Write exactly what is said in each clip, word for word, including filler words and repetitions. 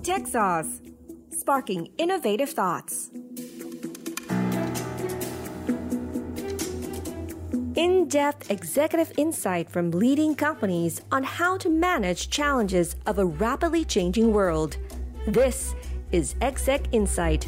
Tech Sauce, sparking innovative thoughts. In-depth executive insight from leading companies on how to manage challenges of a rapidly changing world. This is Exec Insight.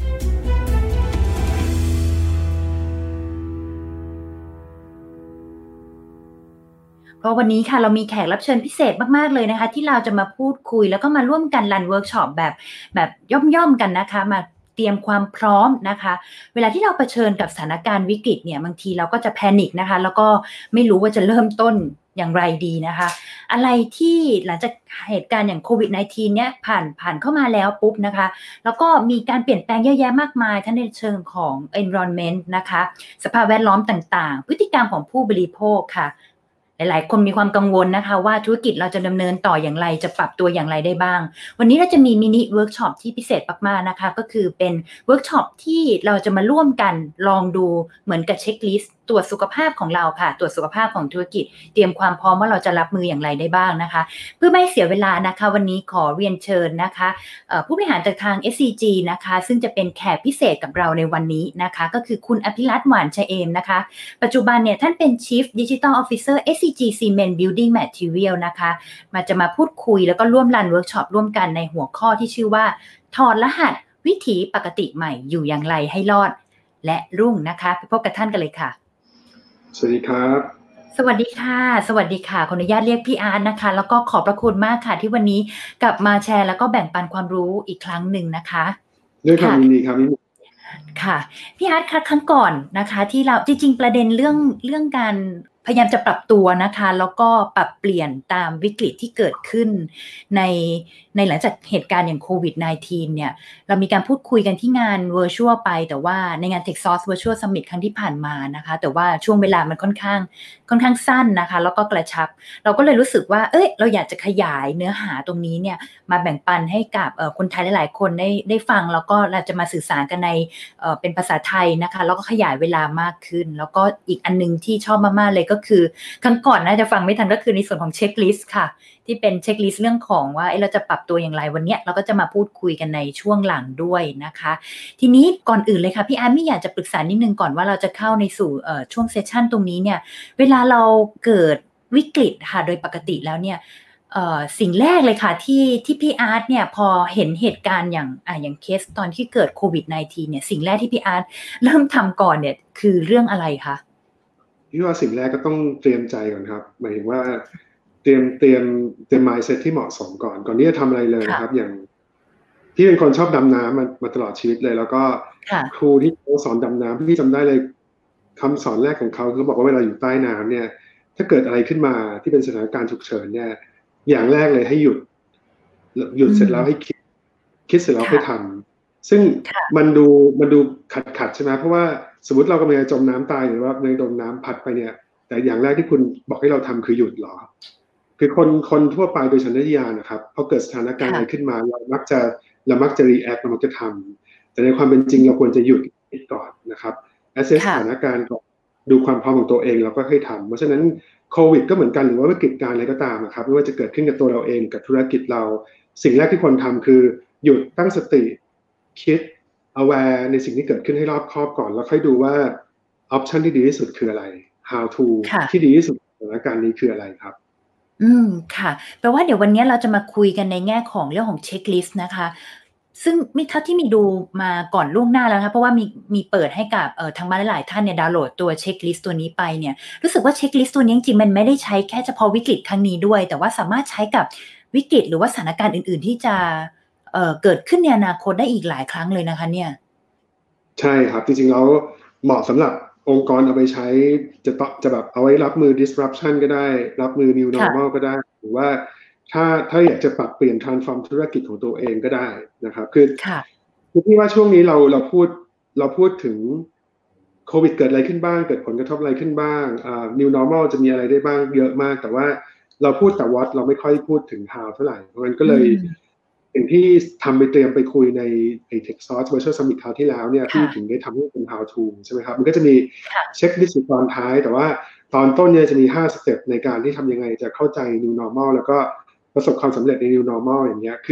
เพราะวันนี้ค่ะเรามีแขกรับเชิญพิเศษมากๆเลยนะคะที่เราจะมาพูดคุยแล้วก็มาร่วมกันรันเวิร์กช็อปแบบแบบย่อมๆกันนะคะมาเตรียมความพร้อมนะคะเวลาที่เราเผชิญกับสถานการณ์วิกฤตเนี่ยบางทีเราก็จะแพนิคนะคะแล้วก็ไม่รู้ว่าจะเริ่มต้นอย่างไรดีนะคะอะไรที่หลังจากเหตุการณ์อย่างโควิด สิบเก้า เนี่ยผ่านผ่านเข้ามาแล้วปุ๊บนะคะแล้วก็มีการเปลี่ยนแปลงเยอะแยะมากมายทั้งในเชิงของ environment นะคะสภาพแวดล้อมต่างๆพฤติกรรมของผู้บริโภคค่ะหลายๆคนมีความกังวลนะคะว่าธุรกิจเราจะดำเนินต่ออย่างไรจะปรับตัวอย่างไรได้บ้างวันนี้เราจะมีมินิเวิร์กช็อปที่พิเศษมากๆนะคะก็คือเป็นเวิร์กช็อปที่เราจะมาร่วมกันลองดูเหมือนกับเช็คลิสต์ตรวจสุขภาพของเราค่ะตรวจสุขภาพของธุรกิจเตรียมความพร้อมว่าเราจะรับมืออย่างไรได้บ้างนะคะเพื่อไม่เสียเวลานะคะวันนี้ขอเรียนเชิญนะคะผู้บริหารจากทาง เอส ซี จี นะคะซึ่งจะเป็นแขกพิเศษกับเราในวันนี้นะคะก็คือคุณอภิรัตน์หวานชเอมนะคะปัจจุบันเนี่ยท่านเป็น Chief Digital Officer เอส ซี จี Cement Building Material นะคะมาจะมาพูดคุยแล้วก็ร่วมรันเวิร์กช็อปร่วมกันในหัวข้อที่ชื่อว่าถอดรหัสวิถีปกติใหม่อยู่อย่างไรให้รอดและรุ่งนะคะไปพบกับท่านกันเลยค่ะสวัสดีครับสวัสดีค่ะสวัสดีค่ะขออนุญาตเรียกพี่อาร์ตนะคะแล้วก็ขอบพระคุณมากค่ะที่วันนี้กลับมาแชร์แล้วก็แบ่งปันความรู้อีกครั้งหนึ่งนะคะด้วยความยินดีครับค่ะพี่อาร์ตค่ะครั้งก่อนนะคะที่เราจริงๆประเด็นเรื่องเรื่องการพยายามจะปรับตัวนะคะแล้วก็ปรับเปลี่ยนตามวิกฤตที่เกิดขึ้นในในหลังจากเหตุการณ์อย่างโควิด สิบเก้า เนี่ยเรามีการพูดคุยกันที่งาน Virtual ไปแต่ว่าในงาน Tech Sauce Virtual Summit ครั้งที่ผ่านมานะคะแต่ว่าช่วงเวลามันค่อนข้างค่อนข้างสั้นนะคะแล้วก็กระชับเราก็เลยรู้สึกว่าเอ้ยเราอยากจะขยายเนื้อหาตรงนี้เนี่ยมาแบ่งปันให้กับเอ่อคนไทยหลายๆคนได้ได้ฟังแล้วก็เราจะมาสื่อสารกันในเอ่อเป็นภาษาไทยนะคะแล้วก็ขยายเวลามากขึ้นแล้วก็อีกอันนึงที่ชอบมากๆเลยก็คือครั้งก่อนน่าจะฟังไม่ทันก็คือในส่วนของเช็คลิสต์ค่ะที่เป็นเช็คลิสต์เรื่องของว่าเราจะปรับตัวอย่างไรวันนี้เราก็จะมาพูดคุยกันในช่วงหลังด้วยนะคะทีนี้ก่อนอื่นเลยค่ะพี่อาร์ตไม่อยากจะปรึกษานิดนึงก่อนว่าเราจะเข้าในสู่เอ่อช่วงเซสชั่นตรงนี้เนี่ยเวลาเราเกิดวิกฤตค่ะโดยปกติแล้วเนี่ยเอ่อสิ่งแรกเลยค่ะที่ที่พี่อาร์ตเนี่ยพอเห็นเหตุการณ์อย่างอ่ะอย่างเคสตอนที่เกิดโควิด สิบเก้า เนี่ยสิ่งแรกที่พี่อาร์ตเริ่มทำก่อนเนี่ยคือเรื่องอะไรคะพี่ว่าสิ่งแรกก็ต้องเตรียมใจก่อนครับหมายถึงว่าเตรียมเตรียมเตรียม mindset ที่เหมาะสมก่อนก่อนที่จะทำอะไรเลยนะครับอย่างพี่เป็นคนชอบดำน้ำมามาตลอดชีวิตเลยแล้วก็ครูที่เขาสอนดำน้ำพี่จำได้เลยคำสอนแรกของเขาคือบอกว่าเวลาอยู่ใต้น้ำเนี่ยถ้าเกิดอะไรขึ้นมาที่เป็นสถานการณ์ฉุกเฉินเนี่ยอย่างแรกเลยให้หยุดหยุดเสร็จแล้วให้คิดคิดเสร็จแล้วค่อยทำซึ่งมันดูมันดูขัดขัดใช่ไหมเพราะว่าสมมติเรากำลังจะจมน้ำตายหรือว่าในโดนน้ำพัดไปเนี่ยแต่อย่างแรกที่คุณบอกให้เราทำคือหยุดหรอคือคนคนทั่วไปโดยสัญชาตญาณนะครับพอเกิดสถานการณ์อะไรขึ้นมาเรามักจะเรามักจะ react เรามักจะทำแต่ในความเป็นจริงเราควรจะหยุดก่อนนะครับ assess สถานการณ์ก่อนดูความพร้อมของตัวเองแล้วก็ค่อยทำเพราะฉะนั้นโควิดก็เหมือนกันหรือว่าวิกฤตการณ์อะไรก็ตามนะครับไม่ว่าจะเกิดขึ้นกับตัวเราเองกับธุรกิจเราสิ่งแรกที่ควรทำคือหยุดตั้งสติคิด aware ในสิ่งที่เกิดขึ้นให้รอบคอบก่อนแล้วค่อยดูว่า option ที่ดีที่สุดคืออะไร how to ที่ดีที่สุดในสถานการณ์นี้คืออะไรครับอืมค่ะแปลว่าเดี๋ยววันนี้เราจะมาคุยกันในแง่ของเรื่องของเช็คลิสต์นะคะซึ่งมิเท่าที่มีดูมาก่อนล่วงหน้าแล้วนะคะเพราะว่ามีมีเปิดให้กับเอ่อทางบ้านหลายๆท่านเนี่ยดาวน์โหลดตัวเช็คลิสต์ตัวนี้ไปเนี่ยรู้สึกว่าเช็คลิสต์ตัวนี้จริงๆมันไม่ได้ใช้แค่เฉพาะวิกฤตครั้งนี้ด้วยแต่ว่าสามารถใช้กับวิกฤตหรือว่าสถานการณ์อื่นๆที่จะเอ่อเกิดขึ้นในอนาคตได้อีกหลายครั้งเลยนะคะเนี่ยใช่ครับจริงๆแล้วเหมาะสำหรับองค์กรเอาไปใช้จะต้องจะแบบเอาไว้รับมือ disruption ก็ได้รับมือ new normal ก็ได้หรือว่าถ้าถ้าอยากจะปรับเปลี่ยน transform ธุรกิจของตัวเองก็ได้นะครับคือคือพี่ว่าช่วงนี้เราเราพูดเราพูดถึงโควิดเกิดอะไรขึ้นบ้างเกิดผลกระทบอะไรขึ้นบ้างอ่า new normal จะมีอะไรได้บ้างเยอะมากแต่ว่าเราพูดแต่ what เราไม่ค่อยพูดถึง how เท่าไหร่เพราะงั้นก็เลยสิ่งที่ทำไปเตรียมไปคุยในไอ้ Tech Sauce Virtual Summit คราวที่แล้วเนี่ยพี่ถึงได้ทำให้เป็น how to ใช่ไหมครับมันก็จะมีเช็คลิสต์ตอนท้ายแต่ว่าตอนต้นเนี่ยจะมีห้าสเต็ปในการที่ทำยังไงจะเข้าใจ new normal แล้วก็ประสบความสำเร็จใน new normal อย่างเงี้ยคือ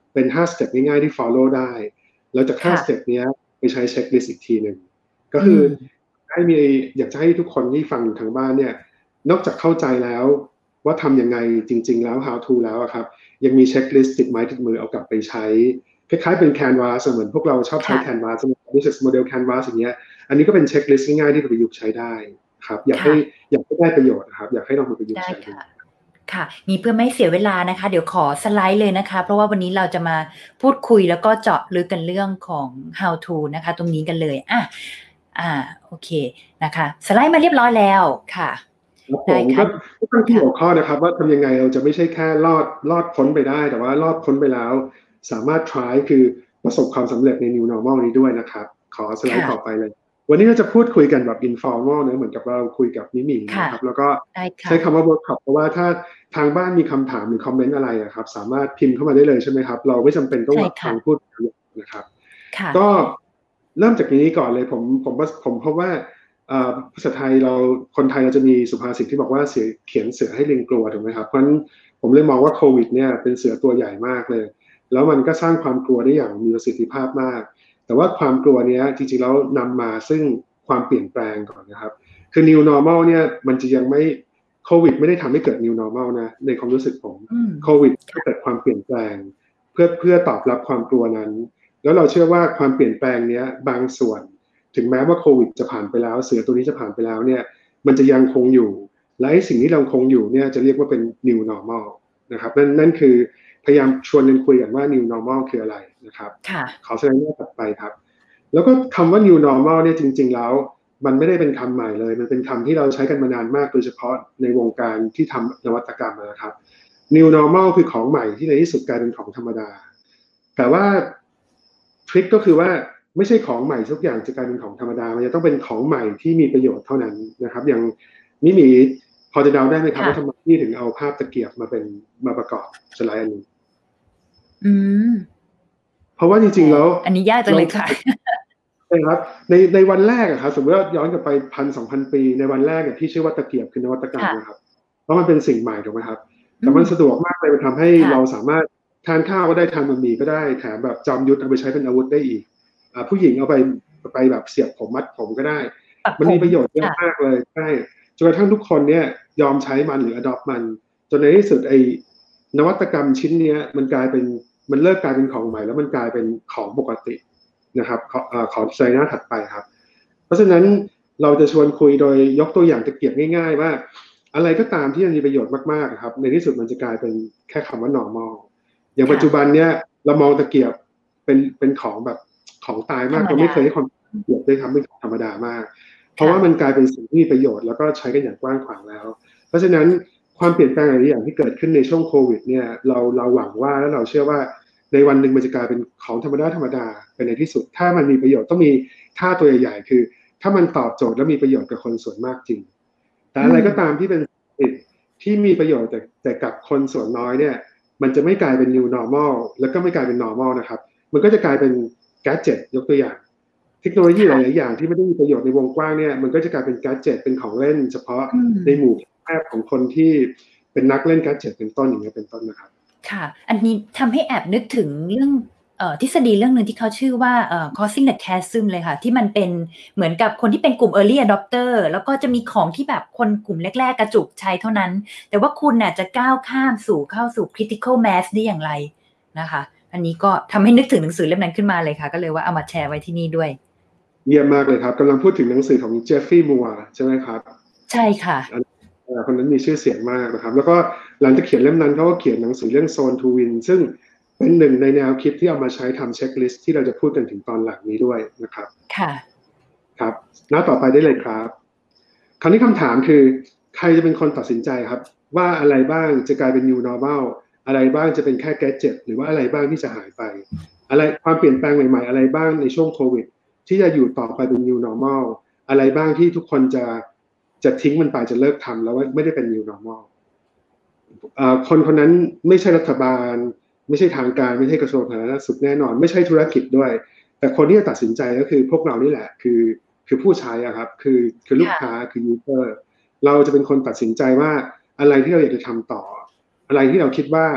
เป็นห้าสเต็ปง่ายๆที่ follow ได้แล้วจากห้าสเต็ปเนี้ยไปใช้เช็คลิสต์อีกทีนึงก็คือให้มีอยากจะให้ทุกคนที่ฟังอยู่ทางบ้านเนี่ยนอกจากเข้าใจแล้วว่าทำยังไงจริงๆแล้ว how to แล้วครับยังมีเช็คลิสต์ติดไม้ติดมือเอากลับไปใช้คล้ายๆเป็น Canvas เหมือนพวกเราชอบใช้ Canvas สำหรับ business model Canvas อย่างเงี้ยอันนี้ก็เป็นเช็คลิสต์ง่ายๆที่ประยุกต์ใช้ได้ครับอยากให้อยากให้ได้ประโยชน์นะครับอยากให้ลองมาประยุกต์ใช้ดูค่ะนี่เพื่อไม่เสียเวลานะคะเดี๋ยวขอสไลด์เลยนะคะเพราะว่าวันนี้เราจะมาพูดคุยแล้วก็เจาะลึกกันเรื่องของ how to นะคะตรงนี้กันเลยอ่ะอ่าโอเคนะคะสไลด์มาเรียบร้อยแล้วค่ะผมก็ต้องที่หัวข้อนะครับว่าทำยังไงเราจะไม่ใช่แค่รอดรอดพ้นไปได้แต่ว่ารอดพ้นไปแล้วสามารถ try คือประสบความสำเร็จใน new normal นี้ด้วยนะครับขอสไลด์ต่อไปเลยวันนี้เราจะพูดคุยกันแบบ informal นะเหมือนกับเราคุยกับนิมินะครับแล้วก็ใช้คำว่า workshop เพราะว่าถ้าทางบ้านมีคำถามหรือคอมเมนต์อะไรครับสามารถพิมพ์เข้ามาได้เลยใช่ไหมครับเราไม่จำเป็นต้องฟังพูดนะครับก็เริ่มจากนี้ก่อนเลยผมผมผมเพราะว่าภาษาไทยเราคนไทยเราจะมีสุภาษิตที่บอกว่าเสือเขียนเสือให้ลิงกลัวถูกไหมครับเพราะฉะนั้นผมเลยมองว่าโควิดเนี่ยเป็นเสือตัวใหญ่มากเลยแล้วมันก็สร้างความกลัวได้อย่างมีประสิทธิภาพมากแต่ว่าความกลัวนี้จริงๆแล้วนำมาซึ่งความเปลี่ยนแปลงก่อนนะครับคือ new normal เนี่ยมันจะยังไม่โควิดไม่ได้ทำให้เกิด new normal นะในความรู้สึกผมโควิดเกิดความเปลี่ยนแปลงเพื่อเพื่อตอบรับความกลัวนั้นแล้วเราเชื่อว่าความเปลี่ยนแปลงนี้บางส่วนถึงแม้ว่าโควิดจะผ่านไปแล้วเสือตัวนี้จะผ่านไปแล้วเนี่ยมันจะยังคงอยู่และไอ้สิ่งที่เราคงอยู่เนี่ยจะเรียกว่าเป็น new normal นะครับนั่นนั่นคือพยายามชวนกันคุยกันว่า new normal คืออะไรนะครับขอแสดงหน้าถัดไปครับแล้วก็คำว่า new normal เนี่ยจริงๆแล้วมันไม่ได้เป็นคำใหม่เลยมันเป็นคำที่เราใช้กันมานานมากโดยเฉพาะในวงการที่ทำนวัตกรรมนะครับ new normal คือของใหม่ที่ในที่สุดกลายเป็นของธรรมดาแต่ว่าทริคก็คือว่าไม่ใช่ของใหม่ทุกอย่างจะกลายเป็นของธรรมดามันจะต้องเป็นของใหม่ที่มีประโยชน์เท่านั้นนะครับอย่างมิมีพอจะเดาได้ไหมครับว่าทำไมที่ถึงเอาภาพตะเกียบมาเป็นมาประกอบสไลด์อันนี้อืมเพราะว่าจริงๆแล้วอันนี้ยากจังเลยค่ะใช่ครับในในวันแรกอะครับสมมติว่าย้อนกลับไปพันสองพันปีในวันแรกเนี่ยที่ชื่อว่าตะเกียบคือนวัตกรรมนะครับเพราะมันเป็นสิ่งใหม่ถูกไหมครับแต่มันสะดวกมากเลยมันทำให้เราสามารถทานข้าวก็ได้ทานบะหมี่ก็ได้แถมแบบจอมยุทธเอาไปใช้เป็นอาวุธได้อีกผู้หญิงเอาไปไปแบบเสียบผมมัดผมก็ได้มันมีประโยชน์เยอะมากเลยใช่จนกระทั่งทุกคนเนี่ยยอมใช้มันหรือ adopt มันจนในที่สุดไอ้นวัตกรรมชิ้นนี้มันกลายเป็นมันเลิกกลายเป็นของใหม่แล้วมันกลายเป็นของปกตินะครับขอขอสไลด์หน้าถัดไปครับเพราะฉะนั้นเราจะชวนคุยโดยยกตัวอย่างตะเกียบง่ายๆว่าอะไรก็ตามที่มันมีประโยชน์มากๆครับในที่สุดมันจะกลายเป็นแค่คำว่า normal อย่างปัจจุบันเนี่ยเรามองตะเกียบเป็นเป็นของแบบของตายมากเราไม่เคยให้ความเกียบได้ทำเป็นธรรมดามากเพราะว่ามันกลายเป็นสิ่งที่มีประโยชน์แล้วก็ใช้กันอย่างกว้างขวางแล้วเพราะฉะนั้นความเปลี่ยนแปลงอะไรอย่างที่เกิดขึ้นในช่วงโควิดเนี่ยเราเราหวังว่าแล้วเราเชื่อว่าในวันหนึ่งมันจะกลายเป็นของธรรมดาธรรมดาเป็นในที่สุดถ้ามันมีประโยชน์ต้องมีท่าตัวใหญ่ๆคือถ้ามันตอบโจทย์และมีประโยชน์กับคนส่วนมากจริงแต่อะไรก็ตามที่เป็นที่มีประโยชน์แต่แต่กับคนส่วนน้อยเนี่ยมันจะไม่กลายเป็น new normal แล้วก็ไม่กลายเป็น normal นะครับมันก็จะกลายเป็นแกดเจ็ตยกตัวอย่างเทคโนโลยีหลายๆอย่างที่ไม่ได้มีประโยชน์ในวงกว้างเนี่ยมันก็จะกลายเป็นแกดเจ็ตเป็นของเล่นเฉพาะในหมู่แคบของคนที่เป็นนักเล่นแกดเจ็ตเป็นต้นอย่างเงี้ยเป็นต้นนะครับค่ะอันนี้ทำให้แอบนึกถึงเรื่องเอ่อทฤษฎีเรื่องนึงที่เขาชื่อว่าเอ่อ causing the chasm เลยค่ะที่มันเป็นเหมือนกับคนที่เป็นกลุ่ม early adopter แล้วก็จะมีของที่แบบคนกลุ่มแรกๆกระจุกใช้เท่านั้นแต่ว่าคุณน่ะจะก้าวข้ามสู่เข้าสู่ critical mass ได้อย่างไรนะคะอันนี้ก็ทำให้นึกถึงหนังสือเล่มนั้นขึ้นมาเลยค่ะก็เลยว่าเอามาแชร์ไว้ที่นี่ด้วยเยี่ยมมากเลยครับกำลังพูดถึงหนังสือของเจฟฟี่มัวร์ใช่ไหมครับใช่ค่ะคนนั้นมีชื่อเสียงมากนะครับแล้วก็หลังจากเขียนเล่มนั้นเขาก็เขียนหนังสือเรื่อง Zone to Win ซึ่งเป็นหนึ่งในแนวคิดที่เอามาใช้ทำเช็คลิสต์ที่เราจะพูดกันถึงตอนหลังนี้ด้วยนะครับค่ะครับหน้าต่อไปได้เลยครับคราวนี้คำถามคือใครจะเป็นคนตัดสินใจครับว่าอะไรบ้างจะกลายเป็น new normal อะไรบ้างจะเป็นแค่ gadget หรือว่าอะไรบ้างที่จะหายไปอะไรความเปลี่ยนแปลงใหม่ๆอะไรบ้างในช่วงโควิดที่จะอยู่ต่อไปเป็น new normal อะไรบ้างที่ทุกคนจะจะทิ้งมันไปจะเลิกทำแล้วว่าไม่ได้เป็น new normal คนคนนั้นไม่ใช่รัฐบาลไม่ใช่ทางการไม่ใช่กระทรวงสาธารณสุขแน่นอนไม่ใช่ธุรกิจด้วยแต่คนที่จะตัดสินใจก็คือพวกเรานี่แหละคือคือผู้ใช้อะครับคือคือลูกค้าคือ user เราจะเป็นคนตัดสินใจว่าอะไรที่เราอยากจะทำต่ออะไรที่เราคิดว่า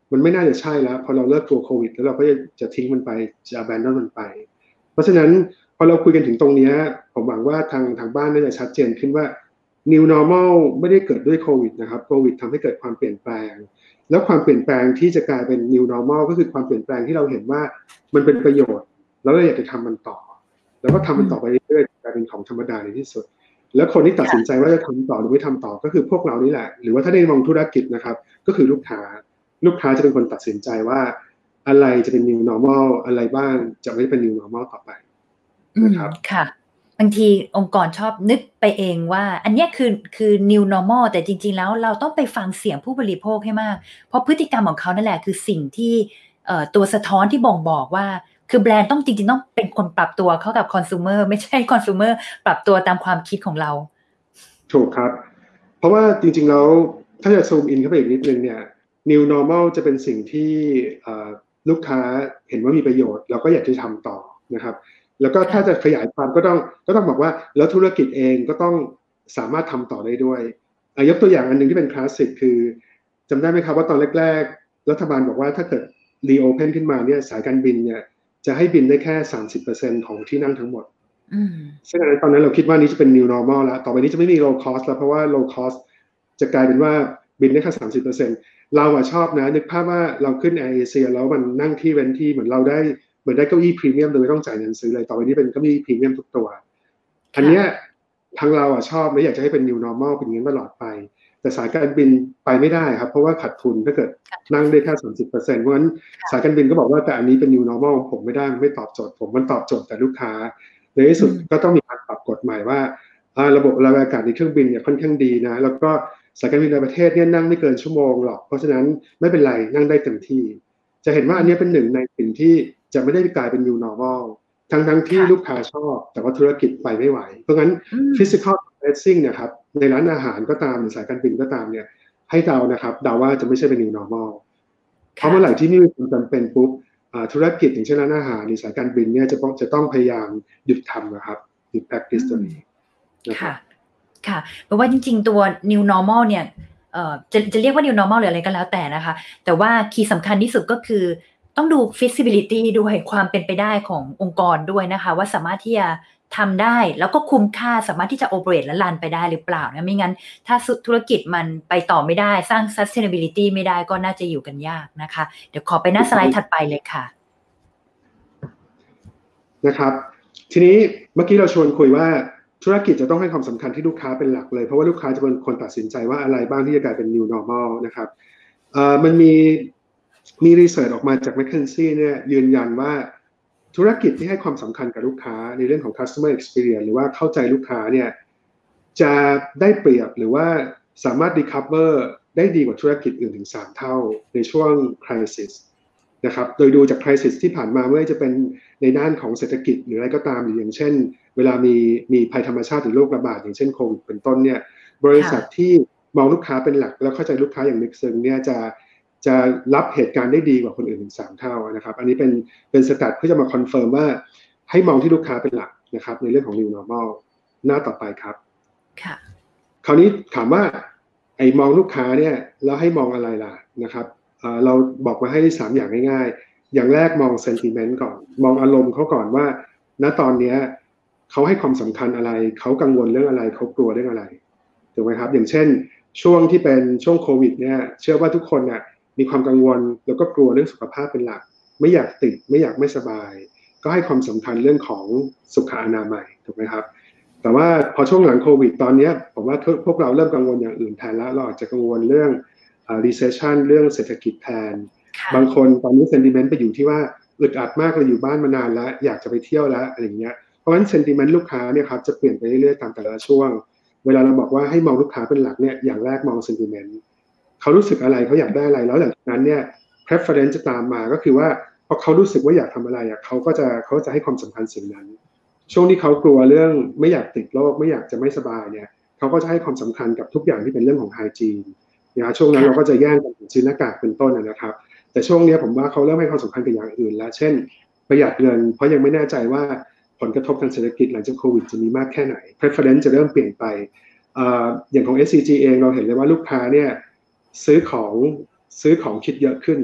มันไม่น่าจะใช่แล้วพอเราเลิกกลัวโควิดแล้วเราก็จะจะทิ้งมันไปจะ abandon มันไปเพราะฉะนั้นพอเราคุยกันถึงตรงนี้ผมหวังว่าทางทางบ้านน่าจะชัดเจนขึ้นว่า new normal ไม่ได้เกิดด้วยโควิดนะครับโควิดทำให้เกิดความเปลี่ยนแปลงแล้วความเปลี่ยนแปลงที่จะกลายเป็น new normal ก็คือความเปลี่ยนแปลงที่เราเห็นว่ามันเป็นประโยชน์แล้วเราอยากจะทำมันต่อแล้วก็ทำมันต่อไปเรื่อยๆกลายเป็นของธรรมดาในที่สุดแล้วคนที่ตัดสินใจว่าจะทำต่อหรือไม่ทำต่อก็คือพวกเรานี่แหละหรือว่าถ้าในมองธุรกิจนะครับก็คือลูกค้าลูกค้าจะเป็นคนตัดสินใจว่าอะไรจะเป็น new normal อะไรบ้างจะไม่เป็น new normal ต่อไปนะครับค่ะบางทีองค์กรชอบนึกไปเองว่าอันนี้คือคือ new normal แต่จริงๆแล้วเราต้องไปฟังเสียงผู้บริโภคให้มากเพราะพฤติกรรมของเขานั่นแหละคือสิ่งที่เอ่อตัวสะท้อนที่บ่งบอกว่าคือแบรนด์ต้องจริงๆต้องเป็นคนปรับตัวเข้ากับคอน sumer ไม่ใช่คอน sumer ปรับตัวตามความคิดของเราถูกครับเพราะว่าจริงๆแล้วถ้าจะซูมอินเข้าไปอีกนิดนึงเนี่ย new normal จะเป็นสิ่งที่ลูกค้าเห็นว่ามีประโยชน์แล้วก็อยากจะทำต่อนะครับแล้วก็ถ้าจะขยายความก็ต้องก็ต้องบอกว่าแล้วธุรกิจเองก็ต้องสามารถทำต่อได้ด้วยยกตัวอย่างอันนึงที่เป็นคลาสสิกคือจำได้ไหมครับว่าตอนแรกๆรัฐบาลบอกว่าถ้าเกิดรีโอเพนขึ้นมาเนี่ยสายการบินเนี่ยจะให้บินได้แค่ สามสิบเปอร์เซ็นต์ ของที่นั่งทั้งหมดซึ่งตอนนั้นเราคิดว่านี้จะเป็น new normal แล้วต่อไปนี้จะไม่มี low cost แล้วเพราะว่า low cost จะกลายเป็นว่าบินได้แค่ สามสิบเปอร์เซ็นต์ เราอะชอบนะนึกภาพว่าเราขึ้นแอร์เอเชียแล้วมันนั่งที่เว้นที่เหมือนเราได้เหมือนได้เก้าอี้พรีเมียมโดยไม่ต้องจ่ายเงินซื้อเลยต่อไปนี้เป็นเก้าอี้พรีเมียมทุกตัวอันเนี้ยทางเราอะชอบและอยากจะให้เป็น new normal เป็นอย่างนี้ตลอดไปแต่สายการบินไปไม่ได้ครับเพราะว่าขาดทุนถ้าเกิดนั่งได้แค่ สามสิบเปอร์เซ็นต์ เพราะฉะนั้นสายการบินก็บอกว่าแต่อันนี้เป็น new normal ผมไม่ได้มันไม่ตอบโจทย์ผมมันตอบโจทย์แต่ลูกค้าในที่สุดก็ต้องมีการปรับกฎใหม่ว่าระบบระบายอากาศในเครื่องบินเนี่ยค่อนข้างดีนะแล้วก็สายการบินในประเทศเนี่ยนั่งไม่เกินชั่วโมงหรอกเพราะฉะนั้นไม่เป็นไรนั่งได้เต็มที่จะเห็นว่าอันนี้เป็นหนึ่งในสิ่งที่จะไม่ได้กลายเป็น new normal ทั้งทั้งที่ลูกค้าชอบแต่ว่าธุรกิจไปไม่ไหวเพราะงั้น physical distancing นะครับในร้านอาหารก็ตามหรือสายการบินก็ตามเนี่ยให้เดานะครับเดาว่าจะไม่ใช่เป็น new normal เพราะเมื่อไหร่ที่ไม่มีความจำเป็นปุ๊บธุรกิจอย่างเช่นร้านอาหารหรือสายการบินเนี่ยจะต้องจะต้องพยายามหยุดทำนะครับหยุด practice ตัวนี้ค่ะค่ะเพราะว่าจริงๆตัว new normal เนี่ยเอ่อจะจะเรียกว่า new normal หรืออะไรก็แล้วแต่นะคะแต่ว่าคีย์สำคัญที่สุดก็คือต้องดู feasibility ด้วยความเป็นไปได้ขององค์กรด้วยนะคะว่าสามารถที่จะทำได้แล้วก็คุ้มค่าสามารถที่จะ operate และรันไปได้หรือเปล่านะไม่งั้นถ้าธุรกิจมันไปต่อไม่ได้สร้าง sustainability ไม่ได้ก็น่าจะอยู่กันยากนะคะเดี๋ยวขอไปหน้าสไลด์ถัดไปเลยค่ะนะครับทีนี้เมื่อกี้เราชวนคุยว่าธุรกิจจะต้องให้ความสำคัญที่ลูกค้าเป็นหลักเลยเพราะว่าลูกค้าจะเป็นคนตัดสินใจว่าอะไรบ้างที่จะกลายเป็น new normal นะครับเอ่อมันมีมีรีเสิร์ชออกมาจาก McKinsey เนี่ยยืนยันว่าธุรกิจที่ให้ความสำคัญกับลูกค้าในเรื่องของ customer experience หรือว่าเข้าใจลูกค้าเนี่ยจะได้เปรียบหรือว่าสามารถ recover ได้ดีกว่าธุรกิจอื่นถึงสามเท่าในช่วง crisis นะครับโดยดูจาก crisis ที่ผ่านมาไม่ว่าจะเป็นในด้านของเศรษฐกิจหรืออะไรก็ตามหรืออย่างเช่นเวลามีมีภัยธรรมชาติหรือโรคระบาดอย่างเช่นโควิดเป็นต้นเนี่ยบริษัทที่มองลูกค้าเป็นหลักแล้วเข้าใจลูกค้าอย่างลึกซึ้งเนี่ยจะจะรับเหตุการณ์ได้ดีกว่าคนอื่นถึงสามเท่านะครับอันนี้เป็นเป็นสแตทเพื่อจะมาคอนเฟิร์มว่าให้มองที่ลูกค้าเป็นหลักนะครับในเรื่องของ new normal หน้าต่อไปครับค่ะคราวนี้ถามว่าไอ้มองลูกค้าเนี่ยแล้วให้มองอะไรล่ะนะครับเราบอกมาให้สามอย่างง่ายๆอย่างแรกมอง sentiment ก่อนมองอารมณ์เขาก่อนว่าณตอนนี้เขาให้ความสำคัญอะไรเขากังวลเรื่องอะไรเขากลัวเรื่องอะไรถูกไหมครับอย่างเช่นช่วงที่เป็นช่วงโควิดเนี่ยเชื่อว่าทุกคนเนี่ยมีความกังวลแล้วก็กลัวเรื่องสุขภาพเป็นหลักไม่อยากติดไม่อยากไม่สบายก็ให้ความสำคัญเรื่องของสุขอนามัยถูกไหมครับแต่ว่าพอช่วงหลังโควิดตอนนี้ผมว่าพวกเราเริ่มกังวลอย่างอื่นแทนแล้วเราอาจจะกังวลเรื่องrecession เรื่องเศรษฐกิจแทนบางคนตอนนี้ sentiment ไปอยู่ที่ว่าอึดอัดมากเลยอยู่บ้านมานานแล้วอยากจะไปเที่ยวแล้วอะไรอย่างเงี้ยเพราะฉะนั้น sentiment ลูกค้าเนี่ยครับจะเปลี่ยนไปเรื่อยๆตามแต่ละช่วงเวลาเราบอกว่าให้มองลูกค้าเป็นหลักเนี่ยอย่างแรกมอง sentiment เขารู้สึกอะไรเขาอยากได้อะไรแล้วหลังจากนั้นเนี่ย preference จะตามมาก็คือว่าพอเขารู้สึกว่าอยากทำอะไรอ่ะเขาก็จะเขาจะให้ความสำคัญสิ่งนั้นช่วงที่เขากลัวเรื่องไม่อยากติดโรคไม่อยากจะไม่สบายเนี่ยเขาก็จะให้ความสำคัญกับทุกอย่างที่เป็นเรื่องของ hygiene นะช่วงนั้นเราก็จะแย่งกันซื้อหน้ากากเป็นต้นนะครับแต่ช่วงนี้ผมว่าเขาเริ่มให้ความสำคัญกับอย่างอื่นแล้วเช่นประหยัดเงินเพราะยังไม่แน่ใจว่าผลกระทบทางเศรษฐกิจหลังจากโควิดจะมีมากแค่ไหน preference จะเริ่มเปลี่ยนไปอย่างของ เอส ซี จี เองเราเห็นเลยว่าลูกค้าเนี่ยซื้อของซื้อของคิดเยอะขึ้น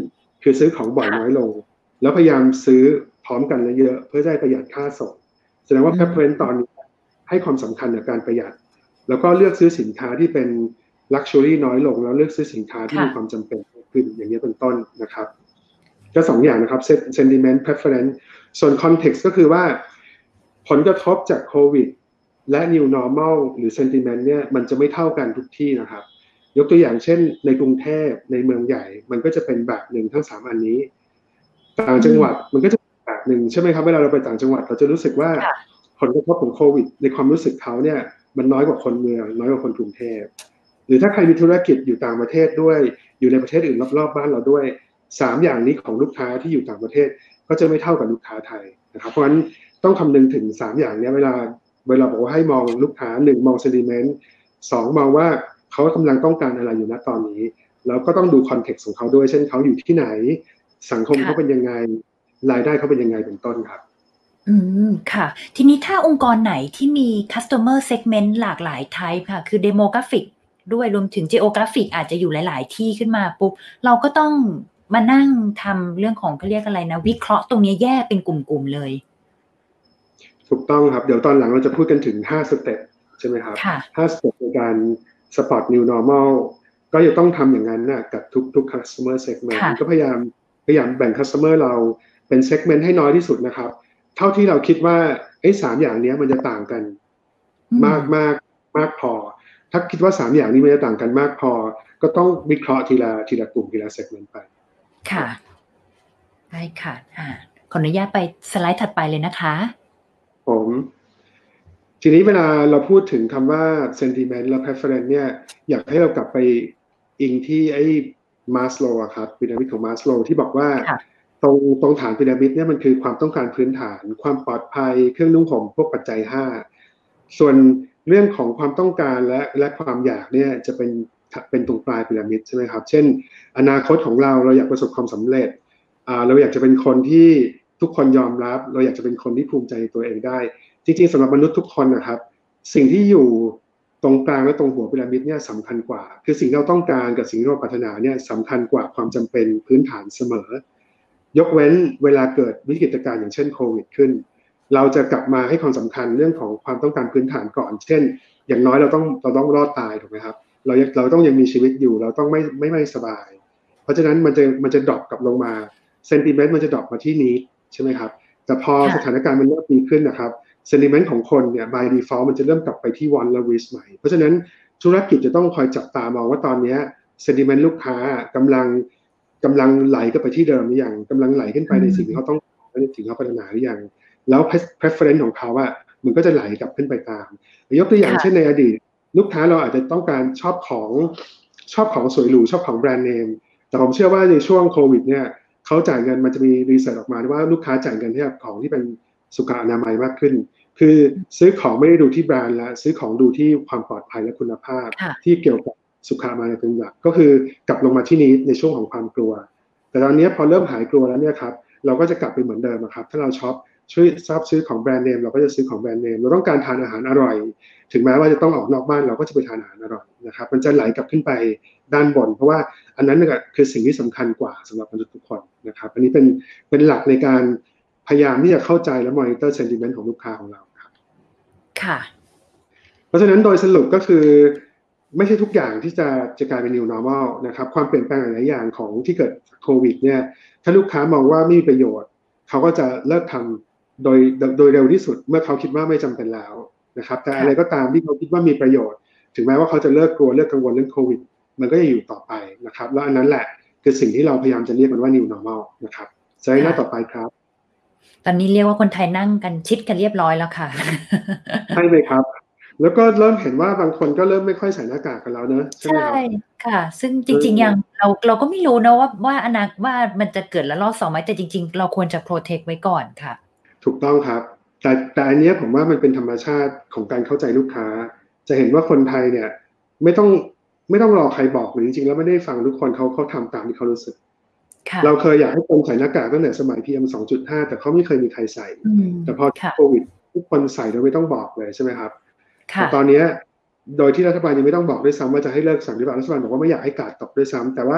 คือซื้อของบ่อยน้อยลงแล้วพยายามซื้อพร้อมกันเยอะๆเพื่อได้ประหยัดค่าส่งแสดงว่า preference ตอนนี้ให้ความสำคัญกับการประหยัดแล้วก็เลือกซื้อสินค้าที่เป็น luxury น้อยลงแล้วเลือกซื้อสินค้าที่มีความจำเป็นขึ้นอย่างนี้เป็นต้นนะครับก็สองอย่างนะครับ sentiment preference ส่วน context ก็คือว่าผลกระทบจากโควิดและ new normal หรือ sentiment เนี่ยมันจะไม่เท่ากันทุกที่นะครับยกตัวอย่างเช่นในกรุงเทพในเมืองใหญ่มันก็จะเป็นแบบหนึ่งทั้งสามอันนี้ต่างจังหวัดมันก็จะเป็นแบบหนึ่งใช่ไหมครับเวลาเราไปต่างจังหวัดเราจะรู้สึกว่าผลกระทบของโควิดในความรู้สึกเขาเนี่ยมันน้อยกว่าคนเมืองน้อยกว่าคนกรุงเทพหรือถ้าใครมีธุรกิจอยู่ต่างประเทศด้วยอยู่ในประเทศอื่นรอบๆบ้านเราด้วยสามอย่างนี้ของลูกค้าที่อยู่ต่างประเทศก็จะไม่เท่ากับลูกค้าไทยนะครับเพราะฉะนั้นต้องคำนึงถึงสามอย่างนี้เวลาเวลาบอกว่าให้มองลูกค้าหนึ่งมอง sentiment สองมองว่าเขากำลังต้องการอะไรอยู่ณตอนนี้แล้วก็ต้องดูคอนเท็กซ์ของเขาด้วยเช่นเขาอยู่ที่ไหนสังคมเขาเป็นยังไงรายได้เขาเป็นยังไงเป็นต้นครับอืมค่ะทีนี้ถ้าองค์กรไหนที่มี customer segment หลากหลาย type ค่ะคือ demographic ด้วยรวมถึง geographic อาจจะอยู่หลายๆที่ขึ้นมาปุ๊บเราก็ต้องมานั่งทำเรื่องของเขาเรียกอะไรนะวิเคราะห์ตรงนี้แยกเป็นกลุ่มๆเลยถูกต้องครับเดี๋ยวตอนหลังเราจะพูดกันถึงห้าสเต็ปใช่ไหมครับห้าสเต็ปในการ spot new normal ก็จะต้องทำอย่างนั้นนะกับทุกๆ customer segment ก็พยายามพยายามแบ่ง customer เราเป็น segment ให้น้อยที่สุดนะครับเท่าที่เราคิดว่าไอ้สามอย่างนี้มันจะต่างกันมากมากมากพอถ้าคิดว่าสามอย่างนี้มันจะต่างกันมากพอก็ต้องวิเคราะห์ทีละทีละกลุ่มทีละ segment ไปค่ะได้ค่ะอ่าขออนุญาตไปสไลด์ถัดไปเลยนะคะผมทีนี้เวลาเราพูดถึงคำว่า sentiment และ preference เนี่ยอยากให้เรากลับไปอิงที่ไอ้มาสโลว์ครับพีระมิดของมาสโลว์ที่บอกว่าตรงตรงฐานพีระมิดเนี่ยมันคือความต้องการพื้นฐานความปลอดภัยเครื่องนุ่งห่มพวกปัจจัยห้าส่วนเรื่องของความต้องการและและความอยากเนี่ยจะเป็นเป็นตรงปลายพีระมิดใช่ไหมครับเช่นอนาคตของเราเราอยากประสบความสำเร็จอ่าเราอยากจะเป็นคนที่ทุกคนยอมรับเราอยากจะเป็นคนที่ภูมิใจในตัวเองได้จริงๆสำหรับมนุษย์ทุกคนนะครับสิ่งที่อยู่ตรงกลางและตรงหัวพีระมิดเนี่ยสำคัญกว่าคือสิ่งที่เราต้องการกับสิ่งที่เราปรารถนาเนี่ยสำคัญกว่าความจำเป็นพื้นฐานเสมอยกเว้นเวลาเกิดวิกฤตการณ์อย่างเช่นโควิดขึ้นเราจะกลับมาให้ความสำคัญเรื่องของความต้องการพื้นฐานก่อนเช่นอย่างน้อยเราต้องเราต้องรอดตายถูกไหมครับเราเราต้องยังมีชีวิตอยู่เราต้องไม่ไม่ไม่สบายเพราะฉะนั้นมันจะมันจะดรอปกลับลงมาเซนติเมนต์มันจะดรอปมาที่นี้ใช่ไหมครับแต่พอสถานการณ์มันเริ่มดีขึ้นนะครับเซนติเมนต์ของคนเนี่ย by default มันจะเริ่มกลับไปที่ want และ wish ใหม่เพราะฉะนั้นธุรกิจจะต้องคอยจับตามองว่าตอนนี้เซนติเมนต์ลูกค้ากำลังกำลังไหลกลับไปที่เดิมหรือยังกำลังไหลขึ้นไปในสิ่งที่เขาต้องการในสิ่งที่เขาปรารถนาหรือยังแล้ว preference ของเขาอะมันก็จะไหลกลับขึ้นไปตามยกตัวอย่างเช่นในอดีตลูกค้าเราอาจจะต้องการชอบของชอบของสวยหรูชอบของแบรนด์เนมแต่ผมเชื่อว่าในช่วงโควิดเนี่ยเขาจ่ายเงินมันจะมีรีเสิร์ชออกมาว่าลูกค้าจ่ายเงินให้กับของที่เป็นสุขอนามัยมากขึ้นคือซื้อของไม่ได้ดูที่แบรนด์แล้วซื้อของดูที่ความปลอดภัยและคุณภาพที่เกี่ยวกับสุขอนามัยเป็นหลักก็คือกลับลงมาที่นี้ในช่วงของความกลัวแต่ตอนนี้พอเริ่มหายกลัวแล้วเนี่ยครับเราก็จะกลับไปเหมือนเดิมครับถ้าเราช็อปช่วยชอบซื้อของแบรนด์เนมเราก็จะซื้อของแบรนด์เนมเราต้องการทานอาหารอร่อยถึงแม้ว่าจะต้องออกนอกบ้านเราก็จะไปทานอาหารอร่อยนะครับมันจะไหลกลับขึ้นไปด้านบนเพราะว่าอันนั้นก็คือสิ่งที่สำคัญกว่าสำหรับมนุษย์ทุกคนนะครับอันนี้เป็นเป็นหลักในการพยายามที่จะเข้าใจและมอนิเตอร์เซนติเมนต์ของลูกค้าของเราครับค่ะเพราะฉะนั้นโดยสรุปก็คือไม่ใช่ทุกอย่างที่จะจะกลายเป็น new normal นะครับความเปลี่ยนแปลงหลายอย่างของที่เกิดโควิดเนี่ยถ้าลูกค้ามองว่าไม่มีประโยชน์เขาก็จะเลิกทำโดยโดยเร็วที่สุดเมื่อเขาคิดว่าไม่จำเป็นแล้วนะครับแต่อะไรก็ตามที่เขาคิดว่ามีประโยชน์ถึงแม้ว่าเขาจะเลิกกลัวเลิกกังวลเรื่องโควิดมันก็จะอยู่ต่อไปนะครับแล้วอันนั้นแหละคือสิ่งที่เราพยายามจะเรียกมันว่า new normal นะครับสไลด์หน้าต่อไปครับตอนนี้เรียกว่าคนไทยนั่งกันชิดกันเรียบร้อยแล้วค่ะใช่ไหมครับแล้วก็เริ่มเห็นว่าบางคนก็เริ่มไม่ค่อยใส่หน้ากากกันแล้วเนอะใช่ค่ะซึ่งจริงๆยังเราเราก็ไม่รู้นะว่าว่าอนาคตว่ามันจะเกิดระลอกสองไหมแต่จริงๆเราควรจะโปรเทคไว้ก่อนค่ะถูกต้องครับแต่แต่อันนี้ผมว่ามันเป็นธรรมชาติของการเข้าใจลูกค้าจะเห็นว่าคนไทยเนี่ยไม่ต้องไม่ต้องรอใครบอกหรือจริงๆแล้วไม่ได้ฟังทุกคนเขาเขาทำตามที่เขารู้สึกเราเคยอยากให้คนใส่หน้ากากตั้งแต่สมัย พี เอ็ม สองจุดห้า แต่เขาไม่เคยมีใครใส่แต่พอโควิดทุกคนใส่โดยไม่ต้องบอกเลยใช่ไหมครับแต่ตอนนี้โดยที่รัฐบาลยังไม่ต้องบอกด้วยซ้ำว่าจะให้เลิกสั่งหรือเปล่ารัฐบาลบอกว่าไม่อยากให้กาดตกด้วยซ้ำแต่ว่า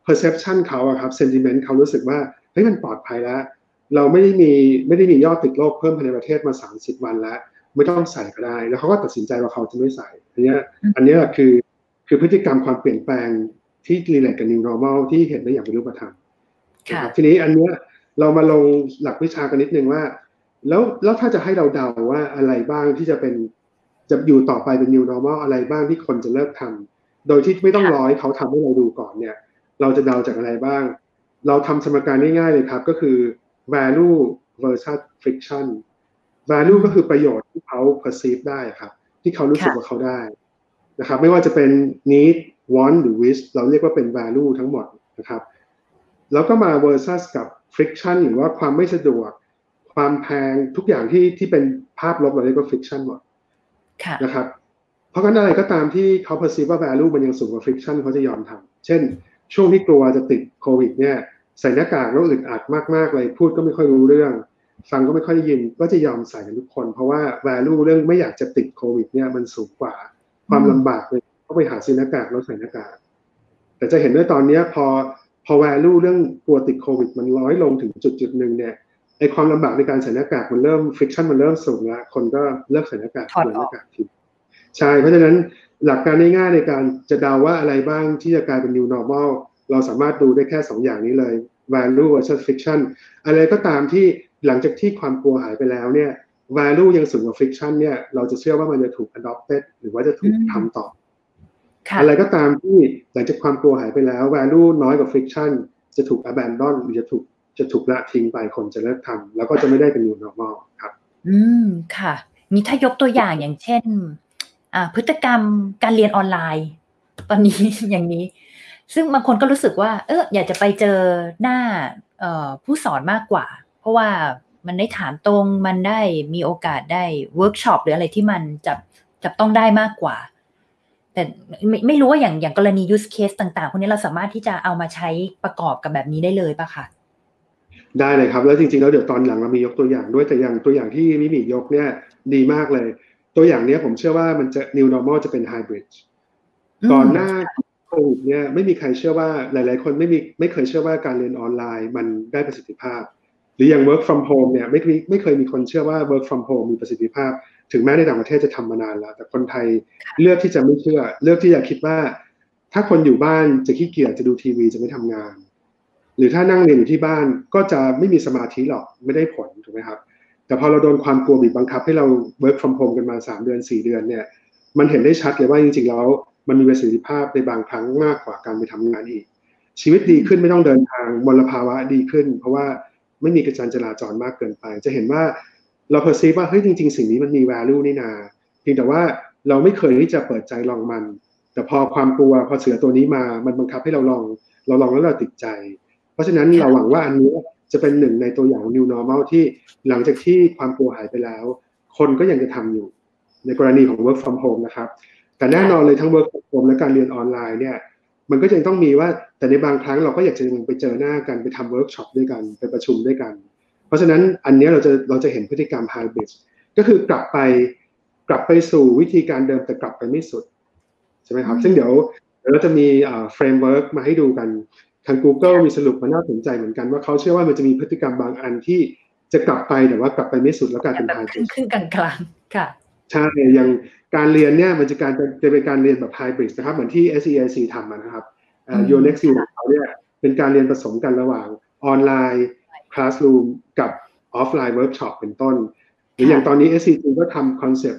perception เขาอะครับ sentiment เขารู้สึกว่าเฮ้ยมันปลอดภัยแล้วเราไม่ได้มีไม่ได้มียอดติดโรคเพิ่มภายในประเทศมาสามสิบวันแล้วไม่ต้องใส่ก็ได้แล้วเขาก็ตัดสินใจว่าเขาจะไม่ใส่อันนี้อันนี้คือคือพฤติกรรมความเปลี่ยนแปลงที่ relate กับ new normal ที่เห็นได้อย่างเป็นรูปธรรมนะครับทีนี้อันนี้เรามาลงหลักวิชากันนิดนึงว่าแล้วแล้วถ้าจะให้เราเดาว่าอะไรบ้างที่จะเป็นจะอยู่ต่อไปเป็น new normal อะไรบ้างที่คนจะเลิกทำโดยที่ไม่ต้องรอให้เขาทำให้เราดูก่อนเนี่ยเราจะเดาจากอะไรบ้างเราทำสมการง่ายๆเลยครับก็คือ value versus friction value ก็คือประโยชน์ที่เขา perceive ได้ครับที่เขารู้สึกว่าเขาได้นะครับไม่ว่าจะเป็น need want หรือ wish เราเรียกว่าเป็น value ทั้งหมดนะครับแล้วก็มา versus กับ friction หรือว่าความไม่สะดวกความแพงทุกอย่างที่ที่เป็นภาพลบเราเรียกว่า friction หมดนะครับเพราะงั้นอะไรก็ตามที่เขา perceive ว่า value มันยังสูงกว่า friction เขาจะยอมทำเช่นช่วงที่กลัวจะติดโควิดเนี่ยใส่หน้ากากแล้วอึดอัดมากๆเลยพูดก็ไม่ค่อยรู้เรื่องฟังก็ไม่ค่อยได้ยินก็จะยอมใส่กันทุกคนเพราะว่า value เรื่องไม่อยากจะติดโควิดเนี่ยมันสูงกว่าความลำบากเลยเขาไปหาซื้อหน้ากากแล้วใส่หน้ากากแต่จะเห็นด้วยตอนนี้พอพอ value เรื่องกลัวติดโควิดมันน้อยลงถึงจุดจุดหนึ่งเนี่ยไอความลำบากในการใส่หน้ากากมันเริ่ม friction มันเริ่มสูงแล้วคนก็เลิกใส่หน้ากากเปลี่ยนหน้ากากทิ้งใช่เพราะฉะนั้นหลักการง่ายๆในการจะเดาว่าอะไรบ้างที่จะกลายเป็น new normal เราสามารถดูได้แค่สองอย่างนี้เลย value versus friction อะไรก็ตามที่หลังจากที่ความกลัวหายไปแล้วเนี่ย value ยังสูงกว่า friction เนี่ยเราจะเชื่อว่ามันจะถูก adopted หรือว่าจะถูกทำต่ออะไรก็ตามที่หลังจากความกลัวหายไปแล้ว value น้อยกว่า friction จะถูก abandon หรือจะถูกจะถูกละทิ้งไปคนจะเลิกทำแล้วก็จะไม่ได้เป็น new normal ครับอืมค่ะนี่ถ้ายกตัวอย่างอย่างเช่นอ่าพฤติกรรมการเรียนออนไลน์ตอนนี้ อย่างนี้ซึ่งบางคนก็รู้สึกว่าเอออยากจะไปเจอหน้าเอ่อผู้สอนมากกว่าเพราะว่ามันได้ถามตรงมันได้มีโอกาสได้เวิร์กช็อปหรืออะไรที่มันจับจับต้องได้มากกว่าแต่ไม่ไม่รู้ว่าอย่างอย่างกรณี use case ต่างๆพวกนี้เราสามารถที่จะเอามาใช้ประกอบกับแบบนี้ได้เลยป่ะคะได้เลยครับแล้วจริงๆแล้วเดี๋ยวตอนหลังเรามียกตัวอย่างด้วยแต่อย่างตัวอย่างที่มิมิยกเนี่ยดีมากเลยตัวอย่างนี้ผมเชื่อว่ามันจะ new normal จะเป็น hybrid ก่อนหน้าโควิดเนี่ยไม่มีใครเชื่อว่าหลายๆคนไม่มีไม่เคยเชื่อว่าการเรียนออนไลน์มันได้ประสิทธิภาพหรืออย่าง work from home เนี่ยไม่ไม่เคยมีคนเชื่อว่า work from home มีประสิทธิภาพถึงแม้ในต่างประเทศจะทำมานานแล้วแต่คนไทยเลือกที่จะไม่เชื่อเลือกที่จะคิดว่าถ้าคนอยู่บ้านจะขี้เกียจจะดูทีวีจะไม่ทำงานหรือถ้านั่งเรียนอยู่ที่บ้านก็จะไม่มีสมาธิหรอกไม่ได้ผลถูกไหมครับแต่พอเราโดนความกลัวบีบบังคับให้เรา work from home กันมาสามเดือนสี่เดือนเนี่ยมันเห็นได้ชัดเลยว่าจริงๆแล้วมันมีประสิทธิภาพในบางครั้งมากกว่าการไปทำงานอีกชีวิตดีขึ้นไม่ต้องเดินทางมลภาวะดีขึ้นเพราะว่าไม่มีการจราจรมากเกินไปจะเห็นว่าเรา perceive ว่าเฮ้ยจริงๆสิ่งนี้มันมี value นี่นาเพียงแต่ว่าเราไม่เคยที่จะเปิดใจลองมันแต่พอความกลัวพอเสือตัวนี้มามันบังคับให้เราลองเราลองแล้วเราติดใจเพราะฉะนั้นเราหวังว่าอันนี้จะเป็นหนึ่งในตัวอย่าง new normal ที่หลังจากที่ความกลัวหายไปแล้วคนก็ยังจะทำอยู่ในกรณีของ work from home นะครับแต่แน่นอนเลยทั้ง work from home และการเรียนออนไลน์เนี่ยมันก็ยังต้องมีว่าแต่ในบางครั้งเราก็อยากจะไปเจอหน้ากันไปทำเวิร์กช็อปด้วยกันไปประชุมด้วยกันเพราะฉะนั้นอันนี้เราจะเราจะเห็นพฤติกรรม hybrid ก็คือกลับไปกลับไปสู่วิธีการเดิมแต่กลับไปไม่สุดใช่ไหมครับซึ่งเดี๋ยวเราจะมีเฟรมเวิร์กมาให้ดูกันทาง Google มีสรุปมาน่าสนใจเหมือนกันว่าเขาเชื่อว่ามันจะมีพฤติกรรมบางอันที่จะกลับไปแต่ว่ากลับไปไม่สุดแล้วกลายเป็น hybrid ขึ้นกลางๆค่ะใช่อย่างการเรียนเนี่ยมันจะการจะเป็นการเรียนแบบ hybrid นะครับเหมือนที่ เอส อี ไอ ซี ทำนะครับอ่า Your Next You ของเขาเนี่ยเป็นการเรียนผสมกันระหว่างออนไลน์ classroom กับออฟไลน์ workshop เป็นต้นหรืออย่างตอนนี้ เอส ซี ที ก็ทำคอนเซ็ปต์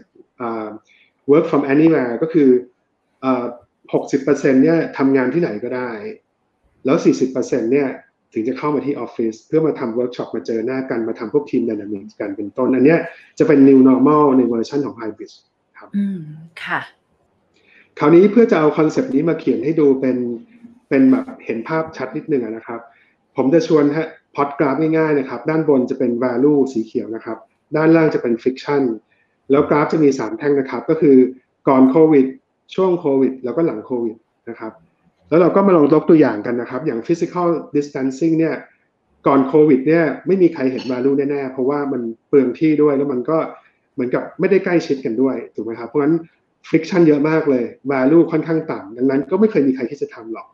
work from anywhere ก็คืออ่า หกสิบเปอร์เซ็นต์ เนี่ยทำงานที่ไหนก็ได้แล้ว สี่สิบเปอร์เซ็นต์ เนี่ยถึงจะเข้ามาที่ออฟฟิศเพื่อมาทำเวิร์กช็อปมาเจอหน้ากันมาทำพวกทีม Dynamics กันเป็นต้นอันนี้จะเป็น New Normal ในเวอร์ชันของ Hybrid ครับอืมค่ะคราวนี้เพื่อจะเอาคอนเซปต์นี้มาเขียนให้ดูเป็นเป็นแบบเห็นภาพชัดนิดนึงนะครับผมจะชวนให้พล็อตกราฟง่ายๆนะครับด้านบนจะเป็น value สีเขียวนะครับด้านล่างจะเป็น friction แล้วกราฟจะมีสามแท่งนะครับก็คือก่อนโควิดช่วงโควิดแล้วก็หลังโควิดนะครับแล้วเราก็มาลองยกตัวอย่างกันนะครับอย่าง physical distancing เนี่ยก่อนโควิดเนี่ยไม่มีใครเห็น value แน่ๆเพราะว่ามันเปลืองที่ด้วยแล้วมันก็เหมือนกับไม่ได้ใกล้ชิดกันด้วยถูกไหมครับเพราะฉะนั้น friction เยอะมากเลย value ค่อนข้างต่ำดังนั้นก็ไม่เคยมีใครที่จะทำหรอกแ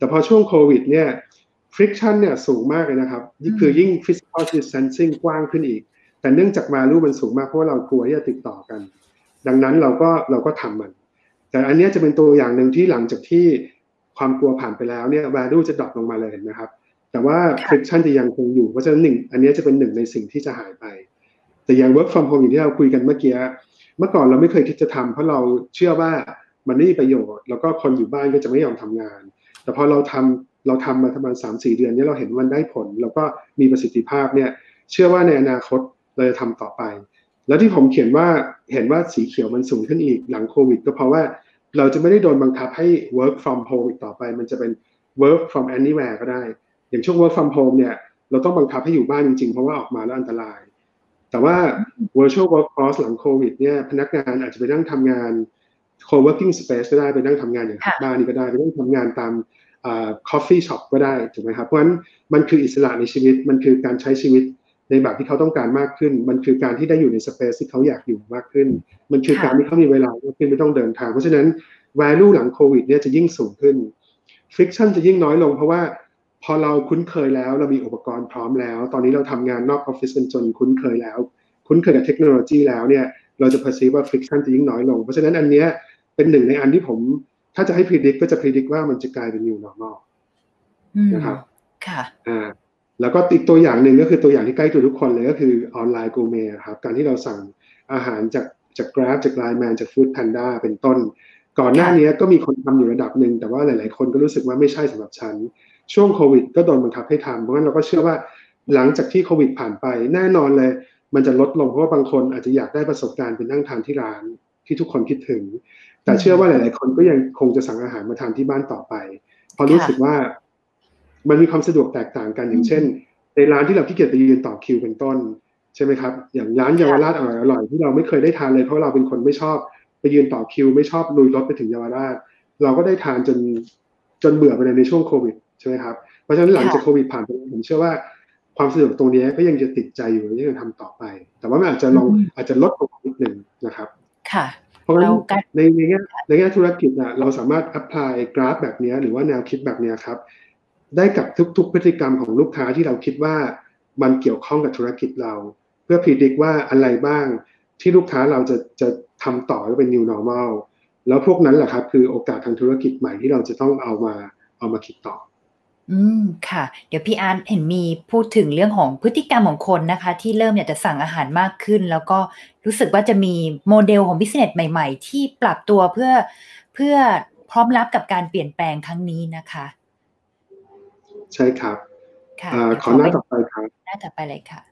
แต่พอช่วงโควิดเนี่ย friction เนี่ยสูงมากเลยนะครับคือยิ่ง physical distancing กว้างขึ้นอีกแต่เนื่องจาก value มันสูงมากเพราะว่าเรากลัวที่จะติดต่อกันดังนั้นเราก็เราก็ทำมันแต่อันนี้จะเป็นตัวอย่างหนึ่งที่หลังจากที่ความกลัวผ่านไปแล้วเนี่ย value จะดรอปลงมาเลยนะครับแต่ว่า friction จะยังคงอยู่เพราะฉะนั้นหนึ่งอันนี้จะเป็นหนึ่งในสิ่งที่จะหายไปแต่อย่าง work from home อย่างที่เราคุยกันเมื่อกี้เมื่อก่อนเราไม่เคยคิดจะทำเพราะเราเชื่อว่ามันไม่มีประโยชน์แล้วก็คนอยู่บ้านก็จะไม่ยอมทำงานแต่พอเราทำเราทำมาประมาณ สามถึงสี่ เดือนนี้เราเห็นมันได้ผลแล้วก็มีประสิทธิภาพเนี่ยเชื่อว่าในอนาคตเราจะทำต่อไปแล้วที่ผมเขียนว่าเห็นว่าสีเขียวมันสูงขึ้นอีกหลังโควิดก็เพราะว่าเราจะไม่ได้โดนบังคับให้ work from home อีกต่อไปมันจะเป็น work from anywhere ก็ได้อย่างช่วง work from home เนี่ยเราต้องบังคับให้อยู่บ้านจริงๆเพราะว่าออกมาแล้วอันตรายแต่ว่า virtual workforce หลังโควิดเนี่ยพนักงานอาจจะไปนั่งทำงาน co-working space ก็ได้ไปนั่งทำงานอย่างบ้านนี่ก็ได้ไปนั่งทำงานตามcoffee shop ก็ได้ถูกไหมครับเพราะฉะนั้นมันคืออิสระในชีวิตมันคือการใช้ชีวิตในแบบที่เขาต้องการมากขึ้นมันคือการที่ได้อยู่ในสเปซที่เขาอยากอยู่มากขึ้นมันคือการที่เขามีเวลามากขึ้นไม่ต้องเดินทางเพราะฉะนั้น value หลังโควิดเนี่ยจะยิ่งสูงขึ้น friction จะยิ่งน้อยลงเพราะว่าพอเราคุ้นเคยแล้วเรามีอุปกรณ์พร้อมแล้วตอนนี้เราทำงานนอกออฟฟิศจนคุ้นเคยแล้วคุ้นเคยกับเทคโนโลยีแล้วเนี่ยเราจะ perceive ว่า friction จะยิ่งน้อยลงเพราะฉะนั้นอันเนี้ยเป็นหนึ่งในอันที่ผมถ้าจะให้ predict ก็จะ predict ว่ามันจะกลายเป็น new normal นะครับค่ะอ่าแล้วก็อีกตัวอย่างหนึ่งก็คือตัวอย่างที่ใกล้ตัวทุกคนเลยก็คือออนไลน์กูเมร์ครับการที่เราสั่งอาหารจากจาก Grab จาก Line Man จาก Food Panda เป็นต้นก่อนหน้านี้ก็มีคนทำอยู่ระดับหนึ่งแต่ว่าหลายๆคนก็รู้สึกว่าไม่ใช่สำหรับฉันช่วงโควิดก็โดนบังคับให้ทำเพราะงั้นเราก็เชื่อว่าหลังจากที่โควิดผ่านไปแน่นอนเลยมันจะลดลงเพราะว่าบางคนอาจจะอยากได้ประสบการณ์เป็นนั่งทานที่ร้านที่ทุกคนคิดถึงแต่เชื่อว่าหลายๆคนก็ยังคงจะสั่งอาหารมาทานที่บ้านต่อไปเพราะรู้สึกว่ามันมีความสะดวกแตกต่างกันอย่างเช่นในร้านที่เราขี้เกียจไปยืนต่อคิวเป็นต้นใช่ไหมครับอย่างร้านเยาวราชอร่อยๆที่เราไม่เคยได้ทานเลยเพราะเราเป็นคนไม่ชอบไปยืนต่อคิวไม่ชอบลุยรถไปถึงเยาวราชเราก็ได้ทานจนจนเบื่อไปในช่วงโควิดใช่ไหมครับเพราะฉะนั้นหลังจากโควิดผ่านไปผมเชื่อว่าความสะดวกตรงนี้ก็ยังจะติดใจอยู่และยังทำต่อไปแต่ว่ามันอาจจะลงอาจจะลดลงนิดนึงนะครับค่ะเพราะฉะนั้นในในแง่ในแง่ธุรกิจนะเราสามารถ apply กราฟแบบนี้หรือว่าแนวคิดแบบนี้ครับได้กับทุกๆพฤติกรรมของลูกค้าที่เราคิดว่ามันเกี่ยวข้องกับธุรกิจเราเพื่อ predict ว่าอะไรบ้างที่ลูกค้าเราจะจะทำต่อแล้วเป็น new normal แล้วพวกนั้นแหละครับคือโอกาสทางธุรกิจใหม่ที่เราจะต้องเอามาเอามาคิดต่ออืมค่ะเดี๋ยวพี่อาร์ตเห็นมีพูดถึงเรื่องของพฤติกรรมของคนนะคะที่เริ่มอยากจะสั่งอาหารมากขึ้นแล้วก็รู้สึกว่าจะมีโมเดลของ business ใหม่ๆที่ปรับตัวเพื่อเพื่อพร้อมรับกับการเปลี่ยนแปลงครั้งนี้นะคะใช่ครับค่ะขอหน้าต่อไปครับหน้าต่อไปเลยค่ะ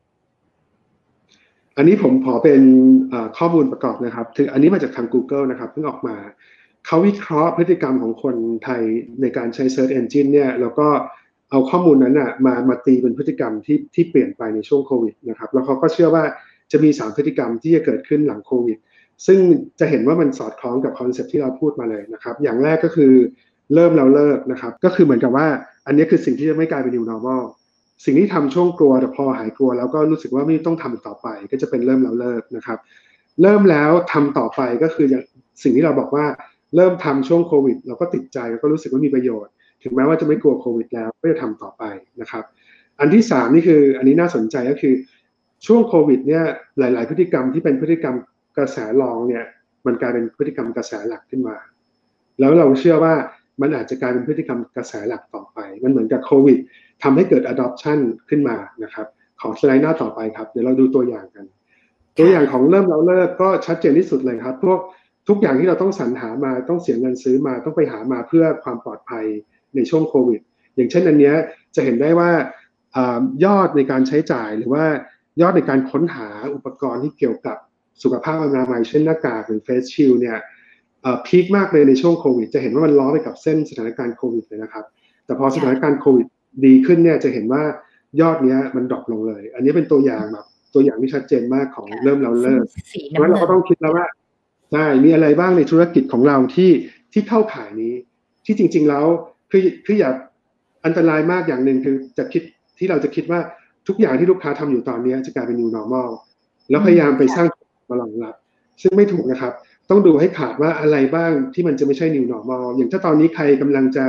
อันนี้ผมขอเป็นข้อมูลประกอบนะครับถึงอันนี้มาจากทาง Google นะครับเพิ่งออกมาเขาวิเคราะห์พฤติกรรมของคนไทยในการใช้ Search Engine เนี่ยแล้วก็เอาข้อมูลนั้นนะมามาตีเป็นพฤติกรรมที่ที่เปลี่ยนไปในช่วงโควิดนะครับแล้วเขาก็เชื่อว่าจะมีสามพฤติกรรมที่จะเกิดขึ้นหลังโควิดซึ่งจะเห็นว่ามันสอดคล้องกับคอนเซ็ปต์ที่เราพูดมาเลยนะครับอย่างแรกก็คือเริ่มแล้วเลิกนะครับก็คือเหมือนกับว่าอันนี้คือสิ่งที่จะไม่กลายเป็น new normal สิ่งที่ทำช่วงกลัวแต่พอหายกลัวแล้วก็รู้สึกว่าไม่ต้องทำต่อไปก็จะเป็นเริ่มแล้วเลิกนะครับเริ่มแล้วทำต่อไปก็คืออย่างสิ่งที่เราบอกว่าเริ่มทำช่วงโควิดเราก็ติดใจแล้วก็รู้สึกว่ามีประโยชน์ถึงแม้ว่าจะไม่กลัวโควิดแล้วก็จะทำต่อไปนะครับอันที่สามนี่คืออันนี้น่าสนใจก็คือช่วงโควิดเนี่ยหลายๆพฤติกรรมที่เป็นพฤติกรรมกระแสรองเนี่ยมันกลายเป็นพฤติกรรมกระแสหลักขึ้นมาแล้วเราเชื่อว่ามันอาจจะกลายเป็นพฤติกรรมกระแสหลักต่อไปมันเหมือนกับโควิดทำให้เกิด adoption ขึ้นมานะครับขอสไลด์หน้าต่อไปครับเดี๋ยวเราดูตัวอย่างกันตัวอย่างของเริ่มแล้วเลิกก็ชัดเจนที่สุดเลยครับพวกทุกอย่างที่เราต้องสรรหามาต้องเสียเงินซื้อมาต้องไปหามาเพื่อความปลอดภัยในช่วงโควิดอย่างเช่นอันนี้จะเห็นได้ว่ายอดในการใช้จ่ายหรือว่ายอดในการค้นหาอุปกรณ์ที่เกี่ยวกับสุขภาพอนามัยเช่นหน้ากากหรือเฟสชิลด์เนี่ยพีคมากเลยในช่วงโควิดจะเห็นว่ามันล้อไปกับเส้นสถานการณ์โควิดเลยนะครับแต่พอสถานการณ์โควิดดีขึ้นเนี่ยจะเห็นว่ายอดนี้มันดรอปลงเลยอันนี้เป็นตัวอย่างแบบตัวอย่างที่ชัดเจนมากของเริ่มแล้วเลิกเพราะฉะนั้นเราก็ต้องคิดแล้วว่าใช่มีอะไรบ้างในธุรกิจของเราที่ที่เข้าข่ายนี้ที่จริงๆแล้วคือคืออย่าอันตรายมากอย่างหนึ่งคือจะคิดที่เราจะคิดว่าทุกอย่างที่ลูกค้าทำอยู่ตอนนี้จะกลายเป็น new normal แล้วพยายามไปสร้างมาหลังรับซึ่งไม่ถูกนะครับต้องดูให้ขาดว่าอะไรบ้างที่มันจะไม่ใช่ new normal อย่างถ้าตอนนี้ใครกำลังจะ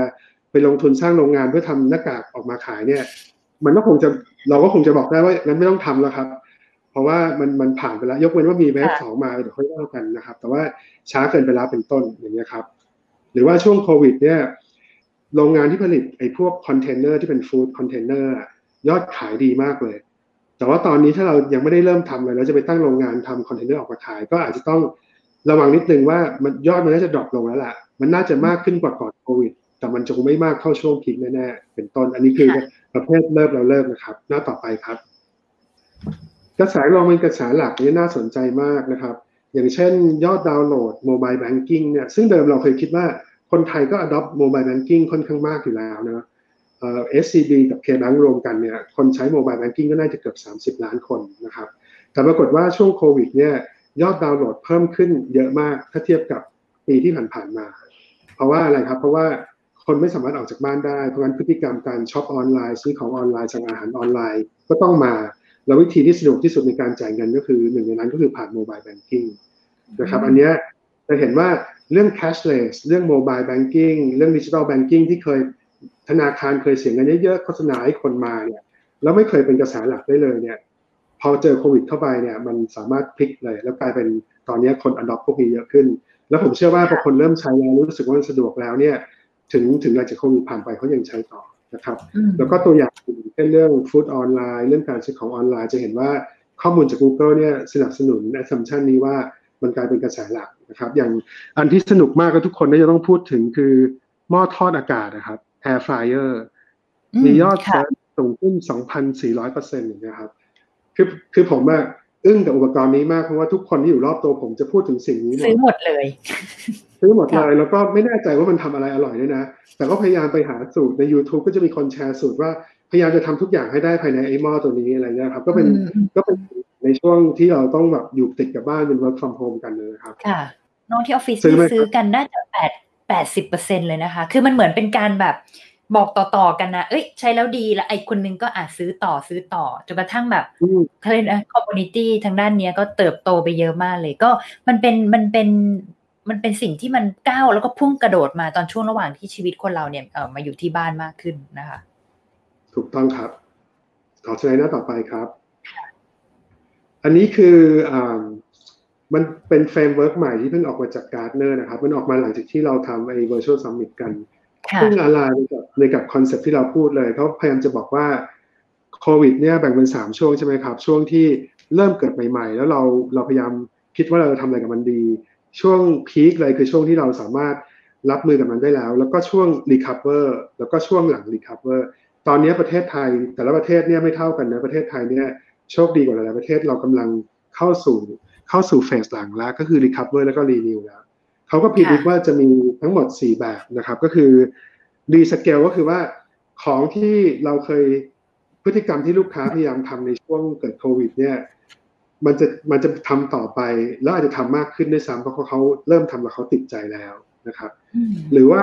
ไปลงทุนสร้างโรงงานเพื่อทำหน้ากากออกมาขายเนี่ยมันก็คงจะเราก็คงจะบอกได้ว่างั้นไม่ต้องทำแล้วครับเพราะว่ามันมันผ่านไปแล้วยกเว้นว่ามีเวฟสองมาเดี๋ยวค่อยว่ากันนะครับแต่ว่าช้าเกินไปแล้วเป็นต้นอย่างนี้ครับหรือว่าช่วงโควิดเนี่ยโรงงานที่ผลิตไอ้พวกคอนเทนเนอร์ที่เป็นฟู้ดคอนเทนเนอร์ยอดขายดีมากเลยแต่ว่าตอนนี้ถ้าเรายังไม่ได้เริ่มทำเลยเราจะไปตั้งโรงงานทำคอนเทนเนอร์ออกมาขายก็อาจจะต้องระวังนิดนึงว่ามันยอดมันน่าจะดรอปลงแล้วล่ะมันน่าจะมากขึ้นกว่าก่อนโควิดแต่มันจะคงไม่มากเท่าช่วงพีคแน่ๆเป็นต้นอันนี้คือประเภทเลิกเราเลิกนะครับหน้าต่อไปครับกระแสรองเป็นกระแสหลักนี่น่าสนใจมากนะครับอย่างเช่นยอดดาวน์โหลดโมบายแบงกิ้งเนี่ยซึ่งเดิมเราเคยคิดว่าคนไทยก็ adopt โมบายแบงกิ้งค่อนข้างมากอยู่แล้วนะเอ่อ เอส ซี บี กับ K-Bank รวมกันเนี่ยคนใช้โมบายแบงกิ้งก็น่าจะเกือบสามสิบล้านคนนะครับแต่ปรากฏว่าช่วงโควิดเนี่ยยอดดาวน์โหลดเพิ่มขึ้นเยอะมากถ้าเทียบกับปีที่ผ่านๆมาเพราะว่าอะไรครับเพราะว่าคนไม่สามารถออกจากบ้านได้เพราะงั้นพฤติกรรมการช็อปออนไลน์ซื้อของออนไลน์สั่งอาหารออนไลน์ก็ต้องมาแล้ววิธีที่สะดวกที่สุดในการจ่ายเงินก็คือหนึ่งในนั้นก็คือผ่านโมบายแบงกิ้งนะครับอันนี้จะเห็นว่าเรื่อง cashless เรื่อง mobile banking เรื่อง digital banking ที่เคยธนาคารเคยเสียเงินเยอะๆโฆษณาให้คนมาเนี่ยแล้วไม่เคยเป็นกระแสหลักได้เลยเนี่ยพอเจอโควิดเข้าไปเนี่ยมันสามารถพลิกเลยแล้วกลายเป็นตอนนี้คน adopt พวกนี้เยอะขึ้นแล้วผมเชื่อว่าพอคนเริ่มใช้แล้วรู้สึกว่ามันสะดวกแล้วเนี่ยถึงถึงหลังจากโควิดผ่านไปเขายังใช้ต่อนะครับแล้วก็ตัวอย่างเช่นเรื่อง food ออนไลน์เรื่องการซื้อของออนไลน์จะเห็นว่าข้อมูลจาก Google เนี่ยสนับสนุน assumption นี้ว่ามันกลายเป็นกระแสหลักนะครับอย่างอันที่สนุกมากก็ทุกคนน่าจะต้องพูดถึงคือหม้อทอดอากาศนะครับ air fryer มียอดเซิร์ชสูงขึ้น สองพันสี่ร้อยเปอร์เซ็นต์ อย่างเงี้ยครับคือคือผมอะอึ้งกับอุปกรณ์นี้มากเพราะว่าทุกคนที่อยู่รอบตัวผมจะพูดถึงสิ่งนี้หมดซื้อหมดเลยซื้อหมดเลยแล้วก็ไม่แน่ใจว่ามันทำอะไรอร่อยด้วยนะแต่ก็พยายามไปหาสูตรใน YouTube ก็จะมีคนแชร์สูตรว่าพยายามจะทำทุกอย่างให้ได้ภายในไอ้หม้อตัวนี้อะไรเงี้ยครับก็เป็นก็เป็นในช่วงที่เราต้องแบบอยู่ติดกับบ้านเป็น work from home กันเลยครับค่ะน้องที่ออฟฟิศซื้อกันน่าจะแปด แปดสิบเปอร์เซ็นต์เลยนะคะคือมันเหมือนเป็นการแบบบอกต่อๆกันนะเอ้ยใช้แล้วดีแล้วไอ้คนนึงก็อาจซื้อต่อซื้อต่อจนกระทั่งแบบเขาเรียกนะคอมมูนิตี้ทางด้านนี้ก็เติบโตไปเยอะมากเลยก็มันเป็นมันเป็นมันเป็นสิ่งที่มันก้าวแล้วก็พุ่งกระโดดมาตอนช่วงระหว่างที่ชีวิตคนเราเนี่ยเอ่อมาอยู่ที่บ้านมากขึ้นนะคะถูกต้องครับขอสไลด์หน้าต่อไปครับอันนี้คืออ่ามันเป็นเฟรมเวิร์กใหม่ที่เพิ่งออกมาจาก Gartner นะครับมันออกมาหลังจากที่เราทำไอ้ Virtual Summit กันซึ่งอะไรกับในกับคอนเซ็ปต์ที่เราพูดเลยเขาพยายามจะบอกว่าโควิดเนี่ยแบ่งเป็นสามช่วงใช่ไหมครับช่วงที่เริ่มเกิดใหม่ๆแล้วเราเราพยายามคิดว่าเราจะทำอะไรกับมันดีช่วงพีคเลยคือช่วงที่เราสามารถรับมือกับมันได้แล้วแล้วก็ช่วง recover แล้วก็ช่วงหลัง recover ตอนนี้ประเทศไทยแต่ละประเทศเนี่ยไม่เท่ากันนะประเทศไทยเนี่ยโชคดีกว่าหลายประเทศเรากำลังเข้าสู่เข้าสู่เฟสหลังแล้วก็คือ recover แล้วก็ renew แล้วเขาก็พิจิตรว่าจะมีทั้งหมดสี่แบบนะครับก็คือ rescale ก็คือว่าของที่เราเคยพฤติกรรมที่ลูกค้าพยายามทำในช่วงเกิดโควิดเนี่ยมันจะมันจะทำต่อไปแล้วอาจจะทำมากขึ้นด้วยซ้ำเพราะเขาเริ่มทำแล้วเขาติดใจแล้วนะครับหรือว่า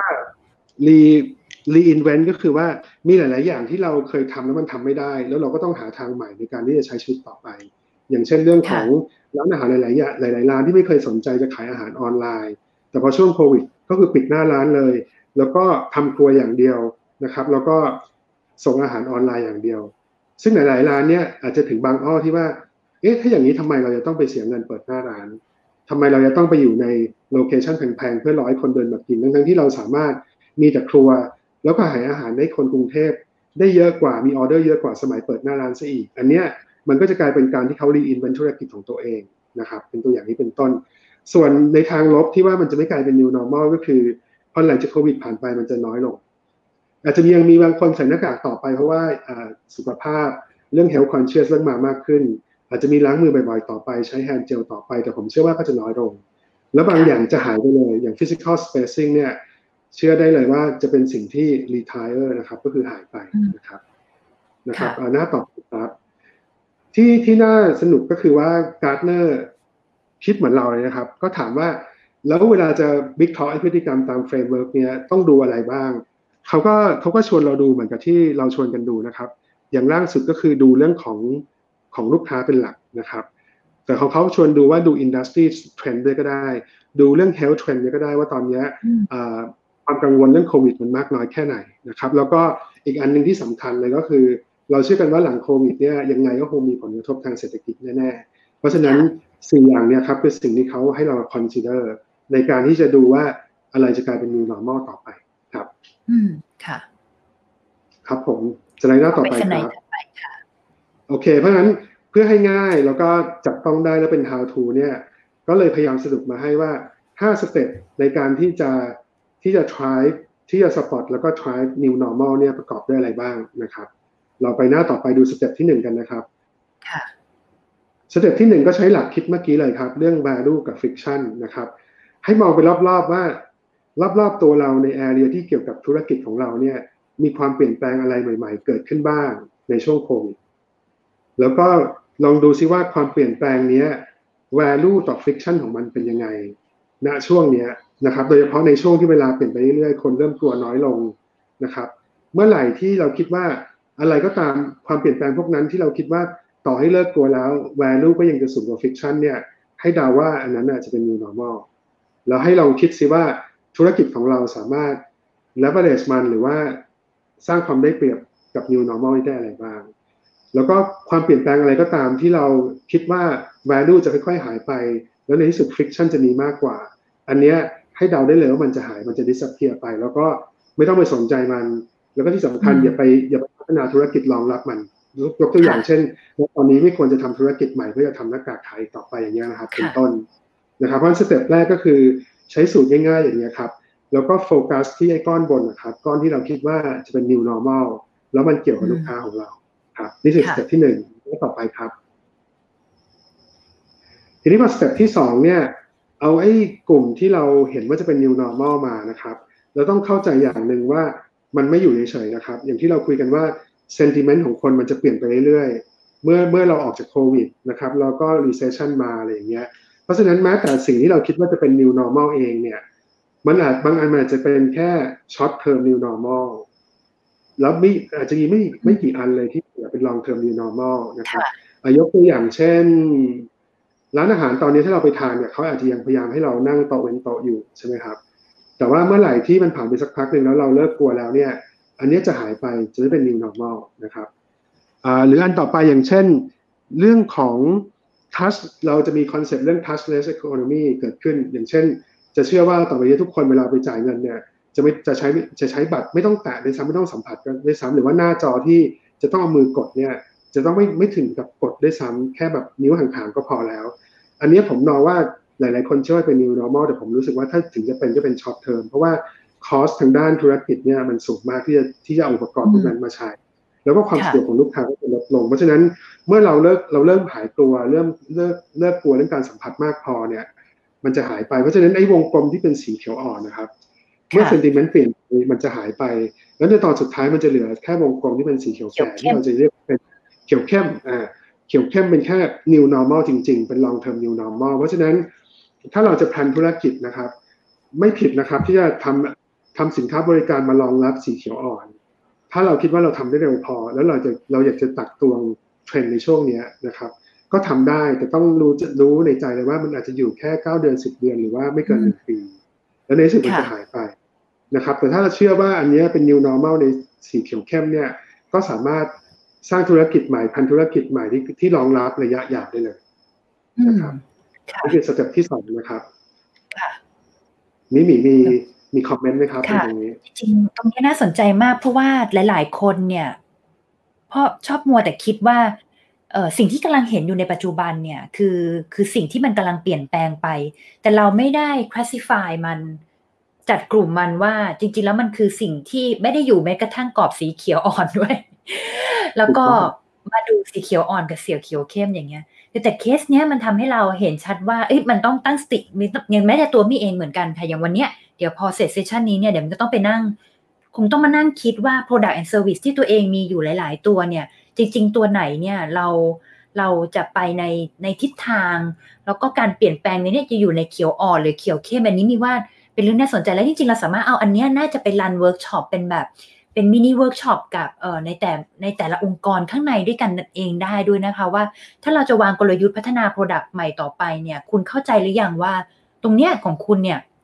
re reinvent ก็คือว่ามีหลายๆอย่างที่เราเคยทำแล้วมันทำไม่ได้แล้วเราก็ต้องหาทางใหม่ในการที่จะใช้ชีวิตต่อไปอย่างเช่นเรื่องของร้านอาหารหลายๆอย่างหลายๆร้านที่ไม่เคยสนใจจะขายอาหารออนไลน์แต่พอช่วงโควิดก็คือปิดหน้าร้านเลยแล้วก็ทำครัวอย่างเดียวนะครับแล้วก็ส่งอาหารออนไลน์อย่างเดียวซึ่งหลายๆร้านเนี่ยอาจจะถึงบางอ้อที่ว่าเอ๊ะถ้าอย่างนี้ทำไมเราจะต้องไปเสียเงินเปิดหน้าร้านทำไมเราจะต้องไปอยู่ในโลเคชั่นแพงๆเพื่อรอให้คนเดินมากินทั้งๆที่เราสามารถมีแต่ครัวแล้วก็ขายอาหารให้คนกรุงเทพได้เยอะกว่ามีออเดอร์เยอะกว่าสมัยเปิดหน้าร้านซะอีกอันเนี้ยมันก็จะกลายเป็นการที่เขา reinvent ธุรกิจของตัวเองนะครับเป็นตัวอย่างนี้เป็นต้นส่วนในทางลบที่ว่ามันจะไม่กลายเป็น new normal ก็คือพอหลังจากโควิดผ่านไปมันจะน้อยลงอาจจะมียังมีบางคนใส่หน้ากากต่อไปเพราะว่าสุขภาพเรื่อง health conscious เริ่มมามากขึ้นอาจจะมีล้างมือบ่อยๆต่อไปใช้ hand gel ต่อไปแต่ผมเชื่อว่าก็จะน้อยลงแล้วบางอย่างจะหายไปเลยอย่าง physical spacing เนี่ยเชื่อได้เลยว่าจะเป็นสิ่งที่ retire นะครับก็คือหายไปนะครับนะครับหน้าต่อครับที่ที่น่าสนุกก็คือว่า Gartner คิดเหมือนเราเลยนะครับก็ถามว่าแล้วเวลาจะวิเคราะห์พฤติกรรมตามเฟรมเวิร์กเนี้ยต้องดูอะไรบ้างเขาก็เขาก็ชวนเราดูเหมือนกับที่เราชวนกันดูนะครับอย่างล่าสุดก็คือดูเรื่องของของลูกค้าเป็นหลักนะครับแต่ของเขาชวนดูว่าดู industry trend ด้วยก็ได้ดูเรื่อง health trend ด้วยก็ได้ว่าตอนนี้ความกังวลเรื่องโควิดมันมากน้อยแค่ไหนนะครับแล้วก็อีกอันนึงที่สำคัญเลยก็คือเราเชื่อกันว่าหลังโควิดเนี่ยยังไงก็คงมีผลกระทบทางเศรษฐกิจแน่ๆเพราะฉะนั้นสิ่งอย่างเนี้ยครับคือสิ่งที่เขาให้เรา consider ในการที่จะดูว่าอะไรจะกลายเป็น new normal ต่อไปครับอืมค่ะครับผมสไลด์หน้าต่อไปครับโอเคเพราะฉะนั้นเพื่อให้ง่ายแล้วก็จับต้องได้และเป็น how to เนี่ยก็เลยพยายามสรุปมาให้ว่าห้าสเต็ปในการที่จะที่จะ try ที่จะ support แล้วก็ try new normal เนี่ยประกอบด้วยอะไรบ้างนะครับเราไปหน้าต่อไปดูสเต็ปที่หนึ่งกันนะครับค่ะสเต็ปที่หนึ่งก็ใช้หลักคิดเมื่อกี้เลยครับเรื่อง value กับ fiction นะครับให้มองไปรอบๆว่ารอบๆตัวเราใน area ที่เกี่ยวกับธุรกิจของเราเนี่ยมีความเปลี่ยนแปลงอะไรใหม่ๆเกิดขึ้นบ้างในช่วงโควิดแล้วก็ลองดูซิว่าความเปลี่ยนแปลงนี้ value ต่อ fiction ของมันเป็นยังไงณช่วงนี้นะครับโดยเฉพาะในช่วงที่เวลาเปลี่ยนไปเรื่อยๆคนเริ่มกลัวน้อยลงนะครับเมื่อไหร่ที่เราคิดว่าอะไรก็ตามความเปลี่ยนแปลงพวกนั้นที่เราคิดว่าต่อให้เลิกกลัวแล้ว value ก็ยังจะสูงกว่า fiction เนี่ยให้เดาว่าอันนั้นอาจจะเป็น new normal แล้วให้ลองคิดซิว่าธุรกิจของเราสามารถ leverage มันหรือว่าสร้างความได้เปรียบกับ new normal ได้อะไรบ้างแล้วก็ความเปลี่ยนแปลงอะไรก็ตามที่เราคิดว่า value จะค่อยๆหายไปแล้วในที่สุด friction จะมีมากกว่าอันเนี้ยให้เดาได้เลยว่ามันจะหายมันจะ disappear ไปแล้วก็ไม่ต้องไปสนใจมันแล้วก็ที่สำคัญอย่าไปอย่าไปพัฒนาธุรกิจรองรับมันยกตัวอย่างเช่นตอนนี้ไม่ควรจะทำธุรกิจใหม่เพื่อจะทำหน้ากากขายต่อไปอย่างเงี้ยนะครับเป็นต้นนะครับเพราะสเต็ปแรกก็คือใช้สูตรง่ายๆอย่างเงี้ยครับแล้วก็โฟกัสที่ไอ้ก้อนบนนะครับก้อนที่เราคิดว่าจะเป็น new normal แล้วมันเกี่ยวกับลูกค้าของเราครับนี่คือสเต็ปที่หนึ่งแล้วต่อไปครับทีนี้มาสเต็ปที่สองเนี่ยเอาไอ้กลุ่มที่เราเห็นว่าจะเป็น new normal มานะครับเราต้องเข้าใจอย่างหนึ่งว่ามันไม่อยู่เฉยๆนะครับอย่างที่เราคุยกันว่า sentiment ของคนมันจะเปลี่ยนไปเรื่อยๆเมื่อเมื่อเราออกจากโควิดนะครับแล้วก็ recession มาอะไรอย่างเงี้ยเพราะฉะนั้นแม้แต่สิ่งที่เราคิดว่าจะเป็น new normal เองเนี่ยมันอาจบางอันมันอาจจะเป็นแค่ short term new normal แล้วมีอาจจะมีไม่ไม่กี่อันเลยที่เป็น long term new normal นะครับยกตัวอย่างเช่นร้านอาหารตอนนี้ถ้าเราไปทานเนี่ยเขาอาจจะยังพยายามให้เรานั่งโต๊ะเว้นโต๊ะอยู่ใช่ไหมครับแต่ว่าเมื่อไหร่ที่มันผ่านไปสักพักหนึ่งแล้วเราเลิกกลัวแล้วเนี่ยอันนี้จะหายไปจะไม่เป็น new normal นะครับหรืออันต่อไปอย่างเช่นเรื่องของ touch เราจะมีคอนเซ็ปต์เรื่อง touchless economy เกิดขึ้นอย่างเช่นจะเชื่อว่าต่อไปนี้ทุกคนเวลาไปจ่ายเงินเนี่ยจะไม่จะใช้จะใช้บัตรไม่ต้องแตะด้วยซ้ำไม่ต้องสัมผัสกันด้วยซ้ำหรือว่าหน้าจอที่จะต้องเอามือกดเนี่ยจะต้องไม่ไม่ถึงกับกดด้วยซ้ำแค่แบบนิ้วห่างๆก็พอแล้วอันนี้ผมมองว่าหลายๆคนเชื่อว่าเป็น new normal แต่ผมรู้สึกว่าถ้าถึงจะเป็นก็เป็น short term เพราะว่าคอสทางด้านธุรกิจเนี่ยมันสูงมากที่จะที่จะเอาอุปกรณ์พวกนั้นมาใช้แล้วก็ความสะดวกของลูกค้าก็จะลดลงเพราะฉะนั้นเมื่อเราเลิกเราเริ่มหายกลัวเริ่มเลิกเลิกกลัวเรื่องการสัมผัสมากพอเนี่ยมันจะหายไปเพราะฉะนั้นไอ้วงกลมที่เป็นสีเขียวอ่อนนะครับเมื่อ sentiment เปลี่ยนมันจะหายไปแล้วในตอนสุดท้ายมันจะเหลือแค่วงกลมที่เป็นสีเขียวแก่ที่เราจะเรียกเป็นเขียวเข้มอ่าเขียวเข้มเป็นแค่ new normal จริงๆเป็น long term new normal เพราะฉะนั้นถ้าเราจะแพลนธุรกิจนะครับไม่ผิดนะครับที่จะทำทำสินค้าบริการมารองรับสีเขียวอ่อนถ้าเราคิดว่าเราทำได้เร็วพอแล้วเราจะเราอยากจะตักตวงเทรนด์ในช่วงนี้นะครับก็ทำได้แต่ต้องรู้รู้ในใจเลยว่ามันอาจจะอยู่แค่เก้าเดือนสิบเดือนหรือว่าไม่เกินหนึ่งปีแล้วในสุดมันจะหายไปนะครับแต่ถ้าเราเชื่อว่าอันนี้เป็น new normal ในสีเขียวเข้มเนี่ยก็สามารถสร้างธุรกิจใหม่พันธุรกิจใหม่ที่ที่รองรับระยะยาวได้เลยนะครับนี่คือสเต็ปที่สองนะครับนี่มีมีมีคอมเมนต์ไหมครับตรงนี้จริงตรงนี้น่าสนใจมากเพราะว่าหลายๆคนเนี่ยเพราะชอบมัวแต่คิดว่าเอ่อสิ่งที่กำลังเห็นอยู่ในปัจจุบันเนี่ยคือคือสิ่งที่มันกำลังเปลี่ยนแปลงไปแต่เราไม่ได้ classify มันจัดกลุ่มมันว่าจริงๆแล้วมันคือสิ่งที่ไม่ได้อยู่แม้กระทั่งกรอบสีเขียวอ่อนด้วยแล้วก็มาดูสีเขียวอ่อนกับสีเขียวเข้มอย่างเงี้ยแต่เคสเนี้ยมันทำให้เราเห็นชัดว่าเอ้ยมันต้องตั้งสติอย่างแม้แต่ตัวมี่เองเหมือนกันค่ะอย่างวันเนี้ยเดี๋ยวพอเสร็จเซสชันนี้เนี่ยเดี๋ยวมันจะต้องไปนั่งคงต้องมานั่งคิดว่า product and service ที่ตัวเองมีอยู่หลายๆตัวเนี่ยจริงๆตัวไหนเนี่ยเราเราจะไปในในทิศทางแล้วก็การเปลี่ยนแปลงนี้จะอยู่ในเขียวอ่อนหรือเขียวเข้มอันนี้มีว่าเป็นเรื่องน่าสนใจและจริงๆเราสามารถเอาอันนี้น่าจะไปรันเวิร์กช็อปเป็นแบบเป็นมินิเวิร์กช็อปกับเอ่อในแต่ในแต่ละองค์กรข้างในด้วยกันเองได้ด้วยนะคะว่าถ้าเราจะวางกลยุทธ์พัฒนา product ใหม่ต่อไปเนี่ยคุณเข้าใจหรือยังว่าตรงเนี้ยของคุณเนี่ย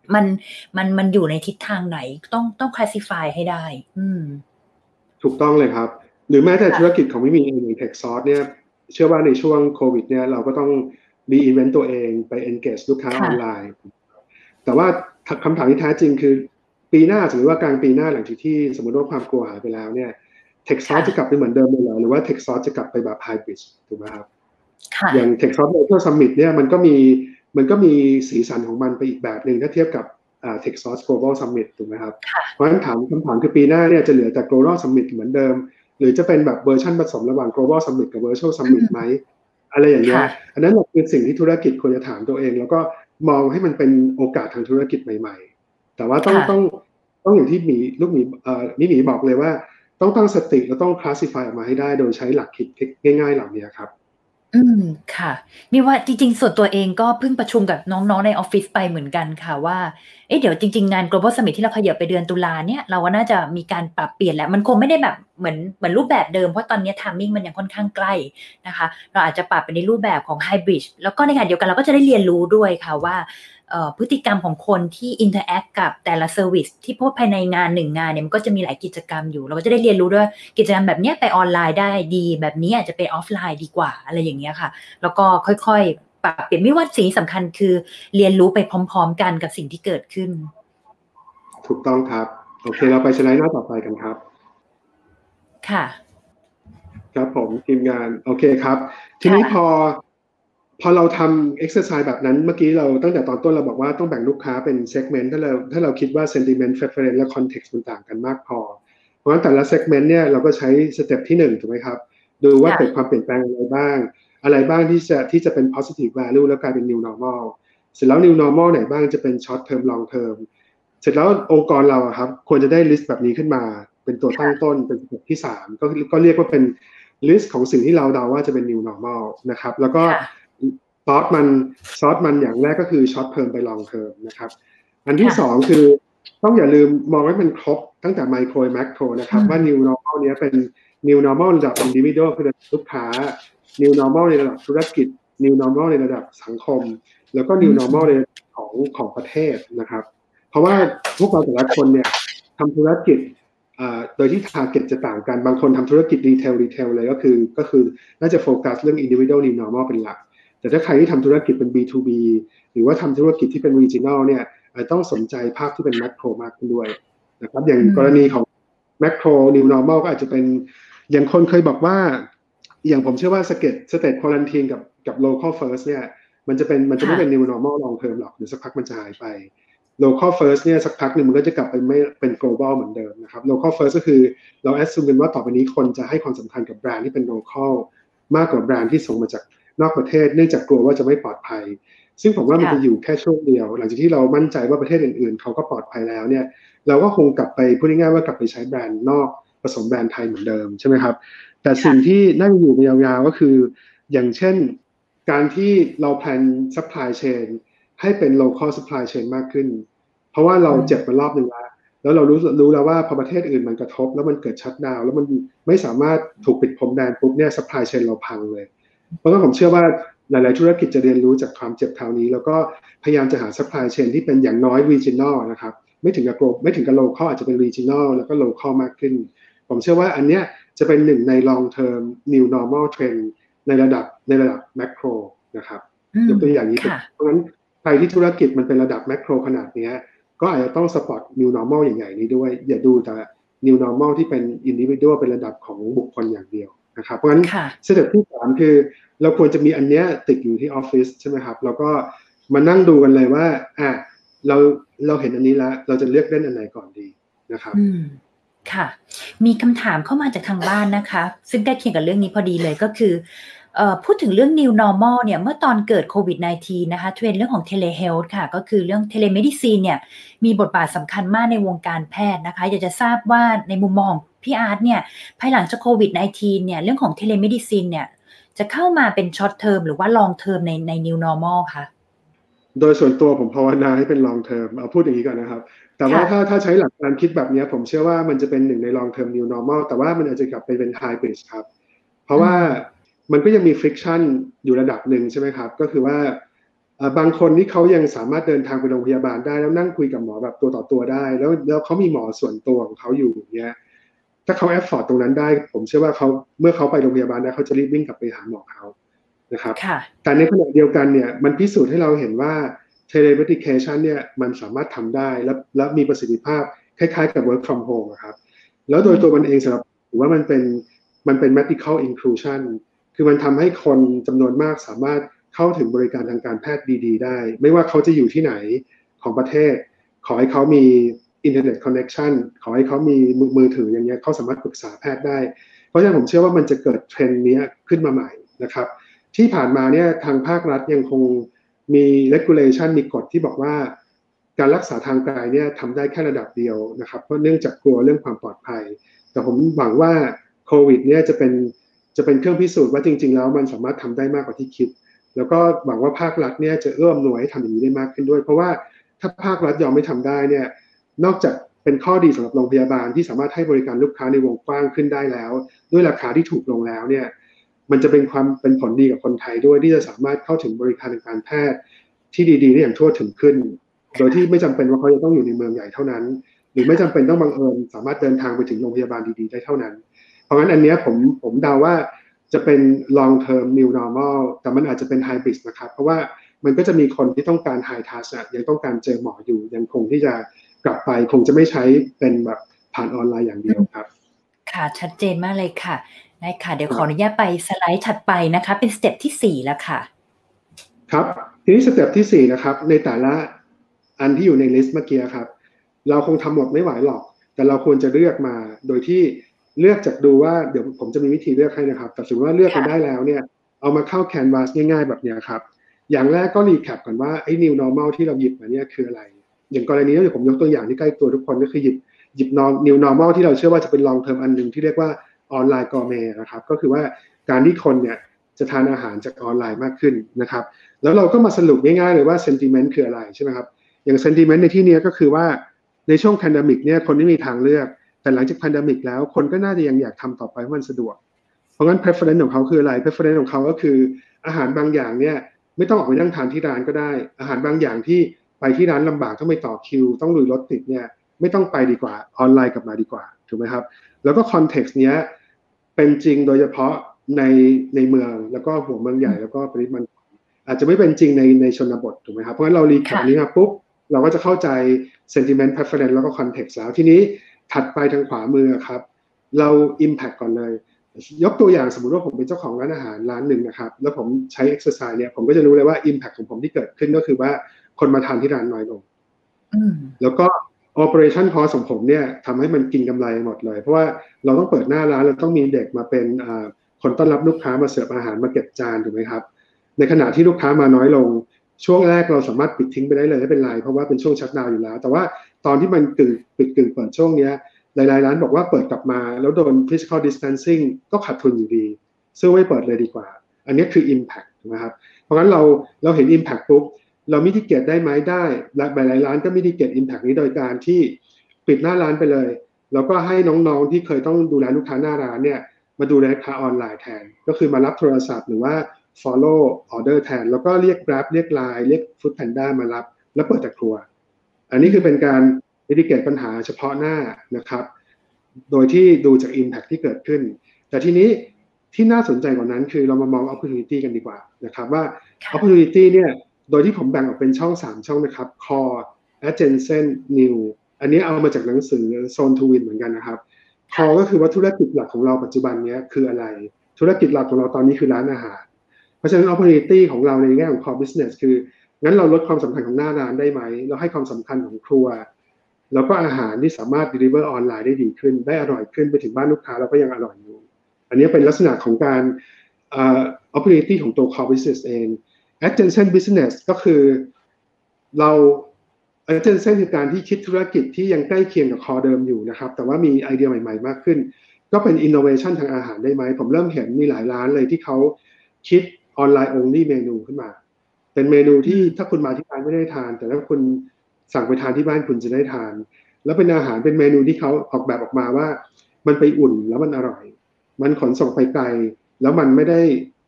มันมันมันอยู่ในทิศทางไหนต้องต้อง classify ให้ได้อืมถูกต้องเลยครับหรือแม้แต่ธุรกิจของมิมีเองอย่าง Tech Source เนี่ยเชื่อว่าในช่วงโควิดเนี่ยเราก็ต้องรีอินเวนต์ตัวเองไป engage ลูกค้าออนไลน์แต่ว่าคำถามที่แท้จริงคือปีหน้าสมมติว่ากลางปีหน้าหลังจากที่สมมติว่าความกลัวหายไปแล้วเนี่ย Tech Source จะกลับไปเหมือนเดิมเลยเหรอหรือว่า Tech Source จะกลับไปแบบ hybrid ถูกไหมครับอย่าง Tech Source Virtual Summit เนี่ยมันก็มีมันก็มีสีสันของมันไปอีกแบบหนึ่งถ้าเทียบกับTech Source Global Summit ถูกไหมครับเพราะฉะนั้นถามคำถามคือปีหน้าเนี่ยจะเหลือแต่ Global Summit เหมือนเดิมหรือจะเป็นแบบเวอร์ชันผสมระหว่าง Global Summit กับ Virtual Summit ไหมอะไรอย่างเงี้ยอันนั้นคือสิ่งที่ธุรกิจควรจะถามตัวเองแล้วก็มองให้มันเป็นโอกาสทางธุรกิจใหม่ๆแต่ว่าต้องต้องต้องอย่างที่หมีลูกหมีเอ่อนี่หมีบอกเลยว่าต้องตั้งสติแล้วต้อง classify ออกมาให้ได้โดยใช้หลักคิดง่ายๆเหล่านี้ครับอืมค่ะนี่ว่าจริงๆส่วนตัวเองก็เพิ่งประชุมกับน้องๆในออฟฟิศไปเหมือนกันค่ะว่าเอ๊ะเดี๋ยวจริงๆงาน Global Summit ที่เราขยับไปเดือนตุลาเนี่ยเราก็น่าจะมีการปรับเปลี่ยนแหละมันคงไม่ได้แบบเหมือนเหมือนรูปแบบเดิมเพราะตอนนี้ timing มันยังค่อนข้างใกล้นะคะเราอาจจะปรับไปในรูปแบบของ Hybrid แล้วก็ในขณะเดียวกันเราก็จะได้เรียนรู้ด้วยค่ะว่าพฤติกรรมของคนที่ interact กับแต่ละ service ที่พบภายในงานหนึ่งงานเนี่ยมันก็จะมีหลายกิจกรรมอยู่เราก็จะได้เรียนรู้ด้วยกิจกรรมแบบนี้ไปออนไลน์ได้ดีแบบนี้อาจจะไปออฟไลน์ดีกว่าอะไรอย่างเงี้ยค่ะแล้วก็ค่อยๆปรับเปลี่ยนไม่ว่าสิ่งสำคัญคือเรียนรู้ไปพร้อมๆกันกับสิ่งที่เกิดขึ้นถูกต้องครับโอเคเราไปสไลด์หน้าต่อไปกันครับค่ะครับผมทีมงานโอเคครับทีนี้พอพอเราทำ exercise แบบนั้นเมื่อกี้เราตั้งแต่ตอนต้นเราบอกว่าต้องแบ่งลูกค้าเป็น segment ถ้าเราถ้าเราคิดว่า sentiment preference และ context มันต่างกันมากพอเพราะฉะนั้นแต่ละ segment เนี่ยเราก็ใช้สเต็ปที่หนึ่งถูกไหมครับดูว่าเกิดความเปลี่ยนแปลงอะไรบ้างอะไรบ้างที่จะที่จะเป็น positive value แล้วกลายเป็น new normal เสร็จแล้ว new normal ไหนบ้างจะเป็น short term long term เสร็จแล้วองค์กรเราครับควรจะได้ list แบบนี้ขึ้นมาเป็นตัวตั้งต้นเป็นสเต็ปที่สามก็ก็เรียกว่าเป็น list ของสิ่งที่เราเดาว่าจะเป็น new normal นะครับแล้วก็ซอสมันซอสมันอย่างแรกก็คือ short term ไป long term นะครับอันที่สองคือต้องอย่าลืมมองให้มันครบตั้งแต่ micro และ macro นะครับว่า new normal เนี้ยเป็น new normal ระดับ individual คือระดับลูกค้า new normal ในระดับธุรกิจ new normal ในระดับสังคมแล้วก็ new normal ในของของประเทศนะครับเพราะว่าพวกเราแต่ละคนเนี่ยทำธุรกิจโดยที่ target จะต่างกันบางคนทำธุรกิจ retail retail เลยก็คือก็คือน่าจะโฟกัสเรื่อง individual new normal เป็นหลักแต่ถ้าใครที่ทำธุรกิจเป็น บี ทู บี หรือว่าทำธุรกิจที่เป็น regional เนี่ยต้องสนใจภาพที่เป็น macro มากขึ้นด้วยนะครับอย่างกรณีของ macro new normal ก็อาจจะเป็นอย่างคนเคยบอกว่าอย่างผมเชื่อว่า state state quarantine กับกับ local first เนี่ยมันจะเป็นมันจะไม่เป็น new normal long term หรอกเดี๋ยวสักพักมันจะหายไป local first เนี่ยสักพักหนึ่งมันก็จะกลับไปไม่เป็น global เหมือนเดิมนะครับ local first ก็คือเรา assume กันว่าต่อไปนี้คนจะให้ความสำคัญกับแบรนด์ที่เป็น local มากกว่าแบรนด์ที่ส่งมาจากนอกประเทศเนื่องจากกลัวว่าจะไม่ปลอดภัยซึ่งผมว่ามันจะอยู่แค่ช่วงเดียวหลังจากที่เรามั่นใจว่าประเทศอื่นๆเขาก็ปลอดภัยแล้วเนี่ยเราก็คงกลับไปพูดง่ายๆว่ากลับไปใช้แบรนด์นอกผสมแบรนด์ไทยเหมือนเดิมใช่ไหมครับแต่สิ่งที่น่าจะอยู่ไปยาวๆก็คืออย่างเช่นการที่เราแพลน supply chain ให้เป็น local supply chain มากขึ้นเพราะว่าเราเจ็บมารอบนึงแล้วแล้วเรารู้รู้แล้วว่าพอประเทศอื่นมันกระทบแล้วมันเกิดชัตดาวน์แล้วมันไม่สามารถถูกปิดพรมแดนปุ๊บเนี่ย supply chain เราพังเลยเพราะงั้นผมเชื่อว่าหลายๆธุรกิจจะเรียนรู้จากความเจ็บคราวนี้แล้วก็พยายามจะหา supply chain ที่เป็นอย่างน้อย regional นะครับไม่ถึงกับ global ไม่ถึงกับ local อาจจะเป็น regional แล้วก็ local มากขึ้นผมเชื่อว่าอันเนี้ยจะเป็นหนึ่งใน long term new normal trend ในระดับในระดับ macro นะครับยกตัวอย่างนี้เพราะงั้นใครที่ธุรกิจมันเป็นระดับ macro ขนาดนี้ก็อาจจะต้อง support new normal ใหญ่ๆนี้ด้วยอย่าดูแต่ new normal ที่เป็น individual เป็นระดับของบุคคลอย่างเดียวนะครับเพราะงั้นสเต็ปที่สามคือเราควรจะมีอันเนี้ยติดอยู่ที่ออฟฟิศใช่ไหมครับแล้วก็มานั่งดูกันเลยว่าอ่ะเราเราเห็นอันนี้แล้วเราจะเลือกเล่นอันไหนก่อนดีนะครับอืมค่ะมีคำถามเข้ามาจากทางบ้านนะคะซึ่งใกล้เคียงกับเรื่องนี้พอดีเลยก็คือเอ่อพูดถึงเรื่อง new normal เนี่ยเมื่อตอนเกิดโควิด สิบเก้า นะคะเทรนด์เรื่องของ telehealth ค่ะก็คือเรื่อง telemedicine เนี่ยมีบทบาทสำคัญมากในวงการแพทย์นะคะอยากจะทราบว่าในมุมมองพี่อาร์ตเนี่ยภายหลังจากโควิด สิบเก้า เนี่ยเรื่องของ telemedicine เนี่ยจะเข้ามาเป็น short term หรือว่า long term ในใน new normal คะโดยส่วนตัวผมภาวนาให้เป็น long term เอาพูดอย่างนี้ก่อนนะครับแต่ว่าถ้าถ้าใช้หลักการคิดแบบนี้ผมเชื่อว่ามันจะเป็นหนึ่งใน long term new normal แต่ว่ามันอาจจะกลับไปเป็น hybrid ครับเพราะว่ามันก็ยังมี friction อยู่ระดับหนึ่งใช่ไหมครับก็คือว่าบางคนที่เขายังสามารถเดินทางไปโรงพยาบาลได้แล้วนั่งคุยกับหมอแบบตัวต่อตัวได้แล้วแล้วเขามีหมอส่วนตัวของเขาอยู่เนี่ยถ้าเขาแอฟฟอร์ดตรงนั้นได้ผมเชื่อว่าเขาเมื่อเขาไปโรงพยาบาลได้เขาจะรีบวิ่งกลับไปหาหมอเขานะครับแต่ในขณะเดียวกันเนี่ยมันพิสูจน์ให้เราเห็นว่า telemedication เนี่ยมันสามารถทำได้และและมีประสิทธิภาพคล้ายๆกับ work from home ครับแล้วโดยตัวมันเองสำหรับผมว่ามันเป็นมันเป็น medical inclusion คือมันทำให้คนจำนวนมากสามารถเข้าถึงบริการทางการแพทย์ดีๆได้ไม่ว่าเขาจะอยู่ที่ไหนของประเทศขอให้เขามีอินเทอร์เน็ตคอนเนคชันขอให้เขามีมือถืออย่างเงี้ยเขาสามารถปรึกษาแพทย์ได้เพราะฉะนั้นผมเชื่อว่ามันจะเกิดเทรนด์นี้ขึ้นมาใหม่นะครับที่ผ่านมาเนี่ยทางภาครัฐยังคงมี regulation มีกฎที่บอกว่าการรักษาทางไกลเนี่ยทำได้แค่ระดับเดียวนะครับเพราะเนื่องจากกลัวเรื่องความปลอดภัยแต่ผมหวังว่าโควิดเนี่ยจะเป็นจะเป็นเครื่องพิสูจน์ว่าจริงๆแล้วมันสามารถทำได้มากกว่าที่คิดแล้วก็หวังว่าภาครัฐเนี่ยจะเอื้อมหน่วยให้ทำอย่างนี้ได้มากขึ้นด้วยเพราะว่าถ้าภาครัฐยอมไม่ทำได้เนี่ยนอกจากเป็นข้อดีสำหรับโรงพยาบาลที่สามารถให้บริการลูกค้าในวงกว้างขึ้นได้แล้วด้วยราคาที่ถูกลงแล้วเนี่ยมันจะเป็นความเป็นผลดีกับคนไทยด้วยที่จะสามารถเข้าถึงบริการทางการแพทย์ที่ดีๆได้อย่างทั่วถึงขึ้นโดยที่ไม่จำเป็นว่าเขาจะต้องอยู่ในเมืองใหญ่เท่านั้นหรือไม่จำเป็นต้องบังเอิญสามารถเดินทางไปถึงโรงพยาบาลดีๆได้เท่านั้นเพราะงั้นอันนี้ผมผมเดาว่าจะเป็น long term new normal แต่มันอาจจะเป็น hybrid นะครับเพราะว่ามันก็จะมีคนที่ต้องการ high touch ยังต้องการเจอหมออยู่ยังคงที่จะกลับไปคงจะไม่ใช้เป็นแบบผ่านออนไลน์อย่างเดียวครับค่ะชัดเจนมากเลยค่ะได้ค่ะเดี๋ยวขออนุญาตไปสไลด์ถัดไปนะคะเป็นสเต็ปที่สี่แล้วค่ะครับทีนี้สเต็ปที่สี่นะครับในแต่ละอันที่อยู่ในลิสต์เมื่อกี้ครับเราคงทำหมดไม่ไหวหรอกแต่เราควรจะเลือกมาโดยที่เลือกจากดูว่าเดี๋ยวผมจะมีวิธีเลือกให้นะครับแต่สมมติว่าเลือกกันได้แล้วเนี่ยเอามาเข้า Canvas ง่ายๆแบบนี้ครับอย่างแรกก็รีแคปก่อนว่าไอ้ New Normal ที่เราหยิบมาเนี่ยคืออะไรอย่างกรณีนี้เดี๋ยวผมยกตัวอย่างที่ใกล้ตัวทุกคนก็คือหยิบหยิบ New Normal ที่เราเชื่อว่าจะเป็น Long Term อันนึงที่เรียกว่าออนไลน์กอร์เมต์นะครับก็คือว่าการที่คนเนี่ยจะทานอาหารจากออนไลน์มากขึ้นนะครับแล้วเราก็มาสรุปง่ายๆเลยว่า sentiment คืออะไรใช่ไหมครับอย่าง sentiment ในที่นี้ก็คือว่าในช่วง pandemic เนี่ยคนไม่มีทางเลือกแต่หลังจาก pandemic แล้วคนก็น่าจะยังอยากทำต่อไปเพราะมันสะดวกเพราะงั้น preference ของเขาคืออะไร preference ของเขาก็คืออาหารบางอย่างเนี่ยไม่ต้องออกไปนั่งทานที่ร้านก็ได้อาหารบางอย่างที่ไปที่ร้านลำบากต้องไปต่อคิวต้องลุยรถติดเนี่ยไม่ต้องไปดีกว่าออนไลน์กลับมาดีกว่าถูกไหมครับแล้วก็ context เนี้ยเป็นจริงโดยเฉพาะในในเมืองแล้วก็หัวเมืองใหญ่แล้วก็ปริมณฑลอาจจะไม่เป็นจริงในในชนบทถูกไหมครับเพราะฉะนั้นเรารีแคปนี้มาปุ๊บเราก็จะเข้าใจ sentiment preference แล้วก็ context แล้วทีนี้ถัดไปทางขวามือครับเรา impact ก่อนเลยยกตัวอย่างสมมุติว่าผมเป็นเจ้าของร้านอาหารร้านหนึ่งนะครับแล้วผมใช้ exercise เนี่ยผมก็จะรู้เลยว่า impact ของผมที่เกิดขึ้นก็คือว่าคนมาทานที่ร้านน้อยลงแล้วก็ operation cost ของผมเนี่ยทำให้มันกินกำไรหมดเลยเพราะว่าเราต้องเปิดหน้าร้านเราต้องมีเด็กมาเป็นคนต้อนรับลูกค้ามาเสิร์ฟอาหารมาเก็บจานถูกไหมครับในขณะที่ลูกค้ามาน้อยลงช่วงแรกเราสามารถปิดทิ้งไปได้เลยไม่เป็นไรเพราะว่าเป็นช่วงชัตดาวน์อยู่แล้วแต่ว่าตอนที่มันกึ่งปิดกึ่งเปิดช่วงนี้หลายๆร้านบอกว่าเปิดกลับมาแล้วโดน physical distancing ก็ขาดทุนอยู่ดีซื้อไว้เปิดเลยดีกว่าอันนี้คือ impact นะครับเพราะงั้นเราเราเห็น impact ปุ๊บเรามิติเกตได้ไหมได้และหลายๆร้านก็มิติเกต impact นี้โดยการที่ปิดหน้าร้านไปเลยแล้วก็ให้น้องๆที่เคยต้องดูแลลูกค้าหน้าร้านเนี่ยมาดูแลลูกค้าออนไลน์แทนก็คือมารับโทรศัพท์หรือว่า follow order แทนแล้วก็เรียก Grab เรียก ไลน์ เรียก Food Panda มารับแล้วเปิดแต่ครัวอันนี้คือเป็นการมิติเกตปัญหาเฉพาะหน้านะครับโดยที่ดูจาก impact ที่เกิดขึ้นแต่ทีนี้ที่น่าสนใจกว่านั้นคือเรามามอง opportunity กันดีกว่านะครับว่า opportunity เนี่ยโดยที่ผมแบ่งออกเป็นช่องสามช่องนะครับ core adjacent new อันนี้เอามาจากหนังสือ Zone to Win เหมือนกันนะครับ core ก็คือว่าธุรกิจหลักของเราปัจจุบันนี้คืออะไรธุรกิจหลักของเราตอนนี้คือร้านอาหารเพราะฉะนั้น opportunity ของเราในแง่ของ core business คืองั้นเราลดความสำคัญของหน้าร้านได้ไหมเราให้ความสำคัญของครัวแล้วก็อาหารที่สามารถ deliver ออนไลน์ได้ดีขึ้นได้อร่อยขึ้นไปถึงบ้านลูกค้าแล้วก็ยังอร่อยอยู่อันนี้เป็นลักษณะของการ uh, opportunity ของตัว core business เอง adjacent business ก็คือเรา adjacent คือการที่คิดธุรกิจที่ยังใกล้เคียงกับ core เดิมอยู่นะครับแต่ว่ามีไอเดียใหม่ๆมากขึ้นก็เป็น innovation ทางอาหารได้ไหมผมเริ่มเห็นมีหลายร้านเลยที่เขาคิด online only เมนูขึ้นมาเป็นเมนูที่ถ้าคุณมาที่ร้านไม่ได้ทานแต่ถ้าคุณสั่งไปทานที่บ้านคุณจะได้ทานแล้วเป็นอาหารเป็นเมนูที่เขาออกแบบออกมาว่ามันไปอุ่นแล้วมันอร่อยมันขนส่งไปไกลแล้วมันไม่ได้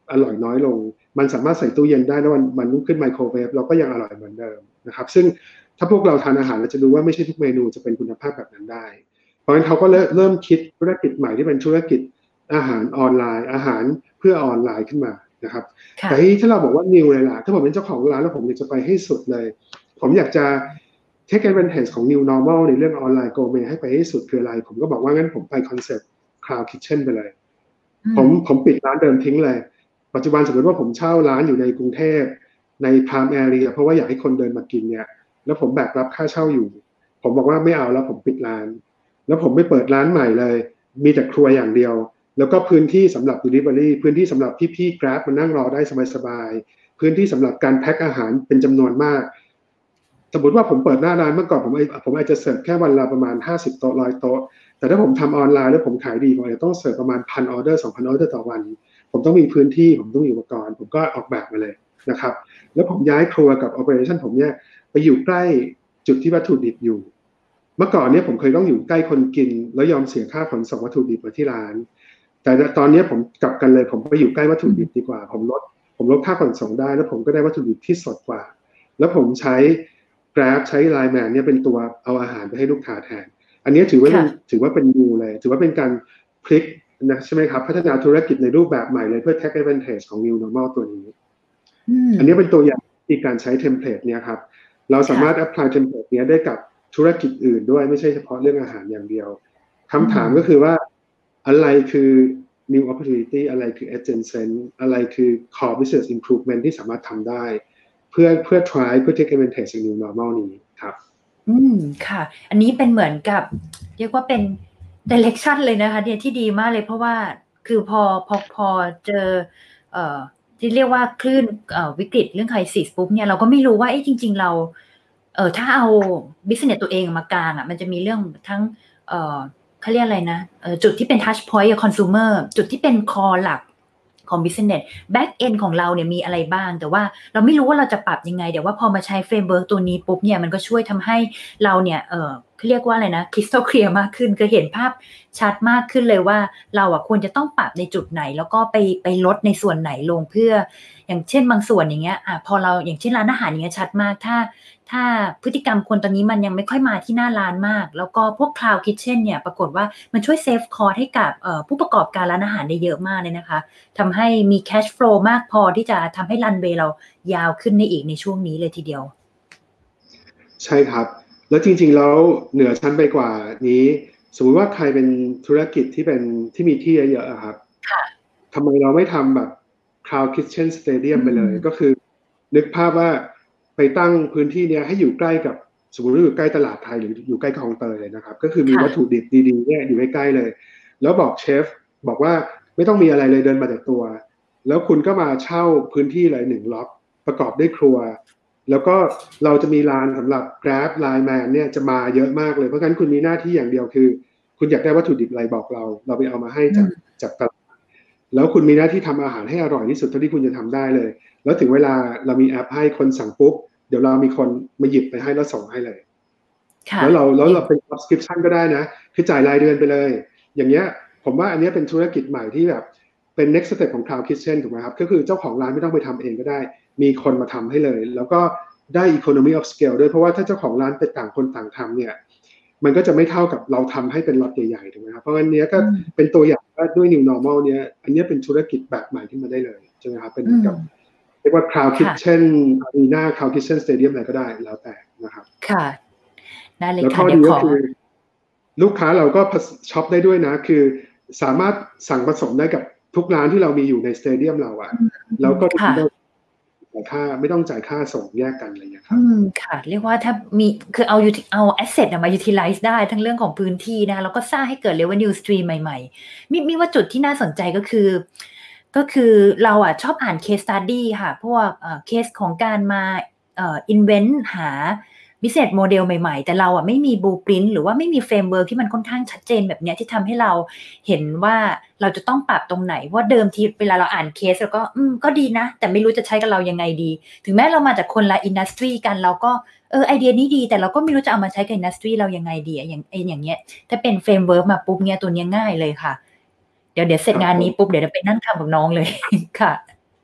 อร่อยน้อยลงมันสามารถใส่ตู้เย็นได้แล้วมันมันลุกขึ้นไมโครเวฟเราก็ยังอร่อยเหมือนเดิมนะครับซึ่งถ้าพวกเราทานอาหารเราจะรู้ว่าไม่ใช่ทุกเมนูจะเป็นคุณภาพแบบนั้นได้เพราะฉะนั้นเขาก็เริ่มคิดธุรกิจใหม่ที่เป็นธุรกิจอาหารออนไลน์อาหารเพื่อออนไลน์ขึ้นมานะครับแต่ถ้าเราบอกว่า new เลยล่ะถ้าผมเป็นเจ้าของร้านแล้วผมอยากจะไปให้สุดเลยผมอยากจะ take advantage ของ new normal ในเรื่องออนไลน์ gourmet ให้ไปให้สุดคืออะไรผมก็บอกว่างั้นผมไปคอนเซ็ปต์ cloud kitchen ไปเลยผมผมปิดร้านเดิมทิ้งเลยปัจจุบันสมมติว่าผมเช่าร้านอยู่ในกรุงเทพใน prime area เพราะว่าอยากให้คนเดินมากินเนี่ยแล้วผมแบกรับค่าเช่าอยู่ผมบอกว่าไม่เอาแล้วผมปิดร้านแล้วผมไปเปิดร้านใหม่เลยมีแต่ครัวอย่างเดียวแล้วก็พื้นที่สำหรับ delivery พื้นที่สำหรับพี่ๆ Grab มานั่งรอได้สบายๆพื้นที่สำหรับการแพ็คอาหารเป็นจำนวนมากสมมติว่าผมเปิดหน้าร้านเมื่อก่อนผมผมอาจจะเสิร์ฟแค่วันละประมาณห้าสิบโต๊ะหนึ่งร้อยโต๊ะแต่ถ้าผมทำออนไลน์แล้วผมขายดีผมอาจจะต้องเสิร์ฟประมาณ หนึ่งพัน ออเดอร์ สองพัน ออเดอร์ต่อวันผมต้องมีพื้นที่ผมต้องมีอุปกรณ์ผมก็ออกแบบมาเลยนะครับแล้วผมย้ายครัวกับ operation ผมเนี่ยไปอยู่ใกล้จุดที่วัตถุดิบอยู่เมื่อก่อนเนี่ยผมเคยต้องอยู่ใกล้คนกินแล้วยอมเสียค่าขนส่งวัตถุดิบมาที่ร้านแต่ตอนนี้ผมกลับกันเลยผมไปอยู่ใกล้วัตถุดิบดีกว่าผมลดผมลดค่าขนส่งได้แล้วผมก็ได้วัตถุดิบที่สดกว่าแล้วผมใช้ Grab ใช้ Line Man เนี่ยเป็นตัวเอาอาหารไปให้ลูกค้าแทนอันนี้ถือว่าถือว่าเป็นnewเลยถือว่าเป็นการพลิกนะใช่ไหมครับพัฒนาธุรกิจในรูปแบบใหม่เลยเพื่อ take advantage ของ new normal ตัวนี้อันนี้เป็นตัวอย่างที่การใช้เทมเพลตเนี่ยครับเราสามารถ apply เทมเพลตนี้ได้กับธุรกิจอื่นด้วยไม่ใช่เฉพาะเรื่องอาหารอย่างเดียวคำถามก็คือว่าอะไรคือ new opportunity อะไรคือ adjacent อะไรคือ core business improvement ที่สามารถทำได้เพื่อเพื่อ try เพื่อ take advantage ของ new normal นี้ครับอืมค่ะอันนี้เป็นเหมือนกับเรียกว่าเป็น direction เลยนะคะเนี่ยที่ดีมากเลยเพราะว่าคือพอพอพอเจอเอ่อที่เรียกว่าคลื่นเอ่อวิกฤตเรื่องไครซิสปุ๊บเนี่ยเราก็ไม่รู้ว่าเอ๊ะจริงๆเราเอ่อถ้าเอา business ตัวเองมากลางอ่ะมันจะมีเรื่องทั้งเอ่อเขาเรียกอะไรนะเอ่อจุดที่เป็น touch point กับ consumer จุดที่เป็น core หลักของ business back end ของเราเนี่ยมีอะไรบ้างแต่ว่าเราไม่รู้ว่าเราจะปรับยังไงเดี๋ยวว่าพอมาใช้ framework ตัวนี้ปุ๊บเนี่ยมันก็ช่วยทำให้เราเนี่ยเอ่อเขาเรียกว่าอะไรนะ crystal clear มากขึ้นคือเห็นภาพชัดมากขึ้นเลยว่าเราอ่ะควรจะต้องปรับในจุดไหนแล้วก็ไปไปลดในส่วนไหนลงเพื่ออย่างเช่นบางส่วนอย่างเงี้ยอ่ะพอเราอย่างเช่นร้านอาหารอย่างเงี้ยชัดมากถ้าถ้าพฤติกรรมคนตอนนี้มันยังไม่ค่อยมาที่หน้าร้านมากแล้วก็พวก cloud kitchen เนี่ยปรากฏว่ามันช่วยเซฟคอร์สให้กับผู้ประกอบการร้านอาหารได้เยอะมากเลยนะคะทำให้มี cash flow มากพอที่จะทำให้รันเวย์เรายาวขึ้นในอีกในช่วงนี้เลยทีเดียวใช่ครับแล้วจริงๆแล้วเหนือชั้นไปกว่านี้สมมติว่าใครเป็นธุรกิจที่เป็นที่มีที่เยอะๆครับทำไมเราไม่ทำแบบ cloud kitchen stadium ไปเลยก็คือนึกภาพว่าไปตั้งพื้นที่เนี้ยให้อยู่ใกล้กับสมมติว่าอยู่ใกล้ตลาดไทยหรืออยู่ใกล้คลองเตยเลยนะครับก็คือมีวัตถุดิบดีๆเนี่ยอยู่ใกล้ๆเลยแล้วบอกเชฟบอกว่าไม่ต้องมีอะไรเลยเดินมาแต่ตัวแล้วคุณก็มาเช่าพื้นที่เลยหนึ่งล็อกประกอบด้วยครัวแล้วก็เราจะมีร้านสำหรับ Grab Line Man เนี่ยจะมาเยอะมากเลยเพราะงั้นคุณมีหน้าที่อย่างเดียวคือคุณอยากได้วัตถุดิบอะไรบอกเราเราไปเอามาให้จากจากตลาดแล้วคุณมีหน้าที่ทำอาหารให้อร่อยที่สุดเท่าที่คุณจะทำได้เลยแล้วถึงเวลาเรามีแอปให้คนสั่งปุ๊บเดี๋ยวเรามีคนมาหยิบไปให้แล้วส่งให้เลยแล้วเราแล้วเราเป็น subscription ก็ได้นะคือจ่ายรายเดือนไปเลยอย่างเงี้ยผมว่าอันนี้เป็นธุรกิจใหม่ที่แบบเป็น next step ของ cloud kitchen ถูกไหมครับก็คือเจ้าของร้านไม่ต้องไปทำเองก็ได้มีคนมาทำให้เลยแล้วก็ได้ economy of scale ด้วยเพราะว่าถ้าเจ้าของร้านเป็นต่างคนต่างทำเนี่ยมันก็จะไม่เท่ากับเราทำให้เป็นล็อตใหญ่ๆถูกไหมครับเพราะงั้นเนี้ยก็เป็นตัวอย่างว่าด้วย new normal เนี้ยอันนี้เป็นธุรกิจแบบใหม่ที่มาได้เลยใช่ไหมครับเป็นกับเรียกว่า cloud kitchen arena cloud kitchen stadium อะไรก็ได้แล้วแต่นะครับค่ะได้เลยค่ะแล้วข้อดีก็คือลูกค้าเราก็ช็อปได้ด้วยนะคือสามารถสั่งผสมได้กับทุกร้านที่เรามีอยู่ในสเตเดียมเราอะแล้วก็ไม่ต้องจ่ายค่าไม่ต้องจ่ายค่าส่งแยกกันอะไรอย่างเงี้ยครับอืมค่ะเรียกว่าถ้ามีคือเอาเอา asset มา utilize ได้ทั้งเรื่องของพื้นที่นะคะแล้วก็สร้างให้เกิด revenue stream ใหม่ๆมีมีว่าจุดที่น่าสนใจก็คือก็คือเราอ่ะชอบอ่าน case study ค่ะพวกเอ่อ case ของการมาเอ่อ invent หา business model ใหม่ๆแต่เราอ่ะไม่มี blueprint หรือว่าไม่มี framework ที่มันค่อนข้างชัดเจนแบบเนี้ยที่ทำให้เราเห็นว่าเราจะต้องปรับตรงไหนว่าเดิมทีเวลาเราอ่าน case แล้วก็อืมก็ดีนะแต่ไม่รู้จะใช้กับเรายังไงดีถึงแม้เรามาจากคนละ industry กันเราก็เออไอเดียนี้ดีแต่เราก็ไม่รู้จะเอามาใช้กับ industry เรายังไงดีอย่างไออย่างเงี้ยถ้าเป็น framework มาปุ๊บเนี่ยตัวเนี้ยง่ายเลยค่ะเดี๋ยวเดี๋ยวเสร็จงานนี้ปุ๊บเดี๋ยวจะไปนั่งทำกับน้องเลยค่ะ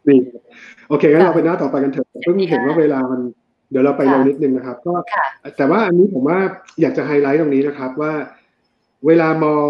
ดีโอเคงั้นเราไปหน้าต่อไปกันเถอะเพิ่งเห็นว่าเวลามันเดี๋ยวเราไปเร็วนิดนึงนะครับก็แต่ว่าอันนี้ผมว่าอยากจะไฮไลท์ตรงนี้นะครับว่าเวลามอง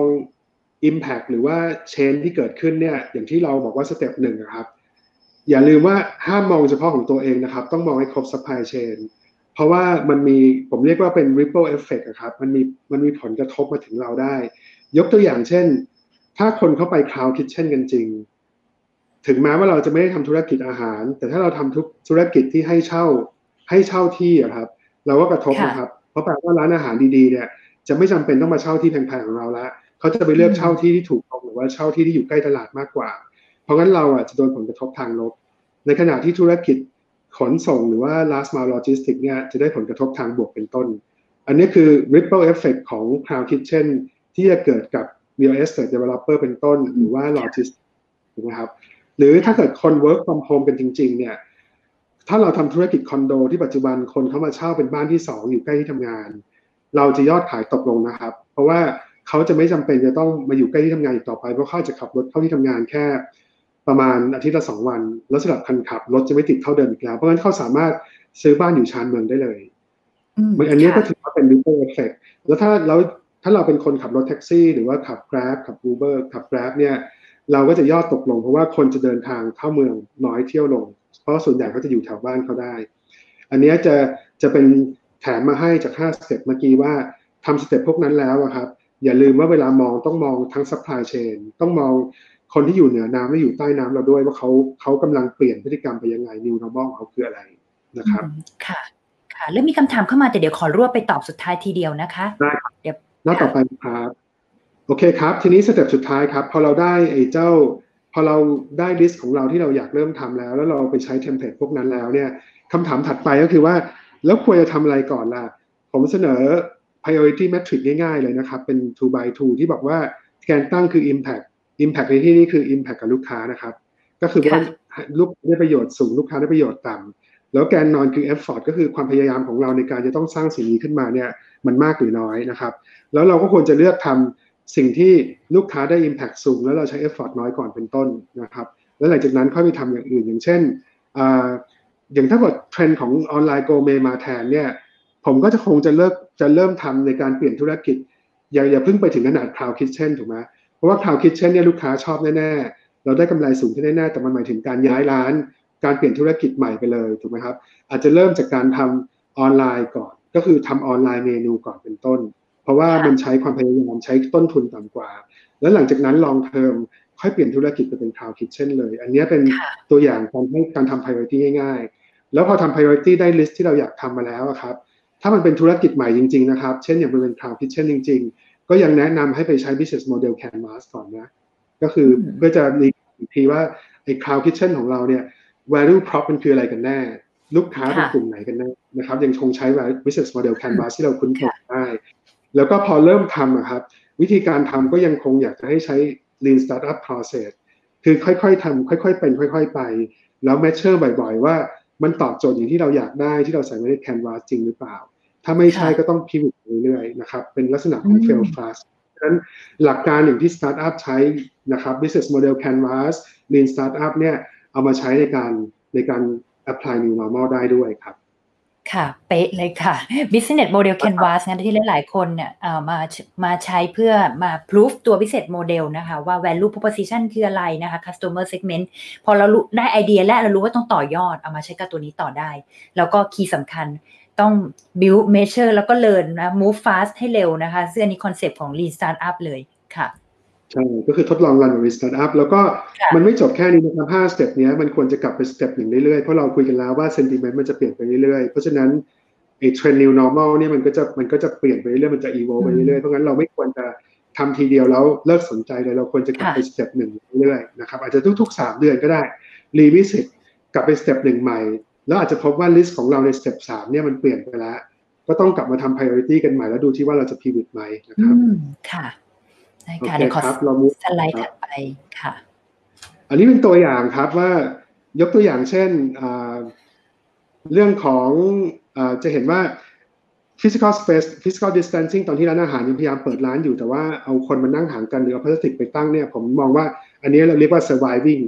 impact หรือว่า change ที่เกิดขึ้นเนี่ยอย่างที่เราบอกว่าสเต็ปหนึ่งนะครับอย่าลืมว่าห้ามมองเฉพาะของตัวเองนะครับต้องมองให้ครบ supply chain เพราะว่ามันมีผมเรียกว่าเป็น ripple effect ครับมันมีมันมีผลกระทบมาถึงเราได้ยกตัวอย่างเช่นถ้าคนเข้าไป cloud kitchen กันจริงถึงแม้ว่าเราจะไม่ได้ทำธุรกิจอาหารแต่ถ้าเราทำทุกธุรกิจที่ให้เช่าให้เช่าที่อะครับเราก็กระทบนะครับเพราะแปลว่าร้านอาหารดีๆเนี่ยจะไม่จำเป็นต้องมาเช่าที่แพงๆของเราแล้วเขาจะไปเลือกเช่าที่ที่ถูกต้องหรือว่าเช่าที่ที่อยู่ใกล้ตลาดมากกว่าเพราะงั้นเราอ่ะจะโดนผลกระทบทางลบในขณะที่ธุรกิจขนส่งหรือว่า last mile logistics เนี่ยจะได้ผลกระทบทางบวกเป็นต้นอันนี้คือ ripple effect ของ cloud kitchen ที่จะเกิดกับ real estate developer เป็นต้นหรือว่า logistics ถูกไหมครับหรือถ้าเกิดคน work from home เป็นจริงๆเนี่ยถ้าเราทำธุรกิจคอนโดที่ปัจจุบันคนเข้ามาเช่าเป็นบ้านที่สองอยู่ใกล้ที่ทำงานเราจะยอดขายตกลงนะครับเพราะว่าเขาจะไม่จำเป็นจะต้องมาอยู่ใกล้ที่ทำงานอีกต่อไปเพราะเขาจะขับรถเข้าที่ทำงานแค่ประมาณอาทิตย์ละสองวันแล้วสำหรับคันขับรถจะไม่ติดเท่าเดิมอีกแล้วเพราะฉะนั้นเขาสามารถซื้อบ้านอยู่ชานเมืองได้เลยอันนี้ก็ถือว่าเป็น ripple effect แล้วถ้าเราถ้าเราเป็นคนขับรถแท็กซี่หรือว่าขับ Grab ขับ Uber ขับ Grab เนี่ยเราก็จะยอดตกลงเพราะว่าคนจะเดินทางเข้าเมืองน้อยเที่ยวลงเพราะส่วนใหญ่เขาจะอยู่แถวบ้านเขาได้อันนี้จะจะเป็นแถมมาให้จากห้าสเต็ปเมื่อกี้ว่าทำสเต็ปพวกนั้นแล้วครับอย่าลืมว่าเวลามองต้องมองทั้ง supply chain ต้องมองคนที่อยู่เหนือน้ำและอยู่ใต้น้ำเราด้วยว่าเขาเขากำลังเปลี่ยนพฤติกรรมไปยังไง new normal ของเขาคืออะไรนะครับค่ะค่ะแล้วมีคำถามเข้ามาแต่เดี๋ยวขอรวบไปตอบสุดท้ายทีเดียวนะคะได้เดี๋ยวหน้าต่อไปครับโอเคครับทีนี้สเต็ปสุดท้ายครับพอเราได้ไอ้เจ้าพอเราได้ลิสต์ของเราที่เราอยากเริ่มทำแล้วแล้วเราไปใช้เทมเพลตพวกนั้นแล้วเนี่ยคำถามถัดไปก็คือว่าแล้วควรจะทำอะไรก่อนล่ะผมเสนอ priority metric ง่ายๆเลยนะครับเป็น two by two ที่บอกว่าแกนตั้งคือ impact impact ในที่นี้คือ impact กับลูกค้านะครับก็คือว่าลูกได้ประโยชน์สูงลูกค้าได้ประโยชน์ต่ำแล้วแกนนอนคือ effort ก็คือความพยายามของเราในการจะต้องสร้างสิ่งนี้ขึ้นมาเนี่ยมันมากหรือน้อยนะครับแล้วเราก็ควรจะเลือกทำสิ่งที่ลูกค้าได้ impact สูงแล้วเราใช้ effort น้อยก่อนเป็นต้นนะครับแล้วหลังจากนั้นค่อยไปทำอย่างอื่นอย่างเช่นอย่างถ้าเกิดเทรนด์ของออนไลน์โกเมมาแทนเนี่ยผมก็จะคงจะเลิกจะเริ่มทำในการเปลี่ยนธุรกิจอย่าอย่าเพิ่งไปถึงขนาด cloud kitchen ถูกไหมเพราะว่า cloud kitchen เนี่ยลูกค้าชอบแน่ๆเราได้กำไรสูงขึ้นแน่ๆแต่มันหมายถึงการย้ายร้านการเปลี่ยนธุรกิจใหม่ไปเลยถูกไหมครับอาจจะเริ่มจากการทำออนไลน์ก่อนก็คือทำออนไลน์เมนูก่อนเป็นต้นเพราะว่ามันใช้ความพยายามใช้ต้นทุนต่ำกว่าแล้วหลังจากนั้น long term ค่อยเปลี่ยนธุรกิจไปเป็น cloud kitchen เลยอันนี้เป็นตัวอย่างการให้การทำ priority ง่ายๆแล้วพอทำ priority ได้ list ที่เราอยากทำมาแล้วครับถ้ามันเป็นธุรกิจใหม่จริงๆนะครับเช่นอย่างเป็น cloud kitchen จริงๆก็ยังแนะนำให้ไปใช้ business model canvas ก่อนนะก็คือเพื่อจะรีอีกทีว่าไอ้ cloud kitchen ของเราเนี่ย value prop มันคืออะไรกันแน่ลูกค้าเป็นกลุ่มไหนกันแน่นะครับยังคงใช้ business model canvas ที่เราคุ้นเคยได้แล้วก็พอเริ่มทำครับวิธีการทำก็ยังคงอยากจะให้ใช้ lean startup process คือค่อยๆทำค่อยๆเป็นค่อยๆไปแล้ว measure บ่อยๆว่ามันตอบโจทย์อย่างที่เราอยากได้ที่เราใส่ไว้ใน canvas จริงหรือเปล่าถ้าไม่ใช่ก็ต้อง pivot เรื่อยๆนะครับเป็นลักษณะของ fail fast ฉะนั้นหลักการอย่างที่ startup ใช้นะครับ business model canvas lean startup เนี่ยเอามาใช้ในการในการ apply new normal ได้ด้วยครับค่ะเป๊ะเลยค่ะ business model canvas นะที่หลายๆคนเนี่ยเอ่อมามาใช้เพื่อมา proof ตัว business model นะคะว่า value proposition คืออะไรนะคะ customer segment พอเรารู้ได้ไอเดียและเรารู้ว่าต้องต่อยอดเอามาใช้กับตัวนี้ต่อได้แล้วก็คีย์สำคัญต้อง build measure แล้วก็ learn นะ move fast ให้เร็วนะคะซึ่งอันนี้คอนเซปต์ของ lean startup เลยค่ะใช่ก็คือทดลองรันกับ startup แล้วก็มันไม่จบแค่นี้นะครับห้าสเต็ปนี้มันควรจะกลับไปสเต็ปหนึ่งเรื่อยๆเพราะเราคุยกันแล้วว่า sentiment มันจะเปลี่ยนไปเรื่อยๆเพราะฉะนั้นไอ้ trend new normal เนี่ยมันก็จะมันก็จะเปลี่ยนไปเรื่อยๆมันจะ evolve ไปเรื่อยๆเพราะงั้นเราไม่ควรจะทำทีเดียวแล้วเลิกสนใจเลยเราควรจะกลับไปสเต็ปหนึ่งเรื่อยๆนะครับอาจจะทุกๆสามเดือนก็ได้ revisit กลับไปสเต็ปหนึ่งใหม่แล้วอาจจะพบว่า list ของเราในสเต็ปสามเนี่ยมันเปลี่ยนไปแล้วก็ต้องกลับมาทำ priority กันใหม่แล้วดูที่ว่าเราจะ pivot ไหมนะครับค่ะได้ค่ะเดี๋ยวขอสไลด์ถัดไปค่ะอันนี้เป็นตัวอย่างครับว่ายกตัวอย่างเช่นเรื่องของจะเห็นว่า physical space physical distancing ตอนที่ร้านอาหารยังพยายามเปิดร้านอยู่แต่ว่าเอาคนมานั่งห่างกันหรือเอาพลาสติกไปตั้งเนี่ยผมมองว่าอันนี้เราเรียกว่า surviving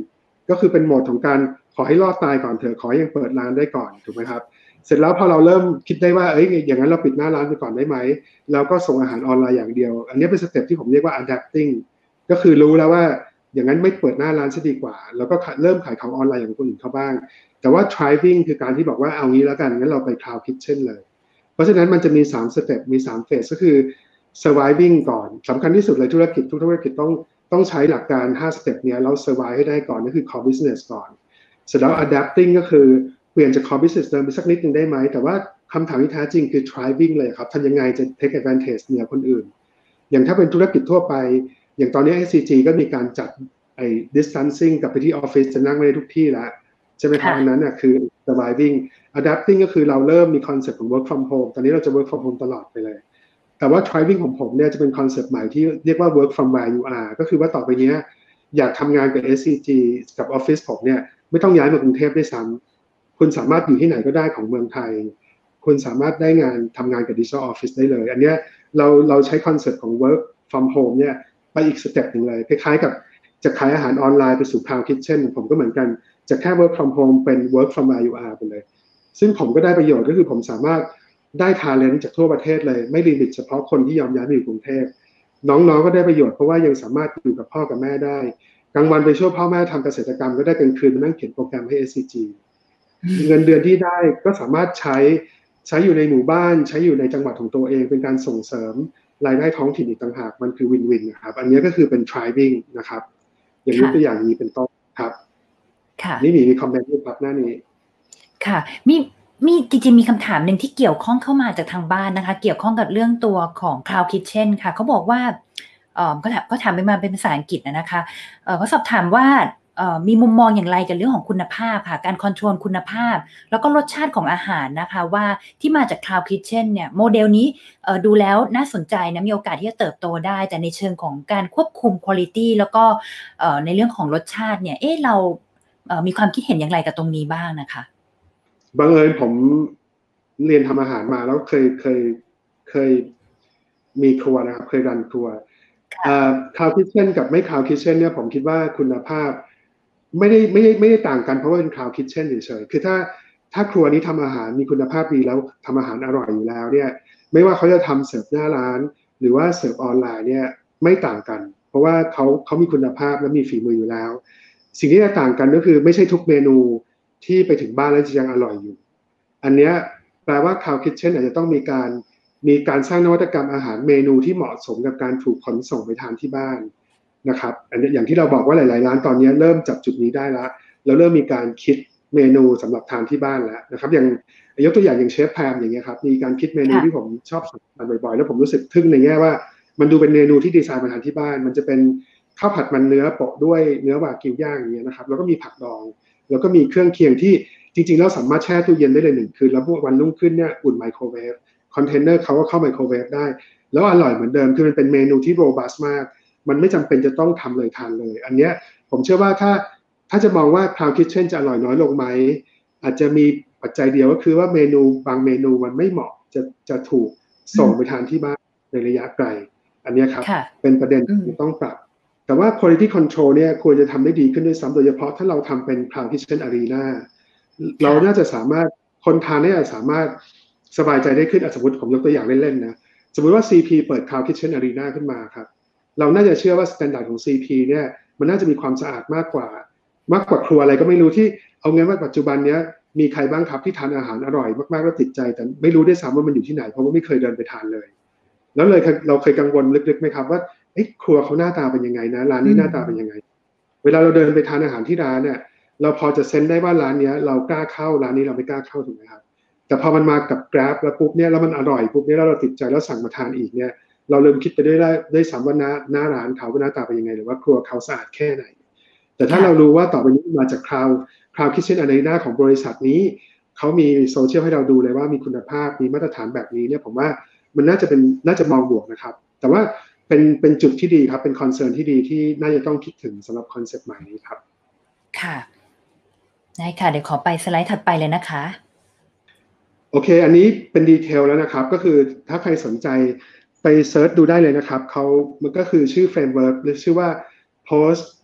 ก็คือเป็นโหมดของการขอให้รอดตายก่อนเถอะขอให้ยังเปิดร้านได้ก่อนถูกไหมครับเสร็จแล้วพอเราเริ่มคิดได้ว่าเอ้ยอย่างนั้นเราปิดหน้าร้านไปก่อนได้ไหมแล้วก็ส่งอาหารออนไลน์อย่างเดียวอันนี้เป็นสเต็ปที่ผมเรียกว่า adapting ก็คือรู้แล้วว่าอย่างนั้นไม่เปิดหน้าร้านซะดีกว่าแล้วก็เริ่มขายของออนไลน์อย่างคนอื่นเขาบ้างแต่ว่า thriving คือการที่บอกว่าเอางี้แล้วกันงั้นเราไป cloud kitchen เลยเพราะฉะนั้นมันจะมีสามสเต็ปมีสามเฟสก็คือ surviving ก่อนสำคัญที่สุดเลยธุรกิจทุกธุรกิจต้องต้องใช้หลักการห้าสเต็ปนี้แล้ว survive ให้ได้ก่อนนั่นคือ core business ก่อนเสร็จแล้ว adapting ก็คือเปลี่ยนจาก core business เดิมไปสักนิดนึงได้ไหมแต่ว่าคำถามที่แท้จริงคือ thriving เลยครับทำยังไงจะ take advantage เหนือคนอื่นอย่างถ้าเป็นธุรกิจทั่วไปอย่างตอนนี้ เอส ซี จี ก็มีการจัดไอ้ distancing กับไปที่ออฟฟิศจะนั่งไม่ได้ทุกที่แล้วใช่ไหมครับอันนั้นน่ะคือ surviving adapting ก็คือเราเริ่มมีคอนเซ็ปต์ของ work from home ตอนนี้เราจะ work from home ตลอดไปเลยแต่ว่า thriving ของผมเนี่ยจะเป็นคอนเซ็ปต์ใหม่ที่เรียกว่า work from where you are ก็คือว่าต่อไปนี้อยากทำงานกับ เอส ซี จี กับออฟฟิศผมเนี่ยไม่ต้องย้ายมากรุงเทพด้วยซ้ำคุณสามารถอยู่ที่ไหนก็ได้ของเมืองไทยคุณสามารถได้งานทำงานกับ digital office ได้เลยอันเนี้ยเราเราใช้คอนเซ็ปต์ของ work from home เนี่ยไปอีกสเต็ปนึงเลยคล้ายๆกับจะขายอาหารออนไลน์ไปสู่ cloud kitchen ผมก็เหมือนกันจะแค่ work from home เป็น work from where you are ไปเลยซึ่งผมก็ได้ประโยชน์ก็คือผมสามารถได้ talent จากทั่วประเทศเลยไม่ลิมิตเฉพาะคนที่ยอมย้ายมาอยู่กรุงเทพน้องๆก็ได้ประโยชน์เพราะว่ายังสามารถอยู่กับพ่อกับแม่ได้กลางวันไปช่วยพ่อแม่ทำเกษตรกรรมก็ได้กลางคืนมานั่งเขียนโปรแกรมให้ เอส ซี จี เงินเดือนที่ได้ก็สามารถใช้ใช้อยู่ในหมู่บ้านใช้อยู่ในจังหวัดของตัวเองเป็นการส่งเสริมรายได้ท้องถิ่นอีกต่างหากมันคือวินวินนะครับอันนี้ก็คือเป็น thriving นะครับอย่างยกตัวอย่างนี้เป็นต้นครับนี่มีมีคอมเมนต์ด้วยครับหน้านี้ค่ะมีมีจริงๆมีคำถามหนึ่งที่เกี่ยวข้องเข้ามาจากทางบ้านนะคะเกี่ยวข้องกับเรื่องตัวของ Cloud Kitchen ค่ะเขาบอกว่าเอ่อก็ถามก็ถามไปมาเป็นภาษาอังกฤษนะคะเอ่อเขาสอบถามว่าเอ่อมีมุมมองอย่างไรกับเรื่องของคุณภาพค่ะการคอนโทรลคุณภาพแล้วก็รสชาติของอาหารนะคะว่าที่มาจาก Cloud Kitchen เนี่ยโมเดลนี้เอ่อดูแล้วน่าสนใจนะมีโอกาสที่จะเติบโตได้แต่ในเชิงของการควบคุม quality แล้วก็เอ่อในเรื่องของรสชาติเนี่ยเอ๊ะเราเอ่อมีความคิดเห็นอย่างไรกับตรงนี้บ้างนะคะบังเอิญผมเรียนทำอาหารมาแล้วเคยเคยเคยมีครัวนะครับเคยรันครัวคาวคิทเช่นกับไม่คาวคิทเช่นเนี่ยผมคิดว่าคุณภาพไม่ได้ไม่ได้ไม่ได้ต่างกันเพราะว่าเป็นคาวคิทเช่นเฉยๆคือถ้าถ้าครัวนี้ทำอาหารมีคุณภาพดีแล้วทำอาหารอร่อยอยู่แล้วเนี่ยไม่ว่าเขาจะทำเสิร์ฟหน้าร้านหรือว่าเสิร์ฟออนไลน์เนี่ยไม่ต่างกันเพราะว่าเขาเขามีคุณภาพและมีฝีมืออยู่แล้วสิ่งที่จะต่างกันก็คือไม่ใช่ทุกเมนูที่ไปถึงบ้านแล้วจะยังอร่อยอยู่อันเนี้ยแปลว่า Cloud Kitchen อาจจะต้องมีการมีการสร้างนวัตกรรมอาหารเมนูที่เหมาะสมกับการถูกขนส่งไปทานที่บ้านนะครับอันนี้อย่างที่เราบอกว่าหลายๆร้านตอนนี้เริ่มจับจุดนี้ได้แล้วแล้วเริ่มมีการคิดเมนูสำหรับทานที่บ้านแล้วนะครับอย่างยกตัวอย่างอย่างเชฟแพมอย่างเงี้ยครับมีการคิดเมนูที่ผมชอบทานบ่อยๆแล้วผมรู้สึกทึ่งในแง่ว่ามันดูเป็นเมนูที่ดีไซน์มาทานที่บ้านมันจะเป็นข้าวผัดมันเนื้อโปะด้วยเนื้อวากิวย่างอย่างเงี้ยนะครับแล้วก็มีผักดองแล้วก็มีเครื่องเคียงที่จริงๆแล้วสามารถแช่ตู้เย็นได้เลยหนึ่งคืนแล้ววันรุ่งขึ้นเนี่ยอุ่นไมโครเวฟคอนเทนเนอร์เขาก็เข้าไมโครเวฟได้แล้วอร่อยเหมือนเดิมคือมันเป็นเมนูที่โรบัสมากมันไม่จำเป็นจะต้องทำเลยทานเลยอันเนี้ยผมเชื่อว่าถ้าถ้าจะมองว่า Cloud Kitchen จะอร่อยน้อยลงไหมอาจจะมีปัจจัยเดียวก็คือว่าเมนูบางเมนูมันไม่เหมาะจะจะถูกส่งไปทานที่บ้านในระยะไกลอันนี้ครับเป็นประเด็นที่ต้องปรับแต่ว่า quality control เนี่ยควรจะทำได้ดีขึ้นด้วยซ้ำโดยเฉพาะถ้าเราทำเป็น Cloud Kitchen Arena เราน่าจะสามารถคนทานเนี่ยสามารถสบายใจได้ขึ้นสมมติผมยกตัวอย่างเล่นๆนะสมมติว่า ซี พี เปิด Cloud Kitchen Arena ขึ้นมาครับเราน่าจะเชื่อว่า standard ของ ซี พี เนี่ยมันน่าจะมีความสะอาดมากกว่ามากกว่าครัวอะไรก็ไม่รู้ที่เอาเงินว่าปัจจุบันเนี้ยมีใครบ้างครับที่ทานอาหารอร่อยมากๆแล้วติดใจแต่ไม่รู้ด้วยซ้ำว่ามันอยู่ที่ไหนเพราะว่าไม่เคยเดินไปทานเลยแล้วเลยเราเคยกังวลลึกๆไหมครับว่าเอ๊ะครัวเขาหน้าตาเป็นยังไงนะร้านนี้หน้าตาเป็นยังไงเวลาเราเดินไปทานอาหารที่ร้านเนี่ยเราพอจะเซนได้ว่าร้านนี้เรากล้าเข้าร้านนี้เราไม่กล้าเข้าถูกไหมครับแต่พอมันมากับ Grab แล้วปุ๊บเนี่ยแล้วมันอร่อยปุ๊บเนี่ยแล้วเราติดใจแล้วสั่งมาทานอีกเนี่ยเราเริ่มคิดไปได้ได้ซ้ำว่าหน้าหน้าร้านเขาหน้าตาเป็นยังไงหรือว่าครัวเขาสะอาดแค่ไหนแต่ถ้าเรารู้ว่าต่อไปนี้มาจาก Cloud Cloud Kitchen Arena ของบริษัทนี้เขามีโซเชียลให้เราดูเลยว่ามีคุณภาพมีมาตรฐานแบบนี้เนี่ยผมว่ามันน่าจะเป็นน่าจะมองบวกนะครับแต่ว่าเป็นเป็นจุดที่ดีครับเป็นคอนเซิร์นที่ดีที่น่าจะต้องคิดถึงสำหรับคอนเซ็ปต์ใหม่นี้ครับค่ะได้ค่ะเดี๋ยวขอไปสไลด์ถัดไปเลยนะคะโอเคอันนี้เป็นดีเทลแล้วนะครับก็คือถ้าใครสนใจไปเซิร์ชดูได้เลยนะครับเขามันก็คือชื่อเฟรมเวิร์กหรือชื่อว่า post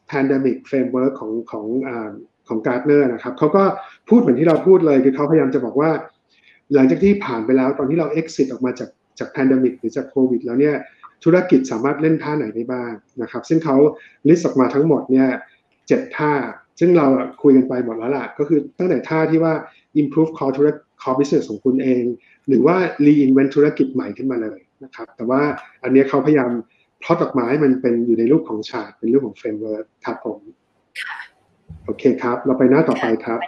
pandemic framework ของของอ่าของ Gartner นะครับเขาก็พูดเหมือนที่เราพูดเลยคือเขาพยายามจะบอกว่าหลังจากที่ผ่านไปแล้วตอนที่เรา exit ออกมาจากจาก pandemic หรือจากโควิดแล้วเนี่ยธุรกิจสามารถเล่นท่าไหนได้บ้างนะครับซึ่งเขา list ออกมาทั้งหมดเนี่ยเจ็ดท่าซึ่งเราคุยกันไปหมดแล้วล่ะก็คือตั้งแต่ท่าที่ว่า improve core ธุร core business ของคุณเองหรือว่า reinvent ธุรกิจใหม่ขึ้นมาเลยนะครับแต่ว่าอันนี้เขาพยายามพล็อตออกมาให้มันเป็นอยู่ในรูปของฉากเป็นรูปของ framework ครับผมโอเคครับเราไปหน้าต่อไปครับ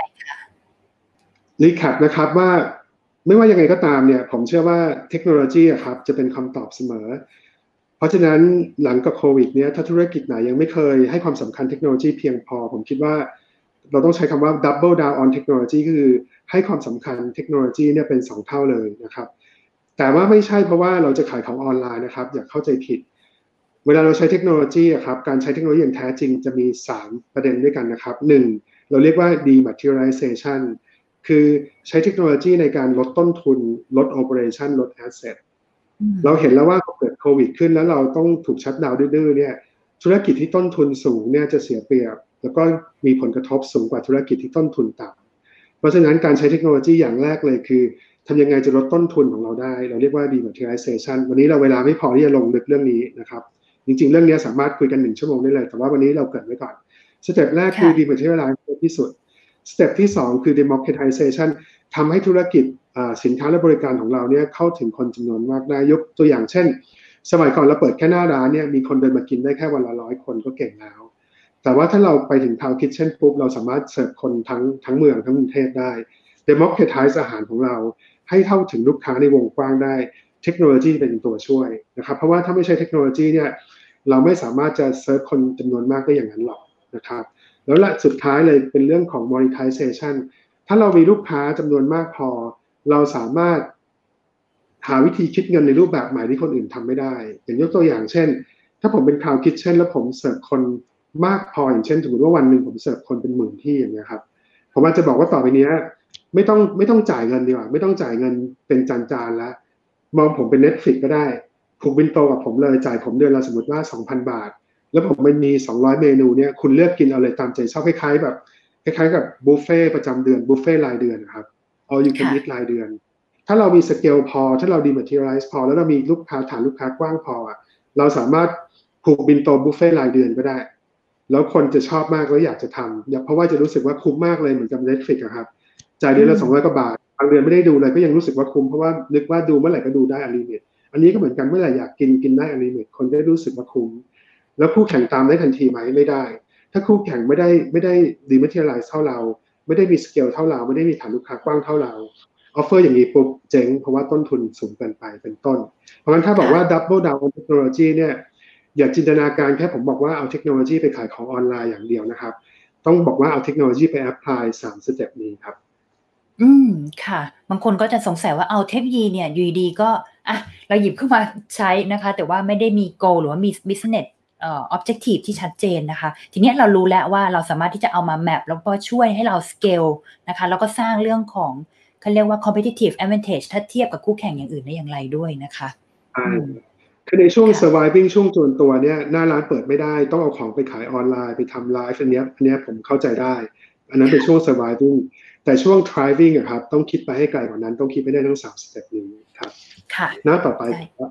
รีแคปนะครับว่าไม่ว่ายังไงก็ตามเนี่ยผมเชื่อว่าเทคโนโลยีครับจะเป็นคำตอบเสมอเพราะฉะนั้นหลังกับโควิดเนี่ยถ้าธุรกิจไหนยังไม่เคยให้ความสำคัญเทคโนโลยีเพียงพอผมคิดว่าเราต้องใช้คำว่า double down on technology ก็คือให้ความสำคัญเทคโนโลยีเนี่ยเป็นสองเท่าเลยนะครับแต่ว่าไม่ใช่เพราะว่าเราจะขายของออนไลน์นะครับอย่าเข้าใจผิดเวลาเราใช้เทคโนโลยีครับการใช้เทคโนโลยีอย่างแท้จริงจะมีสามประเด็นด้วยกันนะครับหนึ่งเราเรียกว่า dematerialization คือใช้เทคโนโลยีในการลดต้นทุนลด operation ลด asset เราเห็นแล้วว่าพอเกิดโควิดขึ้นแล้วเราต้องถูกชัตดาวน์ดื้อๆเนี่ยธุรกิจที่ต้นทุนสูงเนี่ยจะเสียเปรียบแล้วก็มีผลกระทบสูงกว่าธุรกิจที่ต้นทุนต่ำเพราะฉะนั้นการใช้เทคโนโลยีอย่างแรกเลยคือทำยังไงจะลดต้นทุนของเราได้เราเรียกว่า dematerialization วันนี้เราเวลาไม่พอที่จะลงลึกเรื่องนี้นะครับจริงๆเรื่องนี้สามารถคุยกันหนึ่งชั่วโมงได้เลยแต่ว่าวันนี้เราเกริ่นไว้ก่อนสเต็ปแรกคือ dematerialize ที่สุดสเต็ปที่สองคือ democratization ทำให้ธุรกิจสินค้าและบริการของเราเนี่ยเข้าถึงคนจำนวนมากได้ยกตัวอย่างเช่นสมัยก่อนเราเปิดแค่หน้าร้านเนี่ยมีคนเดินมากินได้แค่วันละร้อยคนก็เก่งแล้วแต่ว่าถ้าเราไปถึง Cloud Kitchen ปุ๊บเราสามารถเสิร์ฟคนทั้งทั้งเมืองทั้งกรุงเทพได้ democratize อาหารของเราให้เข้าถึงลูกค้าในวงกว้างได้เทคโนโลยีเป็นตัวช่วยนะครับเพราะว่าถ้าไม่ใช่เทคโนโลยีเนี่ยเราไม่สามารถจะเสิร์ฟคนจำนวนมากได้อย่างนั้นหรอกนะครับแล้วละสุดท้ายเลยเป็นเรื่องของ monetization ถ้าเรามีลูกค้าจำนวนมากพอเราสามารถหาวิธีคิดเงินในรูปแบบใหม่ที่คนอื่นทำไม่ได้อย่างยกตัวอย่างเช่นถ้าผมเป็น Cloud Kitchen แล้วผมเสิร์ฟคนมากพออย่างเช่นสมมติว่าวันหนึ่งผมเสิร์ฟคนเป็นหมื่นที่อย่างเงี้ยครับผมอาจจะบอกว่าต่อไปนี้ไม่ต้องไม่ต้องจ่ายเงินดีกว่าไม่ต้องจ่ายเงินเป็นจานๆแล้วมองผมเป็น Netflix ก็ได้ผูกบินโตกับผมเลยจ่ายผมเดือนละสมมติว่า สองพัน บาทแล้วผมมันมีสองร้อยเมนูเนี่ยคุณเลือกกินเอาเลยตามใจชอบคล้ายๆแบบคล้ายๆกับบุฟเฟ่ประจำเดือนบุฟเฟ่รายเดือนนะครับ all you can eat รายเดือนถ้าเรามีสเกลพอถ้าเรา dematerialize พอแล้วเรามีลูกค้าฐานลูกค้ากว้างพอเราสามารถผูกบินโตบุฟเฟ่รายเดือนก็ได้แล้วคนจะชอบมากแล้วอยากจะทำเพราะว่าจะรู้สึกว่าคุ้มมากเลยเหมือนกับ Netflix อะครับจ่ายเดือนละสองร้อยกว่าบาทบางเดือนไม่ได้ดูเลยก็ยังรู้สึกว่าคุ้มเพราะว่านึกว่าดูเมื่อไหร่ก็ดูได้ unlimited อันนี้ก็เหมือนกันเมื่อไหร่อยากกินกินได้ unlimited คนได้รู้สึกว่าคุ้มแล้วคู่แข่งตามได้ทันทีไหมไม่ได้ถ้าคู่แข่งไม่ได้ไม่ได้ dematerialize เท่าเราไม่ได้มีสเกลเท่าเราไม่ได้มีฐานลูกค้ากว้างเท่าเราออฟเฟอร์อย่างนี้ปุ๊บเจ๊งเพราะว่าต้นทุนสูงเกินไปเป็นต้นเพราะฉะนั้นถ้าบอกว่า double down on technology เนี่ยอย่าจินตนาการแค่ผมบอกว่าเอาเทคโนโลยีไปขายของออนไลน์อย่างเดียวนะครับต้องบอกว่าเอาเทคโนโลยีไปแอพพลายสามสเต็ปนี้ครับอืมค่ะบางคนก็จะสงสัยว่าเอาเทคโนโลยีเนี่ยอยู่ดีก็อ่ะเราหยิบขึ้นมาใช้นะคะแต่ว่าไม่ได้มี goal หรือว่ามี business เอ่อ objective ที่ชัดเจนนะคะทีนี้เรารู้แล้วว่าเราสามารถที่จะเอามา map แล้วก็ช่วยให้เรา scale นะคะแล้วก็สร้างเรื่องของเขาเรียกว่า competitive advantage ถ้าเทียบกับคู่แข่งอย่างอื่นได้อย่างไรด้วยนะคะอ่าคือในช่วง surviving ช่วงจวนตัวเนี่ยหน้าร้านเปิดไม่ได้ต้องเอาของไปขายออนไลน์ไปทำไลฟ์อันเนี้ยอันเนี้ยผมเข้าใจได้อันนั้นเป็นช่วง surviving แต่ช่วง thriving อะครับต้องคิดไปให้ไกลกว่านั้นต้องคิดไปได้ทั้งสามสเต็ปนี้ครับค่ะหน้าต่อไปครับ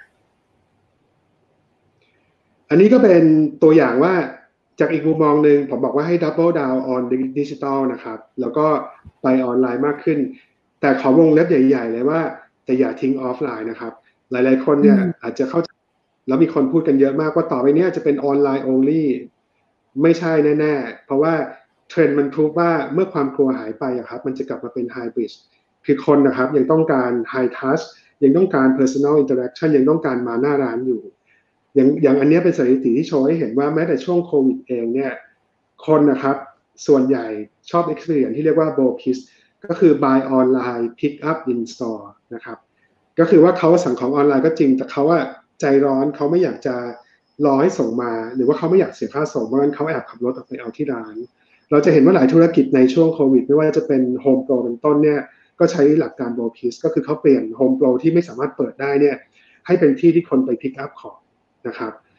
อันนี้ก็เป็นตัวอย่างว่าจากอีกมุมมองหนึ่งผมบอกว่าให้ double down on digital นะครับแล้วก็ไปออนไลน์มากขึ้นแต่ขอวงเล็บใหญ่ๆเลยว่าแต่อย่าทิ้งออฟไลน์นะครับหลายๆคนเนี่ยอาจจะเข้าใจแล้วมีคนพูดกันเยอะมากว่าต่อไปนี้จะเป็นออนไลน์ only ไม่ใช่แน่ๆเพราะว่าเทรนด์มันพูดว่าเมื่อความกลัวหายไปอะครับมันจะกลับมาเป็น hybrid คือคนนะครับยังต้องการ high touch ยังต้องการ personal interaction ยังต้องการมาหน้าร้านอยู่อย่างอย่างอันนี้เป็นสถิติที่โชว์ให้เห็นว่าแม้แต่ช่วงโควิดเองเนี่ยคนนะครับส่วนใหญ่ชอบ experience ที่เรียกว่า BOPIS ก็คือ buy online pick up in store นะครับก็คือว่าเขาสั่งของออนไลน์ก็จริงแต่เขาอะใจร้อนเขาไม่อยากจะรอให้ส่งมาหรือว่าเขาไม่อยากเสียค่าส่งเพราะฉะนั้นเขาแอบขับรถออกไปเอาที่ร้านเราจะเห็นว่าหลายธุรกิจในช่วงโควิดไม่ว่าจะเป็น Home Pro เป็นต้นเนี่ยก็ใช้หลักการ BOPIS ก็คือเขาเปลี่ยน Home Pro ที่ไม่สามารถเปิดได้เนี่ยให้เป็นที่ที่คนไป pick up ของนะครับ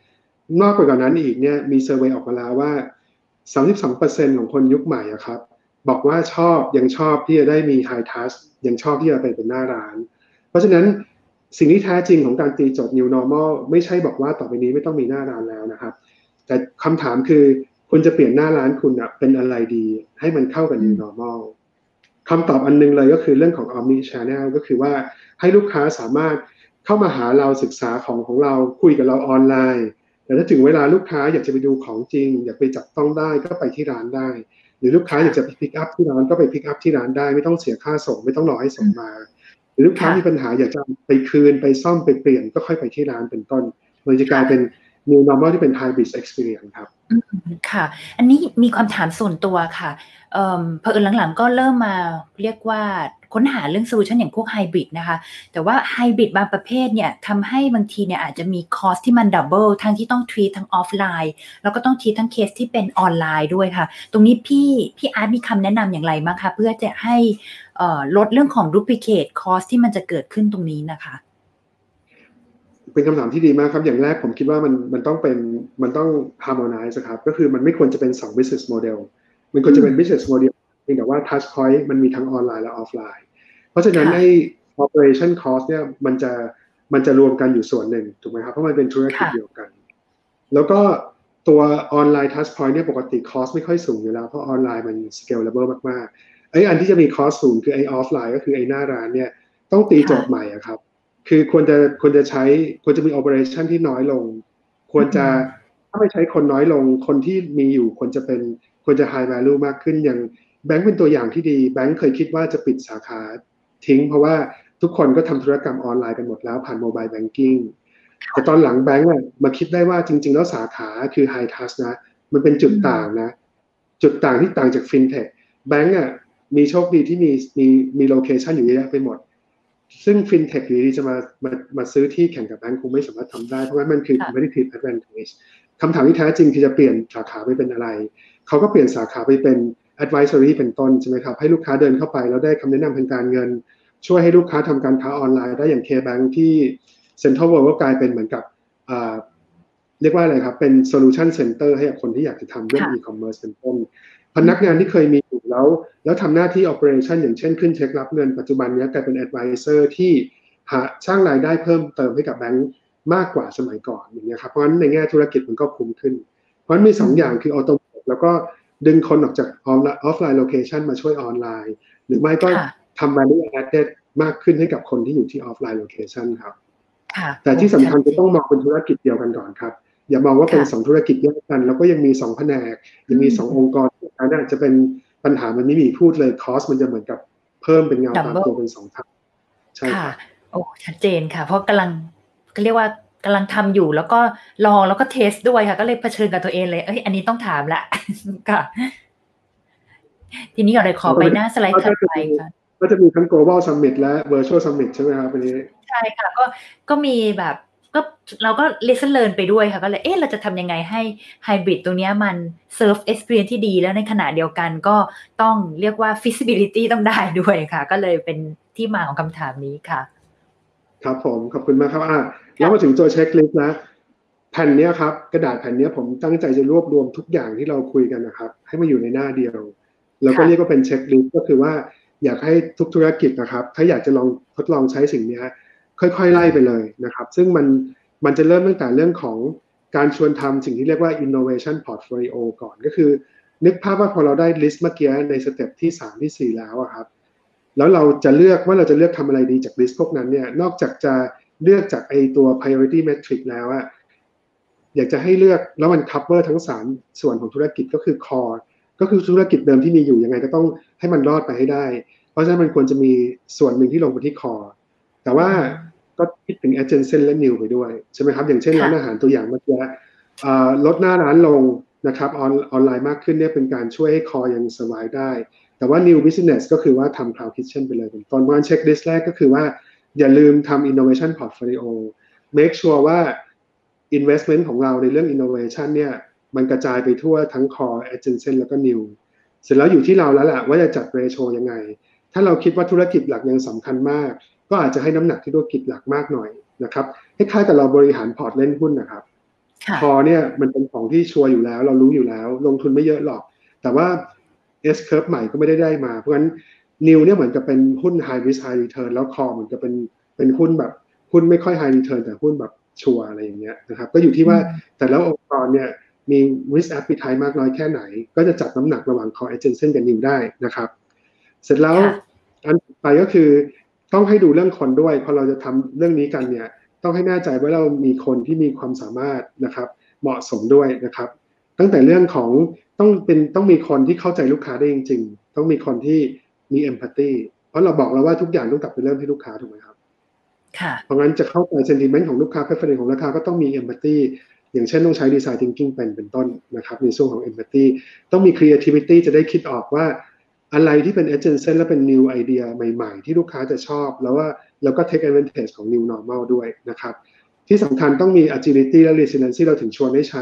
นอกไปกว่านั้นอีกเนี่ยมีเซอร์เวย์ออกมาแล้วว่า สามสิบสองเปอร์เซ็นต์ ของคนยุคใหม่อะครับบอกว่าชอบยังชอบที่จะได้มี high touch ยังชอบที่จะไปเป็นหน้าร้านเพราะฉะนั้นสิ่งที่แท้จริงของการตีโจทย์ new normal ไม่ใช่บอกว่าต่อไปนี้ไม่ต้องมีหน้าร้านแล้วนะครับแต่คำถามคือคุณจะเปลี่ยนหน้าร้านคุณอะเป็นอะไรดีให้มันเข้ากับ new normal คำตอบอันนึงเลยก็คือเรื่องของ omni channel ก็คือว่าให้ลูกค้าสามารถเข้ามาหาเราศึกษาของของเราคุยกับเราออนไลน์แต่ถ้าถึงเวลาลูกค้าอยากจะไปดูของจริงอยากไปจับต้องได้ก็ไปที่ร้านได้หรือลูกค้าอยากจะไปพิกอัพที่ร้านก็ไปพิกอัพที่ร้านได้ไม่ต้องเสียค่าส่งไม่ต้องรอให้ส่งมาหรือลูกค้ามีปัญหาอยากจะไปคืนไปซ่อมไปเปลี่ยนก็ค่อยไปที่ร้านเป็นต้นมันจะกลายเป็น new normal ที่เป็น hybrid experience ครับค่ะอันนี้มีความถามส่วนตัวค่ะเอ่อเผอิญหลังๆก็เริ่มมาเรียกว่าค้นหาเรื่องโซลูชันอย่างพวกไฮบริดนะคะแต่ว่าไฮบริดบางประเภทเนี่ยทำให้บางทีเนี่ยอาจจะมีคอสที่มันดับเบิลทั้งที่ต้องทรีตทั้งออฟไลน์แล้วก็ต้องทรีตทั้งเคสที่เป็นออนไลน์ด้วยค่ะตรงนี้พี่พี่อาร์ตมีคำแนะนำอย่างไรบ้างคะเพื่อจะให้เอ่อลดเรื่องของ duplicate cost ที่มันจะเกิดขึ้นตรงนี้นะคะเป็นคำถามที่ดีมากครับอย่างแรกผมคิดว่ามันมันต้องเป็นมันต้อง harmonize ครับก็คือมันไม่ควรจะเป็นสอง business model มันควรจะเป็น business model เพียงแต่ว่า touch point มันมีทั้งออนไลน์และออฟไลน์เพราะฉะนั้นไอ้ operation cost เนี่ยมันจะมันจะรวมกันอยู่ส่วนหนึ่งถูกไหมครับเพราะมันเป็นธุรกิจเดียวกันแล้วก็ตัวออนไลน์ touch point เนี่ยปกติ cost ไม่ค่อยสูงอยู่แล้วเพราะออนไลน์มัน scalable มากๆไอ้อันที่จะมี cost สูงคือไอ้ออฟไลน์ก็คือไอ้หน้าร้านเนี่ยต้องตีโจทย์ใหม่อะครับคือควรจะควรจะใช้ควรจะมี operation ที่น้อยลงควรจะถ้าไม่ใช้คนน้อยลงคนที่มีอยู่ควรจะเป็นควรจะ high value มากขึ้นอย่างแบงค์เป็นตัวอย่างที่ดีแบงค์เคยคิดว่าจะปิดสาขาทิ้งเพราะว่าทุกคนก็ทำธุรกรรมออนไลน์กันหมดแล้วผ่าน mobile banking แต่ตอนหลังแบงค์มาคิดได้ว่าจริงๆแล้วสาขาคือ high touch นะมันเป็นจุดต่างนะจุดต่างที่ต่างจาก fintech แบงค์อ่ะมีโชคดีที่มีมีมีโลเคชันอยู่เยอะไปหมดซึ่ง fintech อยู่ดีจะมามามาซื้อที่แข่งกับแบงค์คงไม่สามารถทำได้เพราะว่ามันคือ competitive advantage คำถามที่แท้จริงคือจะเปลี่ยนสาขาไปเป็นอะไรเขาก็เปลี่ยนสาขาไปเป็น advisory เป็นต้นใช่ไหมครับให้ลูกค้าเดินเข้าไปแล้วได้คำแนะนำทางการเงินช่วยให้ลูกค้าทำการค้าออนไลน์ได้อย่าง K-Bank ที่ Central World ก็กลายเป็นเหมือนกับเรียกว่าอะไรครับเป็น solution center ให้กับคนที่อยากจะทำเรื่อง e-commerce เป็นต้นพนักงานที่เคยมีอยู่แล้วแล้วทำหน้าที่ operation อย่างเช่นขึ้นเช็ครับเงินปัจจุบันนี้กลายเป็น advisor ที่หาสร้างรายได้เพิ่มเติมให้กับแบงค์มากกว่าสมัยก่อนอย่างเงี้ยครับเพราะฉะนั้นในแง่ธุรกิจมันก็คุ้มขึ้นเพราะฉะนั้นมีสองอย่างคือ automate แล้วก็ดึงคนออกจาก offline location มาช่วยออนไลน์หรือไม่ก็ทำ value added มากขึ้นให้กับคนที่อยู่ที่ offline location ครับแต่ที่สำคัญจะต้องมองเป็นธุรกิจเดียวกันก่อนครับอย่ามองว่าเป็นสองธุรกิจแยกกันแล้วก็ยังมีสองแผนกยังมีสององค์กรอันนั้นจะเป็นปัญหามันไม่มีพูดเลยคอสมันจะเหมือนกับเพิ่มเป็นเงาตามตัวเป็นสองเท่าใช่ค่ะโอ้ชัดเจนค่ะเพราะกำลังก็เรียกว่ากำลังทำอยู่แล้วก็ลองแล้วก็เทสด้วยค่ะก็เลยเผชิญกับตัวเองเลยเอ้ยอันนี้ต้องถามละค่ะทีนี้เราเลยขอไปหน้าสไลด์ถัดไปค่ะก็จะมีทั้ง global summit และ virtual summit ใช่ไหมครับวันนี้ใช่ค่ะก็ก็มีแบบก็เราก็ lesson learn ไปด้วยค่ะก็เลยเอ๊ะเราจะทำยังไงให้ hybrid ตรงนี้มัน serve experience ที่ดีแล้วในขณะเดียวกันก็ต้องเรียกว่า feasibility ต้องได้ด้วยค่ะก็เลยเป็นที่มาของคำถามนี้ค่ะครับผมขอบคุณมากครับอ่ะแล้วมาถึงตัวเช็คลิสต์นะแผ่นนี้ครับกระดาษแผ่นนี้ผมตั้งใจจะรวบรวมทุกอย่างที่เราคุยกันนะครับให้มาอยู่ในหน้าเดียวแล้วก็เรียกว่าเป็นเช็คลิสต์ก็คือว่าอยากให้ทุกธุรกิจนะครับถ้าอยากจะลองทดลองใช้สิ่งนี้ค่อยๆไล่ไปเลยนะครับซึ่งมันมันจะเริ่มตั้งแต่เรื่องของการชวนทำสิ่งที่เรียกว่า innovation portfolio ก่อนก็คือนึกภาพว่าพอเราได้ list เมื่อกี้ในสเต็ปที่สามที่สี่แล้วอะครับแล้วเราจะเลือกว่าเราจะเลือกทำอะไรดีจาก list พวกนั้นเนี่ยนอกจากจะเลือกจากไอตัว priority metric แล้วอะอยากจะให้เลือกแล้วมัน cover ทั้งสามส่วนของธุรกิจก็คือ core ก็คือธุรกิจเดิมที่มีอยู่ยังไงก็ต้องให้มันรอดไปให้ได้เพราะฉะนั้นมันควรจะมีส่วนหนึ่งที่ลงไปที่ core แต่ว่าก็คิดถึง adjacent และ new ไปด้วยใช่ไหมครับอย่างเช่นร้านอาหารตัวอย่างเมื่อกี้ลดหน้าร้านลงนะครับออนออนไลน์มากขึ้นเนี่ยเป็นการช่วยให้ core ยัง survive ได้แต่ว่า new business ก็คือว่าทำ cloud kitchen ไปเลยเป็นต้นวันเช็คลิสต์แรกก็คือว่าอย่าลืมทำ innovation portfolio make sure ว่า investment ของเราในเรื่อง innovation เนี่ยมันกระจายไปทั่วทั้ง core adjacent แล้วก็ new เสร็จแล้วอยู่ที่เราแล้วแหละว่าจะจัด ratio ยังไงถ้าเราคิดว่าธุรกิจหลักยังสำคัญมากก็อาจจะให้น้ำหนักที่ธุรกิจหลักมากหน่อยนะครับคล้ายๆกับเราบริหารพอร์ตเล่นหุ้นนะครับพอเนี่ยมันเป็นของที่ชัวร์อยู่แล้วเรารู้อยู่แล้วลงทุนไม่เยอะหรอกแต่ว่า S curve ใหม่ก็ไม่ได้ได้มาเพราะฉะนั้น New เนี่ยเหมือนกับเป็นหุ้น high risk high return แล้ว Core เหมือนกับเป็นเป็นหุ้นแบบหุ้นไม่ค่อย high return แต่หุ้นแบบชัวร์อะไรอย่างเงี้ยนะครับก็อยู่ที่ว่าแต่แล้วองค์กรเนี่ยมี risk appetite มากน้อยแค่ไหนก็จะจัดน้ำหนักระหว่าง Core Adjacent กับ New ได้นะครับเสร็จแล้วอันต่อไปก็คือต้องให้ดูเรื่องคนด้วยพอเราจะทำเรื่องนี้กันเนี่ยต้องให้แน่ใจว่าเรามีคนที่มีความสามารถนะครับเหมาะสมด้วยนะครับตั้งแต่เรื่องของต้องเป็นต้องมีคนที่เข้าใจลูกค้าได้จริงๆต้องมีคนที่มี empathy เพราะเราบอกแล้วว่าทุกอย่างต้องกลับไปเริ่มที่ลูกค้าถูกไหมครับค่ะเพราะงั้นจะเข้าใจ sentiment ของลูกค้า preference ของลูกค้าก็ต้องมี empathy อย่างเช่นต้องใช้ design thinking เป็นเป็นต้นนะครับในส่วนของ empathy ต้องมี creativity จะได้คิดออกว่าอะไรที่เป็น adjacent และเป็น new idea ใหม่ๆที่ลูกค้าจะชอบแล้วว่าแล้วก็ take advantage ของ new normal ด้วยนะครับที่สำคัญต้องมี agility และ resilience ที่เราถึงชวนให้ใช้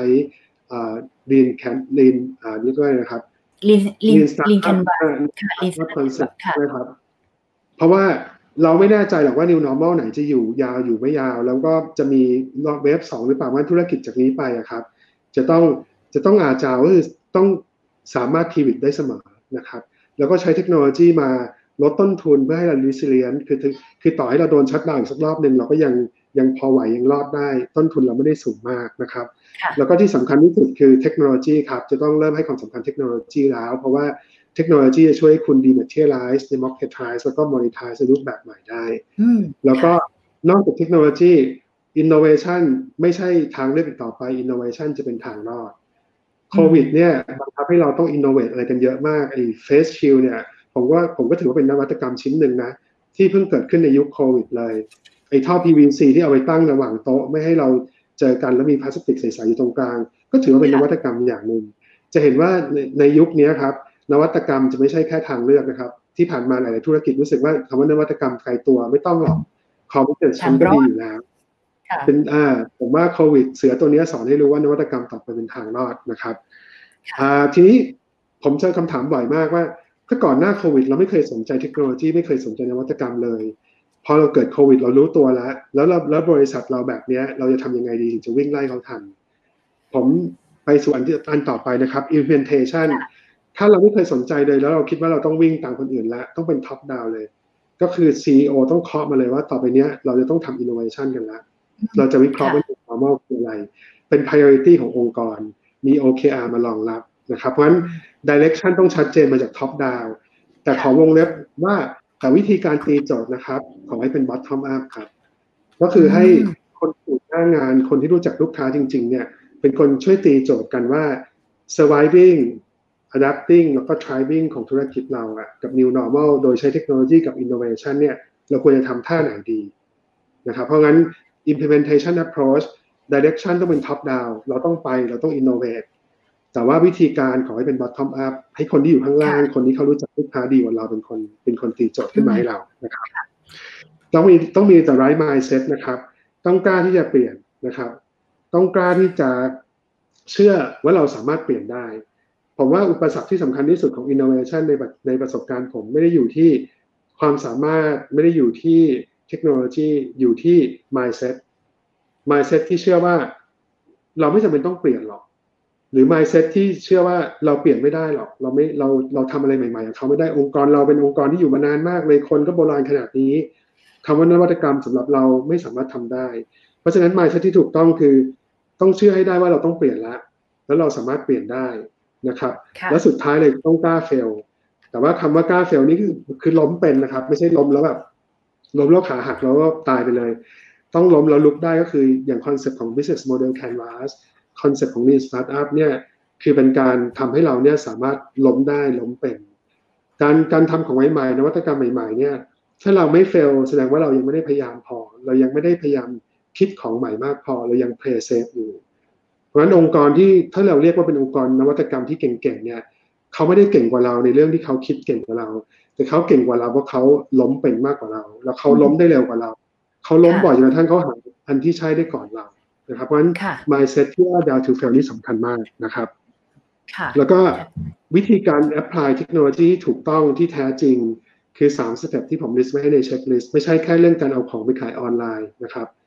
lean can lean อ่านี่ด้วยนะครับ lean lean lean canvas ค่ะ lean concept นะครับเพราะว่าเราไม่แน่ใจหรอกว่า new normal ไหนจะอยู่ยาวอยู่ไม่ยาวแล้วก็จะมีเวฟสองหรือเปล่าว่าธุรกิจจากนี้ไปอะครับจะต้องจะต้องอาจจะก็คือต้องสามารถ pivot ได้เสมอนะครับแล้วก็ใช้เทคโนโลยีมาลดต้นทุนเพื่อให้เรา resilient คือคือต่อให้เราโดนชัตดาวน์อีกสักรอบนึงเราก็ยังยังพอไหวยังรอดได้ต้นทุนเราไม่ได้สูงมากนะครับแล้วก็ที่สำคัญที่สุดคือเทคโนโลยีครับจะต้องเริ่มให้ความสำคัญเทคโนโลยีแล้วเพราะว่าเทคโนโลยีจะช่วยคุณ dematerialize democratize แล้วก็ monetize ในรูปแบบใหม่ได้แล้วก็นอกจากเทคโนโลยี innovation ไม่ใช่ทางเลือกอีกต่อไป innovation จะเป็นทางรอดโควิดเนี่ยบังคับให้เราต้อง innovate อะไรกันเยอะมากไอ้ face shield เนี่ยผมว่าผมก็ถือว่าเป็นนวัตกรรมชิ้นหนึ่งนะที่เพิ่งเกิดขึ้นในยุคโควิดเลยไอ้ท่อ พี วี ซี ที่เอาไปตั้งระหว่างโต๊ะไม่ให้เราเจอกันแล้วมีพลาสติกใสๆอยู่ตรงกลางก็ถือว่าเป็นนวัตกรรมอย่างหนึ่งจะเห็นว่าในในยุคนี้ครับนวัตกรรมจะไม่ใช่แค่ทางเลือกนะครับที่ผ่านมาหลายๆธุรกิจรู้สึกว่าคำว่านวัตกรรมไกลตัวไม่ต้องหรอกคอมพิวเตอร์ชั้นก็ดีอยู่แล้วเป็นอ่าผมว่าโควิดเสือตัวนี้สอนให้รู้ว่านวัตกรรมต่อไปเป็นทางรอดนะครับอ่าทีนี้ผมเจอคำถามบ่อยมากว่าถ้าก่อนหน้าโควิดเราไม่เคยสนใจเทคโนโลยีไม่เคยสนใจนวัตกรรมเลยพอเราเกิดโควิดเรารู้ตัวแล้วแล้วเราแล้วบริษัทเราแบบนี้เราจะทำยังไงดีถึงจะวิ่งไล่เขาทันผมไปสู่อันที่อันต่อไปนะครับ implementation ถ้าเราไม่เคยสนใจเลยแล้วเราคิดว่าเราต้องวิ่งตามคนอื่นแล้วต้องเป็น top down เลยก็คือ ซี อี โอ ต้องเคาะมาเลยว่าต่อไปนี้เราจะต้องทำ innovation กันแล้วเราจะวิเคราะห์ว่า normal คืออะไรเป็น priority ขององค์กรมี โอ เค อาร์ มารองรับนะครับเพราะฉะนั้น direction ต้องชัดเจนมาจาก top down แต่ขอวงเล็บว่าแต่วิธีการตีโจทย์นะครับขอให้เป็น bottom up ครับก็คือให้คนอยู่หน้างานคนที่รู้จักลูกค้าจริงๆเนี่ยเป็นคนช่วยตีโจทย์กันว่า surviving adapting แล้วก็ thriving ของธุรกิจเราอะกับ new normal โดยใช้เทคโนโลยีกับ innovation เนี่ยเราควรจะทำท่าไหนดีนะครับเพราะงั้น implementation approach direction ต้องเป็น top down เราต้องไปเราต้อง innovate แต่ว่าวิธีการขอให้เป็น bottom up ให้คนที่อยู่ข้างล่างคนที่เขารู้จักลูกค้าดีกว่าเราเป็นคนเป็นคนตีโจทย์ขึ้นมาให้เรานะครับต้องมีต้องมี the right mindset นะครับต้องกล้าที่จะเปลี่ยนนะครับต้องกล้าที่จะเชื่อว่าเราสามารถเปลี่ยนได้ผมว่าอุปสรรคที่สำคัญที่สุดของ innovation ในในประสบการณ์ผมไม่ได้อยู่ที่ความสามารถไม่ได้อยู่ที่เทคโนโลยีอยู่ที่ mindset mindset ที่เชื่อว่าเราไม่จำเป็นต้องเปลี่ยนหรอกหรือ mindset ที่เชื่อว่าเราเปลี่ยนไม่ได้หรอกเราไม่เราเราทำอะไรใหม่ๆกับเขาไม่ได้องค์กรเราเป็นองค์กรที่อยู่มานานมากเลยคนก็โบราณขนาดนี้คำว่านวัตกรรมสำหรับเราไม่สามารถทำได้เพราะฉะนั้น mindset ที่ถูกต้องคือต้องเชื่อให้ได้ว่าเราต้องเปลี่ยนแล้วแล้วเราสามารถเปลี่ยนได้นะครับแล้วสุดท้ายเลยต้องกล้าเฟลแต่ว่าคำว่ากล้าเฟลนี่คือคือล้มเป็นนะครับไม่ใช่ล้มแล้วแบบล้มแล้วขาหักแล้วก็ตายไปเลยต้องล้มแล้วลุกได้ก็คืออย่างคอนเซ็ปต์ของ business model canvas คอนเซ็ปต์ของ lean startup เนี่ยคือเป็นการทำให้เราเนี่ยสามารถล้มได้ล้มเป็นการการทำของใหม่ๆนวัตกรรมใหม่ๆเนี่ยถ้าเราไม่เฟลแสดงว่าเรายังไม่ได้พยายามพอเรายังไม่ได้พยายามคิดของใหม่มากพอเรายัง play safe อยู่เพราะฉะนั้นองค์กรที่ถ้าเราเรียกว่าเป็นองค์กรนวัตกรรมที่เก่งๆเนี่ยเขาไม่ได้เก่งกว่าเราในเรื่องที่เขาคิดเก่งกว่าเราแต่เขาเก่งกว่าเราเพราะเขาล้มเป็นมากกว่าเราแล้วเขาล้มได้เร็วกว่าเราเขาล้มบ่อยจนกระทั่งเขาหาอันที่ใช่ได้ก่อนเรานะครับเพราะฉะนั้น mindset ที่ว่า down to fail นี่สำคัญมากนะครับแล้วก็วิธีการ apply เทคโนโลยีที่ถูกต้องที่แท้จริงคือสามสเต็ปที่ผม list ไว้ให้ใน checklist ไม่ใช่แค่เรื่องการเอาของไปขายออนไลน์นะครับ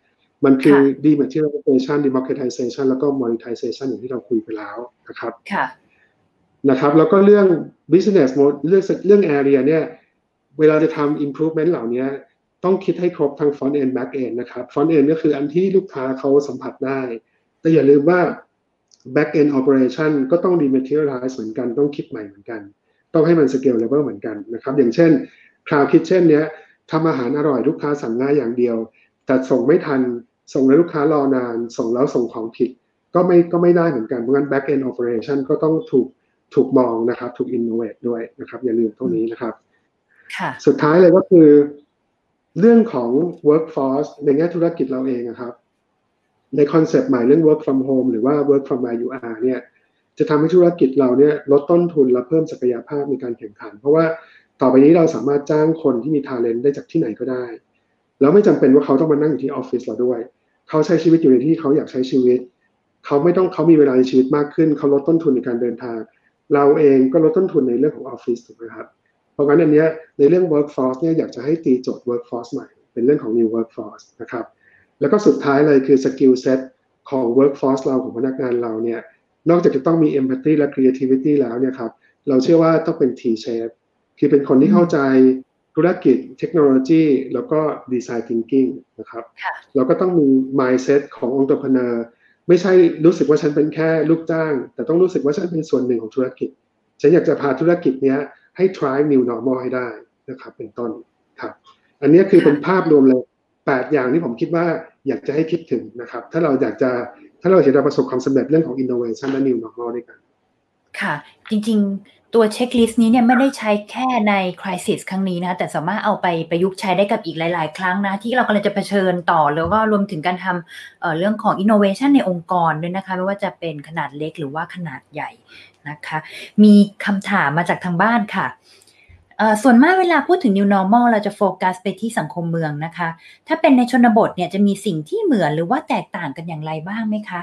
มันคือ dematerialization democratization แล้วก็ monetization อย่างที่เราคุยไปแล้วนะครับค่ะนะครับแล้วก็เรื่อง business mode เรื่องเรื่อง area เนี่ยเวลาจะทำ improvement เหล่านี้ต้องคิดให้ครบทั้ง front end back end นะครับ front end ก็คืออันที่ลูกค้าเขาสัมผัสได้แต่อย่าลืมว่า back end operation ก็ต้อง dematerialize เหมือนกันต้องคิดใหม่เหมือนกันต้องให้มัน scalable เหมือนกันนะครับอย่างเช่น Cloud Kitchen เนี้ยทำอาหารอร่อยลูกค้าสั่งง่ายอย่างเดียวแต่ส่งไม่ทันส่งแล้วลูกค้ารอนานส่งแล้วส่งของผิดก็ไม่ก็ไม่ได้เหมือนกันเพราะงั้น back end operation ก็ต้องถูกถูกมองนะครับถูก innovate ด้วยนะครับอย่าลืมตรงนี้นะครับสุดท้ายเลยก็คือเรื่องของ workforce ในแง่ธุรกิจเราเองนะครับในคอนเซปต์ใหม่เรื่อง work from home หรือว่า work from where you are เนี่ยจะทำให้ธุรกิจเราเนี่ยลดต้นทุนและเพิ่มศักยภาพในการแข่งขันเพราะว่าต่อไปนี้เราสามารถจ้างคนที่มี talent ได้จากที่ไหนก็ได้แล้วไม่จำเป็นว่าเขาต้องมานั่งอยู่ที่ออฟฟิศเราด้วยเขาใช้ชีวิตอยู่ในที่เขาอยากใช้ชีวิตเขาไม่ต้องเขามีเวลาในชีวิตมากขึ้นเขาลดต้นทุนในการเดินทางเราเองก็ลดต้นทุนในเรื่องของออฟฟิศถูกไหมครับเพราะงั้นอันนี้ในเรื่อง workforce เนี่ยอยากจะให้ตีโจทย์ workforce ใหม่เป็นเรื่องของ new workforce นะครับแล้วก็สุดท้ายเลยคือ skill set ของ workforce เราของพนักงานเราเนี่ยนอกจากจะต้องมี empathy และ creativity แล้วเนี่ยครับเราเชื่อว่าต้องเป็น T-shape คือเป็นคนที่เข้าใจธุรกิจเทคโนโลยีแล้วก็ design thinking นะครับเราก็ต้องมี mindset ของ entrepreneur ไม่ใช่รู้สึกว่าฉันเป็นแค่ลูกจ้างแต่ต้องรู้สึกว่าฉันเป็นส่วนหนึ่งของธุรกิจฉันอยากจะพาธุรกิจเนี้ยให้ thrive new normal ให้ได้นะครับเป็นต้นครับอันนี้คือเป็นภาพรวมเลยแปดอย่างที่ผมคิดว่าอยากจะให้คิดถึงนะครับถ้าเราอยากจะถ้าเราอยากจะประสบความสำเร็จเรื่องของ innovation และ new normal ด้วยกันค่ะจริงๆตัวเช็คลิสต์นี้เนี่ยไม่ได้ใช้แค่ใน crisis ครั้งนี้นะแต่สามารถเอาไปประยุกต์ใช้ได้กับอีกหลายๆครั้งนะที่เรากำลังจะเผชิญต่อแล้วก็รวมถึงการทำเอ่อเรื่องของ innovation ในองค์กรด้วยนะคะไม่ว่าจะเป็นขนาดเล็กหรือว่าขนาดใหญ่นะคะมีคำถามมาจากทางบ้านค่ะส่วนมากเวลาพูดถึง New Normal เราจะโฟกัสไปที่สังคมเมืองนะคะถ้าเป็นในชนบทเนี่ยจะมีสิ่งที่เหมือนหรือว่าแตกต่างกันอย่างไรบ้างไหมคะ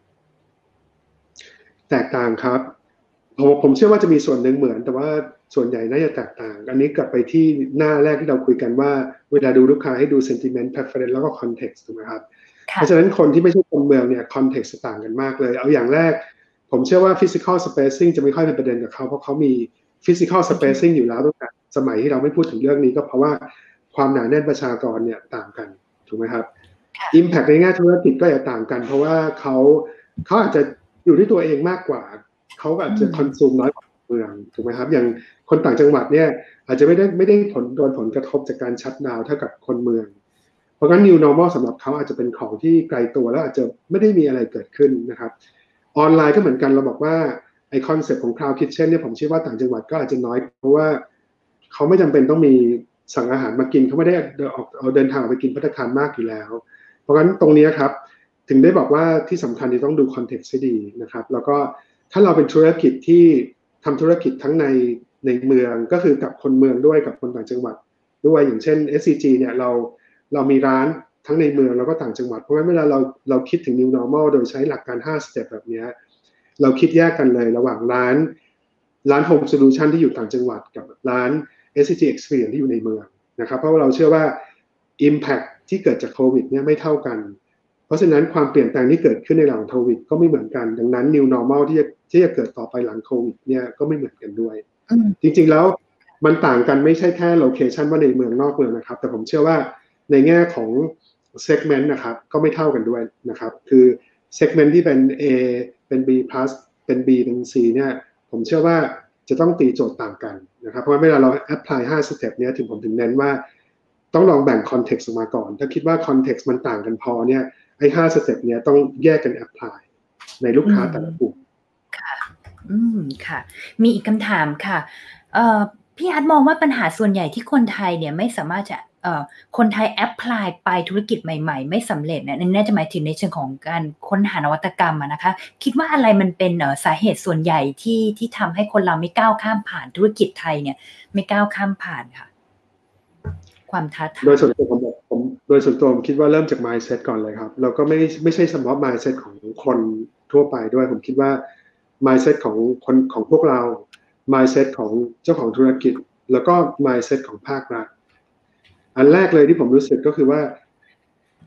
แตกต่างครับผมผมเชื่อว่าจะมีส่วนหนึ่งเหมือนแต่ว่าส่วนใหญ่น่าจะแตกต่างอันนี้กลับไปที่หน้าแรกที่เราคุยกันว่าเวลาดูลูกค้าให้ดู sentiment preference แล้วก็ context ถูกไหมครับเพราะฉะนั้นคนที่ไม่ใช่คนเมืองเนี่ย context ต่างกันมากเลยเอาอย่างแรกผมเชื่อว่า physical spacing จะไม่ค่อยเป็นประเด็นกับเขาเพราะเขามีphysical spacing อยู่แล้วตั้งแต่สมัยที่เราไม่พูดถึงเรื่องนี้ก็เพราะว่าความหนาแน่นประชากรเนี่ยต่างกันถูกไหมครับ impact ในแง่ธุรกิจก็จะต่างกันเพราะว่าเขาเขาอาจจะอยู่ที่ตัวเองมากกว่าเขาอาจจะคอนซูมน้อยกว่าเมืองถูกไหมครับอย่างคนต่างจังหวัดเนี่ยอาจจะไม่ได้ไม่ได้ผลโดนผลกระทบจากการชัตดาวน์เท่ากับคนเมืองเพราะงั้น new normal สำหรับเขาอาจจะเป็นของที่ไกลตัวแล้วอาจจะไม่ได้มีอะไรเกิดขึ้นนะครับออนไลน์ก็เหมือนกันเราบอกว่าไอคอนเซ็ปต์ของ Cloud Kitchen เนี่ยผมเชื่อว่าต่างจังหวัดก็อาจจะน้อยเพราะว่าเขาไม่จำเป็นต้องมีสั่งอาหารมากินเขาไม่ได้ออกเอาเดินทางออกไปกินภัตตาคารมากอยู่แล้วเพราะงั้นตรงนี้ครับถึงได้บอกว่าที่สำคัญที่ต้องดูคอนเท็กซ์ให้ดีนะครับแล้วก็ถ้าเราเป็นธุรกิจที่ทำธุรกิจทั้งในในเมืองก็คือกับคนเมืองด้วยกับคนต่างจังหวัดด้วยอย่างเช่น เอส ซี จี เนี่ยเราเรามีร้านทั้งในเมืองแล้วก็ต่างจังหวัดเพราะงั้นเวลาเราเราคิดถึง New Normal โดยใช้หลักการห้าสเต็ปแบบนี้เราคิดแยกกันเลยระหว่างร้านร้าน Home Solution ที่อยู่ต่างจังหวัดกับร้าน เอส ซี จี Experience ที่อยู่ในเมืองนะครับเพราะว่าเราเชื่อว่า Impact ที่เกิดจากโควิดเนี่ยไม่เท่ากันเพราะฉะนั้นความเปลี่ยนแปลงที่เกิดขึ้นในหลังโควิดก็ไม่เหมือนกันดังนั้น New Normal ที่จะที่จะเกิดต่อไปหลังโควิดเนี่ยก็ไม่เหมือนกันด้วยจริงๆแล้วมันต่างกันไม่ใช่แค่โลเคชันว่าในเมืองนอกเมืองนะครับแต่ผมเชื่อว่าในแง่ของ segment นะครับก็ไม่เท่ากันด้วยนะครับคือ segment ที่เป็น A เป็น B plus เป็น B เป็น C เนี่ยผมเชื่อว่าจะต้องตีโจทย์ต่างกันนะครับเพราะเวลาเรา apply ห้า step เนี้ยถึงผมถึงเน้นว่าต้องลองแบ่ง context ออกมาก่อนถ้าคิดว่า context มันต่างกันพอเนี่ยไอ้ห้า step เนี้ยต้องแยกกัน apply ในลูกค้าแต่ละกลุ่มค่ะอืมค่ะมีอีกคำถามค่ะเอ่อพี่อาร์ตมองว่าปัญหาส่วนใหญ่ที่คนไทยเนี่ยไม่สามารถจะเอ่อคนไทยแอพพลายไปธุรกิจใหม่ๆไม่สำเร็จเนี่ยนั่นน่าจะหมายถึงในเชิงของการค้นหานวัตกรรมอะนะคะคิดว่าอะไรมันเป็นเอ่อสาเหตุส่วนใหญ่ที่ที่ทำให้คนเราไม่ก้าวข้ามผ่านธุรกิจไทยเนี่ยไม่ก้าวข้ามผ่านค่ะความท้าทายโดยส่วนตัวผมผมโดยส่วนตัวผมคิดว่าเริ่มจาก mindset ก่อนเลยครับแล้วก็ไม่ไม่ใช่เฉพาะ mindset ของคนทั่วไปด้วยผมคิดว่า mindset ของคนของพวกเรา mindset ของเจ้าของธุรกิจแล้วก็ mindset ของภาครัฐอันแรกเลยที่ผมรู้สึกก็คือว่า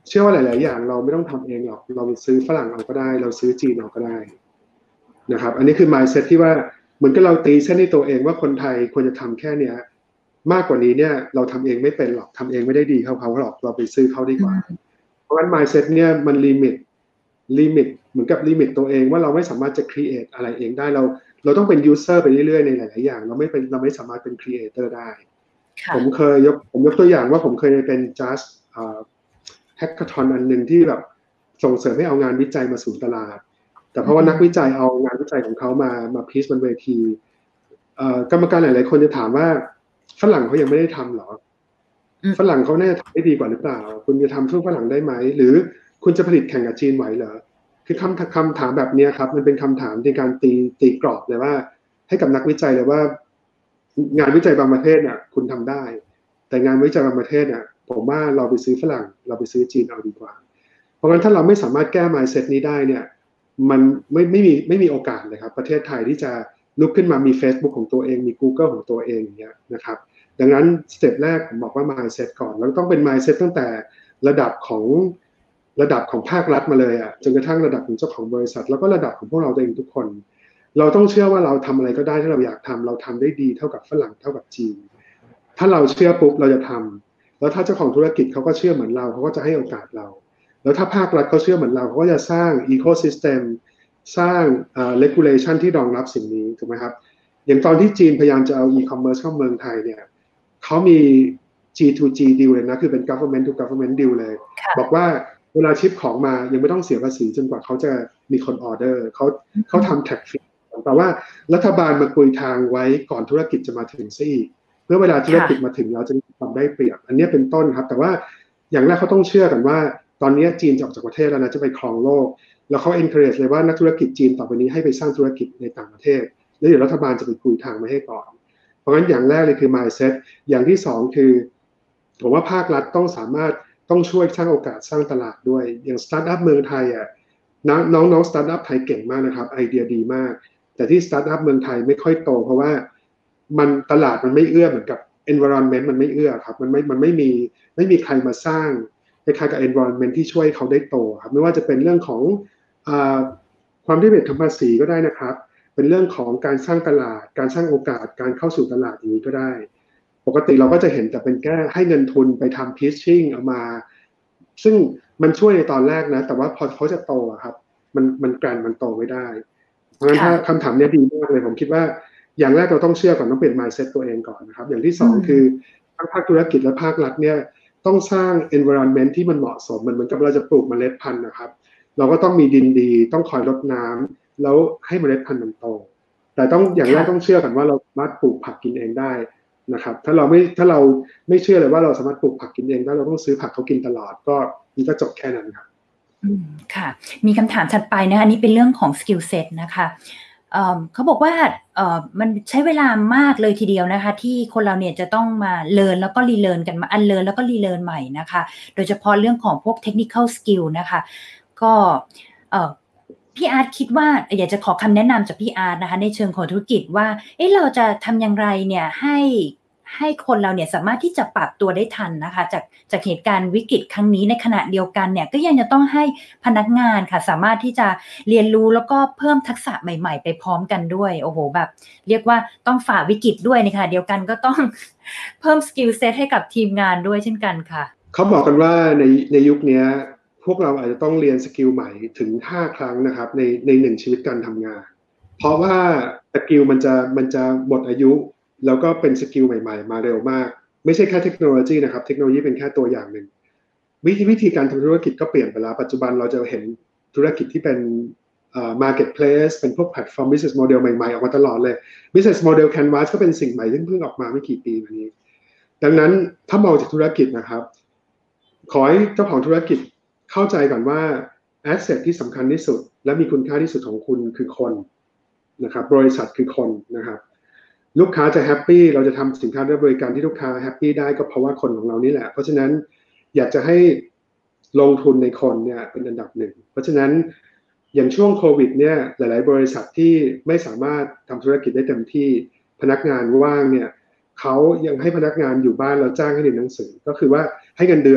เชื่อว่าหลายๆอย่างเราไม่ต้องทำเองหรอกเราซื้อฝรั่งเอาก็ได้เราซื้อจีนเอาก็ได้นะครับอันนี้คือ mindset ที่ว่าเหมือนกับเราตีเส้นให้ตัวเองว่าคนไทยควรจะทำแค่เนี้ยมากกว่านี้เนี่ยเราทำเองไม่เป็นหรอกทำเองไม่ได้ดีเท่าเขาหรอกเราไปซื้อเขาดีกว่าเพราะฉะนั้น mindset เนี่ยมันลิมิตลิมิตเหมือนกับลิมิตตัวเองว่าเราไม่สามารถจะ create อะไรเองได้เราเราต้องเป็น user ไปเรื่อยๆในหลายๆอย่างเราไม่เป็นเราไม่สามารถเป็น creator ได้ผมเคยยกผมยกตัวอย่างว่าผมเคยเป็น just เอ่อ hackathon อันนึงที่แบบส่งเสริมให้เอางานวิจัยมาสู่ตลาดแต่เพราะว่านักวิจัยเอางานวิจัยของเขามามาพิชบนเวทีกรรมการหลายๆคนจะถามว่าฝรั่งเขายังไม่ได้ทำหรอฝรั่งเขาน่าจะทำได้ดีกว่าหรือเปล่าคุณจะทำสู้ฝรั่งได้ไหมหรือคุณจะผลิตแข่งกับจีนไหวเหรอคือคำคำถามแบบนี้ครับมันเป็นคำถามในการตีตีกรอบเลยว่าให้กับนักวิจัยเลยว่างานวิจัยบางประเทศเนี่ยคุณทำได้แต่งานวิจัยบางประเทศเนี่ยผมว่าเราไปซื้อฝรั่งเราไปซื้อจีนเอาดีกว่าเพราะงั้นถ้าเราไม่สามารถแก้ mindset นี้ได้เนี่ยมันไม่ไม่มีไม่มีโอกาสเลยครับประเทศไทยที่จะลุกขึ้นมามี Facebook ของตัวเองมี Google ของตัวเองอย่างเงี้ยนะครับดังนั้นสเต็ปแรกผมบอกว่า mindset ก่อนแล้วต้องเป็น mindset ตั้งแต่ระดับของระดับของภาครัฐมาเลยอ่ะจนกระทั่งระดับของเจ้าของบริษัทแล้วก็ระดับของพวกเราเองทุกคนเราต้องเชื่อว่าเราทำอะไรก็ได้ที่เราอยากทำเราทำได้ดีเท่ากับฝรั่งเท่ากับจีนถ้าเราเชื่อปุ๊บเราจะทำแล้วถ้าเจ้าของธุรกิจเขาก็เชื่อเหมือนเราเขาก็จะให้โอกาสเราแล้วถ้าภาครัฐเขาเชื่อเหมือนเราเขาก็จะสร้าง ecosystem สร้าง uh, regulation ที่รองรับสิ่งนี้ถูกไหมครับอย่างตอนที่จีนพยายามจะเอา e-commerce เข้าเมืองไทยเนี่ยเขามี จี ทู จี deal เลยนะคือเป็น government to government deal เลยบอกว่าเวลาชิปของมายังไม่ต้องเสียภาษีจนกว่าเขาจะมีคนออเดอร์เขาเขาทำ tax free แต่ว่ารัฐบาลมาคุยทางไว้ก่อนธุรกิจจะมาถึงซิเมื่อเวลาธุรกิจมาถึงเราจะทำได้เปรียบอันนี้เป็นต้นครับแต่ว่าอย่างแรกเขาต้องเชื่อกันว่าตอนนี้จีนจะออกจากประเทศแล้วนะจะไปครองโลกแล้วเขา encourage เลยว่านักธุรกิจจีนต่อไปนี้ให้ไปสร้างธุรกิจในต่างประเทศแล้วเดี๋ยวรัฐบาลจะไปคุยทางมาให้ก่อนเพราะงั้นอย่างแรกเลยคือ mindset อย่างที่สองคือผมว่าภาครัฐต้องสามารถต้องช่วยสร้างโอกาสสร้างตลาดด้วยอย่างสตาร์ทอัพเมืองไทยอ่ะน้องน้องสตาร์ทอัพไทยเก่งมากนะครับไอเดียดีมากแต่ที่สตาร์ทอัพเมืองไทยไม่ค่อยโตเพราะว่ามันตลาดมันไม่เอื้อเหมือนกับ environment มันไม่เอื้อครับมันไม่มันไม่มีไม่มีใครมาสร้างคล้ายๆกับ environment ที่ช่วยเขาได้โตครับไม่ว่าจะเป็นเรื่องของอ่าความได้เปรียบทางภาษีก็ได้นะครับเป็นเรื่องของการสร้างตลาดการสร้างโอกาสการเข้าสู่ตลาดอย่างนี้ก็ได้ปกติเราก็จะเห็นแต่เป็นแค่ให้เงินทุนไปทำ pitching เอามาซึ่งมันช่วยในตอนแรกนะแต่ว่าพอเขาจะโตครับมันมันแกรนมันโตไม่ได้เพราะฉะนั้นถ้าคำถามนี้ดีมากเลยผมคิดว่าอย่างแรกเราต้องเชื่อก่อนต้องเปลี่ยน mindset ตัวเองก่อนนะครับอย่างที่สองคือทั้งภาคธุรกิจและภาครัฐเนี่ยต้องสร้าง environment ที่มันเหมาะสมมันเหมือนกับเราจะปลูกเมล็ดพันธุ์นะครับเราก็ต้องมีดินดีต้องคอยรดน้ำแล้วให้เมล็ดพันธุ์มันโตแต่ต้องอย่างแรกต้องเชื่อกันว่าเราสามารถปลูกผักกินเองได้นะครับถ้าเราไม่ถ้าเราไม่เชื่อเลยว่าเราสามารถปลูกผักกินเองได้เราต้องซื้อผักเขากินตลอดก็นี่ก็จบแค่นั้นครับค่ะมีคำถามถัดไปนะอันนี้เป็นเรื่องของ skill set นะคะเขาบอกว่ามันใช้เวลามากเลยทีเดียวนะคะที่คนเราเนี่ยจะต้องมาเรียนแล้วก็รีเรียนกันมาอันเรียนแล้วก็รีเรียนใหม่นะคะโดยเฉพาะเรื่องของพวก technical skill นะคะก็พี่อาร์ตคิดว่าอยากจะขอคำแนะนำจากพี่อาร์ตนะคะในเชิงของธุรกิจว่าเอ๊ะเราจะทำอย่างไรเนี่ยให้ให้คนเราเนี่ยสามารถที่จะปรับตัวได้ทันนะคะจากจากเหตุการณ์วิกฤตครั้งนี้ในขณะเดียวกันเนี่ยก็ยังจะต้องให้พนักงานค่ะสามารถที่จะเรียนรู้แล้วก็เพิ่มทักษะใหม่ๆไปพร้อมกันด้วยโอ้โหแบบเรียกว่าต้องฝ่าวิกฤตด้วยในขณะเดียวกันก็ต้องเพิ่มสกิลเซตให้กับทีมงานด้วยเช่นกันค่ะเขาบอกกันว่าในในยุคนี้พวกเราอาจจะต้องเรียนสกิลใหม่ถึงห้าครั้งนะครับในในหนึ่งชีวิตการทำงานเพราะว่าสกิลมันจะมันจะหมดอายุแล้วก็เป็นสกิลใหม่ๆมาเร็วมากไม่ใช่แค่เทคโนโลยีนะครับเทคโนโลยีเป็นแค่ตัวอย่างหนึ่งวิธีวิธีการทำธุรกิจก็เปลี่ยนไปแล้วปัจจุบันเราจะเห็นธุรกิจที่เป็นเอ่อ marketplace เป็นพวกแพลตฟอร์ม business model ใหม่ๆออกมาตลอดเลย business model canvas ก็เป็นสิ่งใหม่ที่เพิ่งออกมาไม่กี่ปีมานี้ดังนั้นถ้ามองจากธุรกิจนะครับขอให้เจ้าของธุรกิจเข้าใจก่อนว่า asset ที่สำคัญที่สุดและมีคุณค่าที่สุดของคุณคือคนนะครับบริษัทคือคนนะครับลูกค้าจะแฮปปี้เราจะทำสินค้าและบริการที่ลูกค้าแฮปปี้ได้ก็เพราะว่าคนของเรานี่แหละเพราะฉะนั้นอยากจะให้ลงทุนในคนเนี่ยเป็นอันดับหนึ่งเพราะฉะนั้นอย่างช่วงโควิดเนี่ยหลายๆบริษัทที่ไม่สามารถทำธุรกิจได้เต็มที่พนักงานว่างเนี่ยเขายังให้พนักงานอยู่บ้านเราจ้างให้เรียนหนังสือก็คือว่าให้เงินเดือน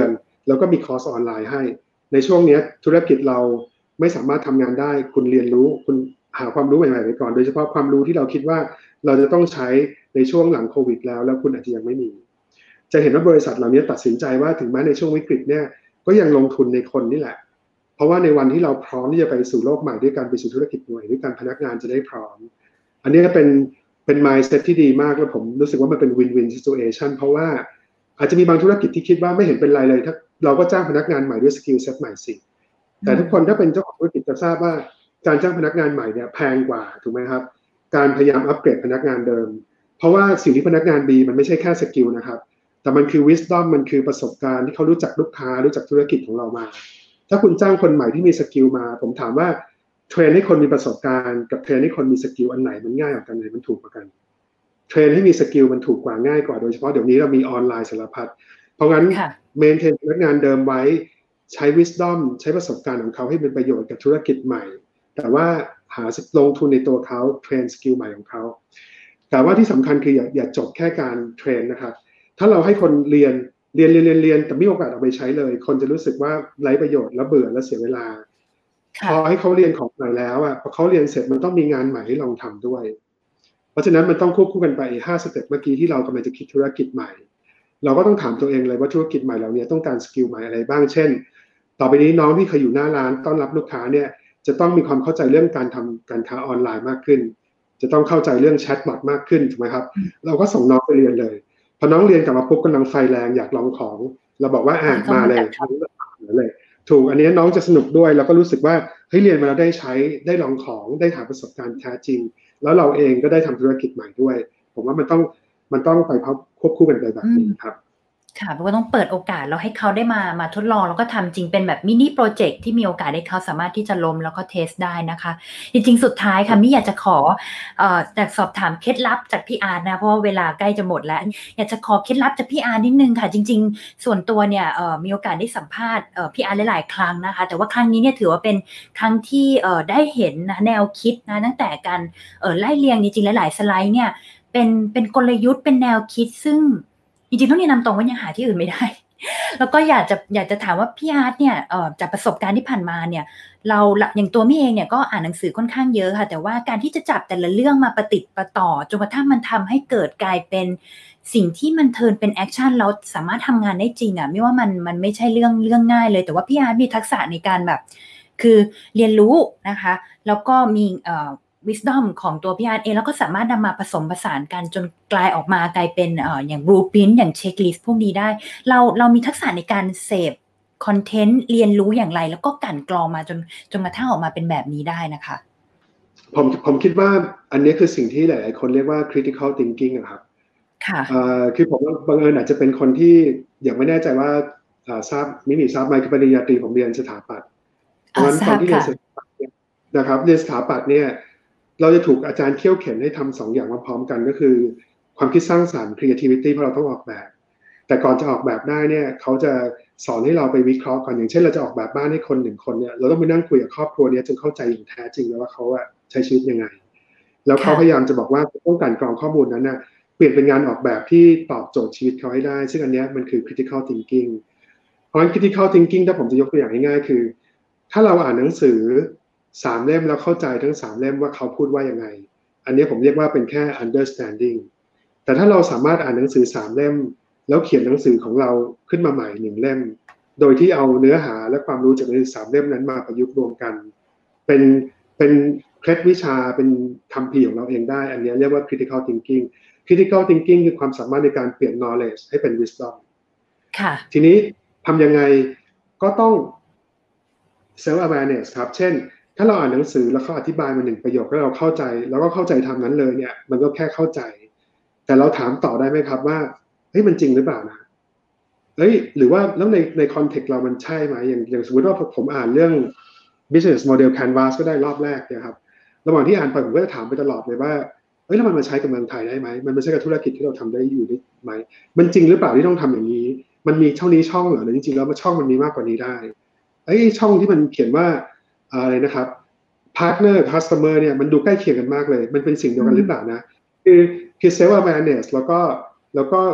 แล้วก็มีคอร์สออนไลน์ให้ในช่วงนี้ธุรกิจเราไม่สามารถทำงานได้คุณเรียนรู้คุณหาความรู้ใหม่ๆไปก่อนโดยเฉพาะความรู้ที่เราคิดว่าเราจะต้องใช้ในช่วงหลังโควิดแล้วแล้วคุณอาจจะยังไม่มีจะเห็นว่าบริษัทเหล่านี้ตัดสินใจว่าถึงแม้ในช่วงวิกฤตเนี่ยก็ยังลงทุนในคนนี่แหละเพราะว่าในวันที่เราพร้อมที่จะไปสู่โลกใหม่ด้วยการไปสู่ธุรกิจใหม่ด้วยการพนักงานจะได้พร้อมอันนี้เป็นเป็น mindset ที่ดีมากแล้วผมรู้สึกว่ามันเป็น win-win situation เพราะว่าอาจจะมีบางธุรกิจที่คิดว่าไม่เห็นเป็นไรเลยถ้าเราก็จ้างพนักงานใหม่ด้วยสกิลเซ็ตใหม่สิแต่ทุกคนถ้าเป็นเจ้าของธุรกิจจะทราบว่าการจ้างพนักงานใหม่เนี่ยแพงกว่าถูกไหมครับการพยายามอัปเกรดพนักงานเดิมเพราะว่าสิ่งที่พนักงานดีมันไม่ใช่แค่สกิลนะครับแต่มันคือ wisdom มันคือประสบการณ์ที่เขารู้จักลูกค้ารู้จักธุรกิจของเรามาถ้าคุณจ้างคนใหม่ที่มีสกิลมาผมถามว่าเทรนให้คนมีประสบการณ์กับเทรนให้คนมีสกิลอันไหนมันง่ายกว่ากันไหนมันถูกกว่ากันเทรนให้มีสกิลมันถูกกว่าง่ายกว่าโดยเฉพาะเดี๋ยวนี้เรามีออนไลน์สารพัดเพราะงั้นเมนเทนพนักงานเดิมไว้ใช้ wisdom ใช้ประสบการณ์ของเขาให้เป็นประโยชน์กับธุรกิจใหม่แต่ว่าหาลงทุนในตัวเขาเทรนสกิลใหม่ของเขาแต่ว่าที่สำคัญคืออย่าอย่าจบแค่การเทรนนะครับถ้าเราให้คนเรียนเรียนเรียนเรียนเรียนแต่ไม่มีโอกาสเอาไปใช้เลยคนจะรู้สึกว่าไร้ประโยชน์และเบื่อและเสียเวลาพอให้เขาเรียนของใหม่แล้วอ่ะพอเขาเรียนเสร็จมันต้องมีงานใหม่ให้ลองทำด้วยเพราะฉะนั้นมันต้องควบคู่กันไปห้าสเต็ปเมื่อกี้ที่เรากำลังจะคิดธุรกิจใหม่เราก็ต้องถามตัวเองเลยว่าธุรกิจใหม่เราเนี่ยต้องการสกิลใหม่อะไรบ้างเช่นต่อไปนี้น้องที่เคยอยู่หน้าร้านต้อนรับลูกค้าเนี่ยจะต้องมีความเข้าใจเรื่องการทำการค้าออนไลน์มากขึ้นจะต้องเข้าใจเรื่องแชทบอทมากขึ้นถูกไหมครับเราก็ส่งน้องไปเรียนเลยพอน้องเรียนกลับมาปุ๊บกำลังไฟแรงอยากลองของเราบอกว่าอ่านมาเลยเลยถูกอันนี้น้องจะสนุกด้วยแล้วก็รู้สึกว่าเฮ้ยเรียนมาแล้วได้ใช้ได้ลองของได้หาประสบการณ์แท้จริงแล้วเราเองก็ได้ทำธุรกิจใหม่ด้วยผมว่ามันต้องมันต้องไปควบคู่กันไปแบบนี้ครับค่ะเพราะว่าต้องเปิดโอกาสแล้วให้เขาได้มามาทดลองแล้วก็ทำจริงเป็นแบบมินิโปรเจกต์ที่มีโอกาสให้เขาสามารถที่จะล้มแล้วก็เทสได้นะคะจริงๆสุดท้ายค่ะมิอยากจะขอเอ่อแต่สอบถามเคล็ดลับจากพี่อาร์ตนะเพราะว่าเวลาใกล้จะหมดแล้วอยากจะขอเคล็ดลับจากพี่อาร์ตนิดนึงค่ะจริงๆส่วนตัวเนี่ยเอ่อมีโอกาสได้สัมภาษณ์เอ่อพี่อาร์ตหลายๆครั้งนะคะแต่ว่าครั้งนี้เนี่ยถือว่าเป็นครั้งที่เอ่อได้เห็นนะแนวคิดนะตั้งแต่การเอ่อไล่เรียงจริงๆหลายๆสไลด์เนี่ยเป็นเป็นกลยุทธ์เป็นแนวคิดซึ่งจริงๆต้องแนะนำตรงว่ายังหาที่อื่นไม่ได้แล้วก็อยากจะอยากจะถามว่าพี่อาร์ตเนี่ยเอ่อจากประสบการณ์ที่ผ่านมาเนี่ยเราอย่างตัวมี่เองเนี่ยก็อ่านหนังสือค่อนข้างเยอะค่ะแต่ว่าการที่จะจับแต่ละเรื่องมาประติดประต่อจนกระทั่งมันทำให้เกิดกลายเป็นสิ่งที่มันเทิร์นเป็นแอคชั่นแล้วสามารถทำงานได้จริงอ่ะไม่ว่ามันมันไม่ใช่เรื่องเรื่องง่ายเลยแต่ว่าพี่อาร์ตมีทักษะในการแบบคือเรียนรู้นะคะแล้วก็มีเอ่อwisdom ของตัวพี่อาร์ตเองแล้วก็สามารถนำมาผสมผสานกันจนกลายออกมากลายเป็นเอ่ออย่าง blueprint อย่าง checklist พวกนี้ได้เราเรามีทักษะในการเสพคอนเทนต์เรียนรู้อย่างไรแล้วก็กลั่นกรองมาจนจนกระทั่งออกมาเป็นแบบนี้ได้นะคะผมผมคิดว่าอันนี้คือสิ่งที่หลายๆคนเรียกว่า critical thinking อะครับค่ะเอ่อคือผมบังเอิญอาจจะเป็นคนที่ยังไม่แน่ใจว่าอ่าทราบมิมีทราบไหมคือปริญญาตรีผมเรียนสถาปัตย์เพราะฉะนั้นตอนที่เรียนสถาปัตย์เนี่ยนะครับเรียนสถาปัตย์เนี่ยเราจะถูกอาจารย์เขี่ยวเข็นให้ทำสองอย่างมาพร้อมกันก็คือความคิดสร้างสรรค์ creativity เพราะเราต้องออกแบบแต่ก่อนจะออกแบบได้เนี่ยเขาจะสอนให้เราไปวิเคราะห์ก่อนอย่างเช่นเราจะออกแบบบ้านให้คนหนึ่งคนเนี่ยเราต้องไปนั่งคุยกับครอบครัวนี้จนเข้าใจอย่างแท้จริงแล้วว่าเขาอะใช้ชีวิตยังไงแล้วเขาพยายามจะบอกว่าต้องการกรองข้อมูลนั้นนะเปลี่ยนเป็นงานออกแบบที่ตอบโจทย์ชีวิตเขาให้ได้ซึ่งอันนี้มันคือ critical thinking เพราะฉะนั้น critical thinking ถ้าผมจะยกตัวอย่างง่ายๆคือถ้าเราอ่านหนังสือสามเล่มแล้วเข้าใจทั้งสามเล่มว่าเขาพูดว่ายังไงอันนี้ผมเรียกว่าเป็นแค่ understanding แต่ถ้าเราสามารถอ่านหนังสือสามเล่มแล้วเขียนหนังสือของเราขึ้นมาใหม่หนึ่งเล่มโดยที่เอาเนื้อหาและความรู้จากหนังสือสามเล่มนั้นมาประยุกต์รวมกันเป็นเป็นเคล็ดวิชาเป็นคัมภีร์ของเราเองได้อันนี้เรียกว่า critical thinking critical thinking คือความสามารถในการเปลี่ยน knowledge ให้เป็น wisdom ค่ะทีนี้ทำยังไงก็ต้อง self awareness ครับเช่นถ้าเราอ่านหนังสือแล้วเขาอธิบายมาหนึ่งประโยคแล้วเราเข้าใจแล้วก็เข้าใจทำนั้นเลยเนี่ยมันก็แค่เข้าใจแต่เราถามต่อได้ไหมครับว่าเฮ้ยมันจริงหรือเปล่านะเฮ้ยหรือว่าแล้วในในคอนเทกต์เรามันใช่ไหมอย่างอย่างสมมติว่าผมอ่านเรื่อง business model canvas ก็ได้รอบแรกเนี่ยครับระหว่างที่อ่านไปผมก็จะถามไปตลอดเลยว่าเฮ้ยแล้วมันมาใช้กับเมืองไทยได้ไหมมันมาใช้กับธุรกิจที่เราทำได้อยู่ได้ไหมมันจริงหรือเปล่าที่ต้องทำอย่างนี้มันมีเท่านี้ช่องเหรอหรือจริงๆแล้วมันช่องมันมีมากกว่านี้ได้ไอ้ช่องที่มันเขียนว่าอะไรนะครับ partner customer เนี่ยมันดูใกล้เคียงกันมากเลยมันเป็นสิ่งเดียวกันหรือเปล่านะคือคือ self awareness แล้วก็แล้วก็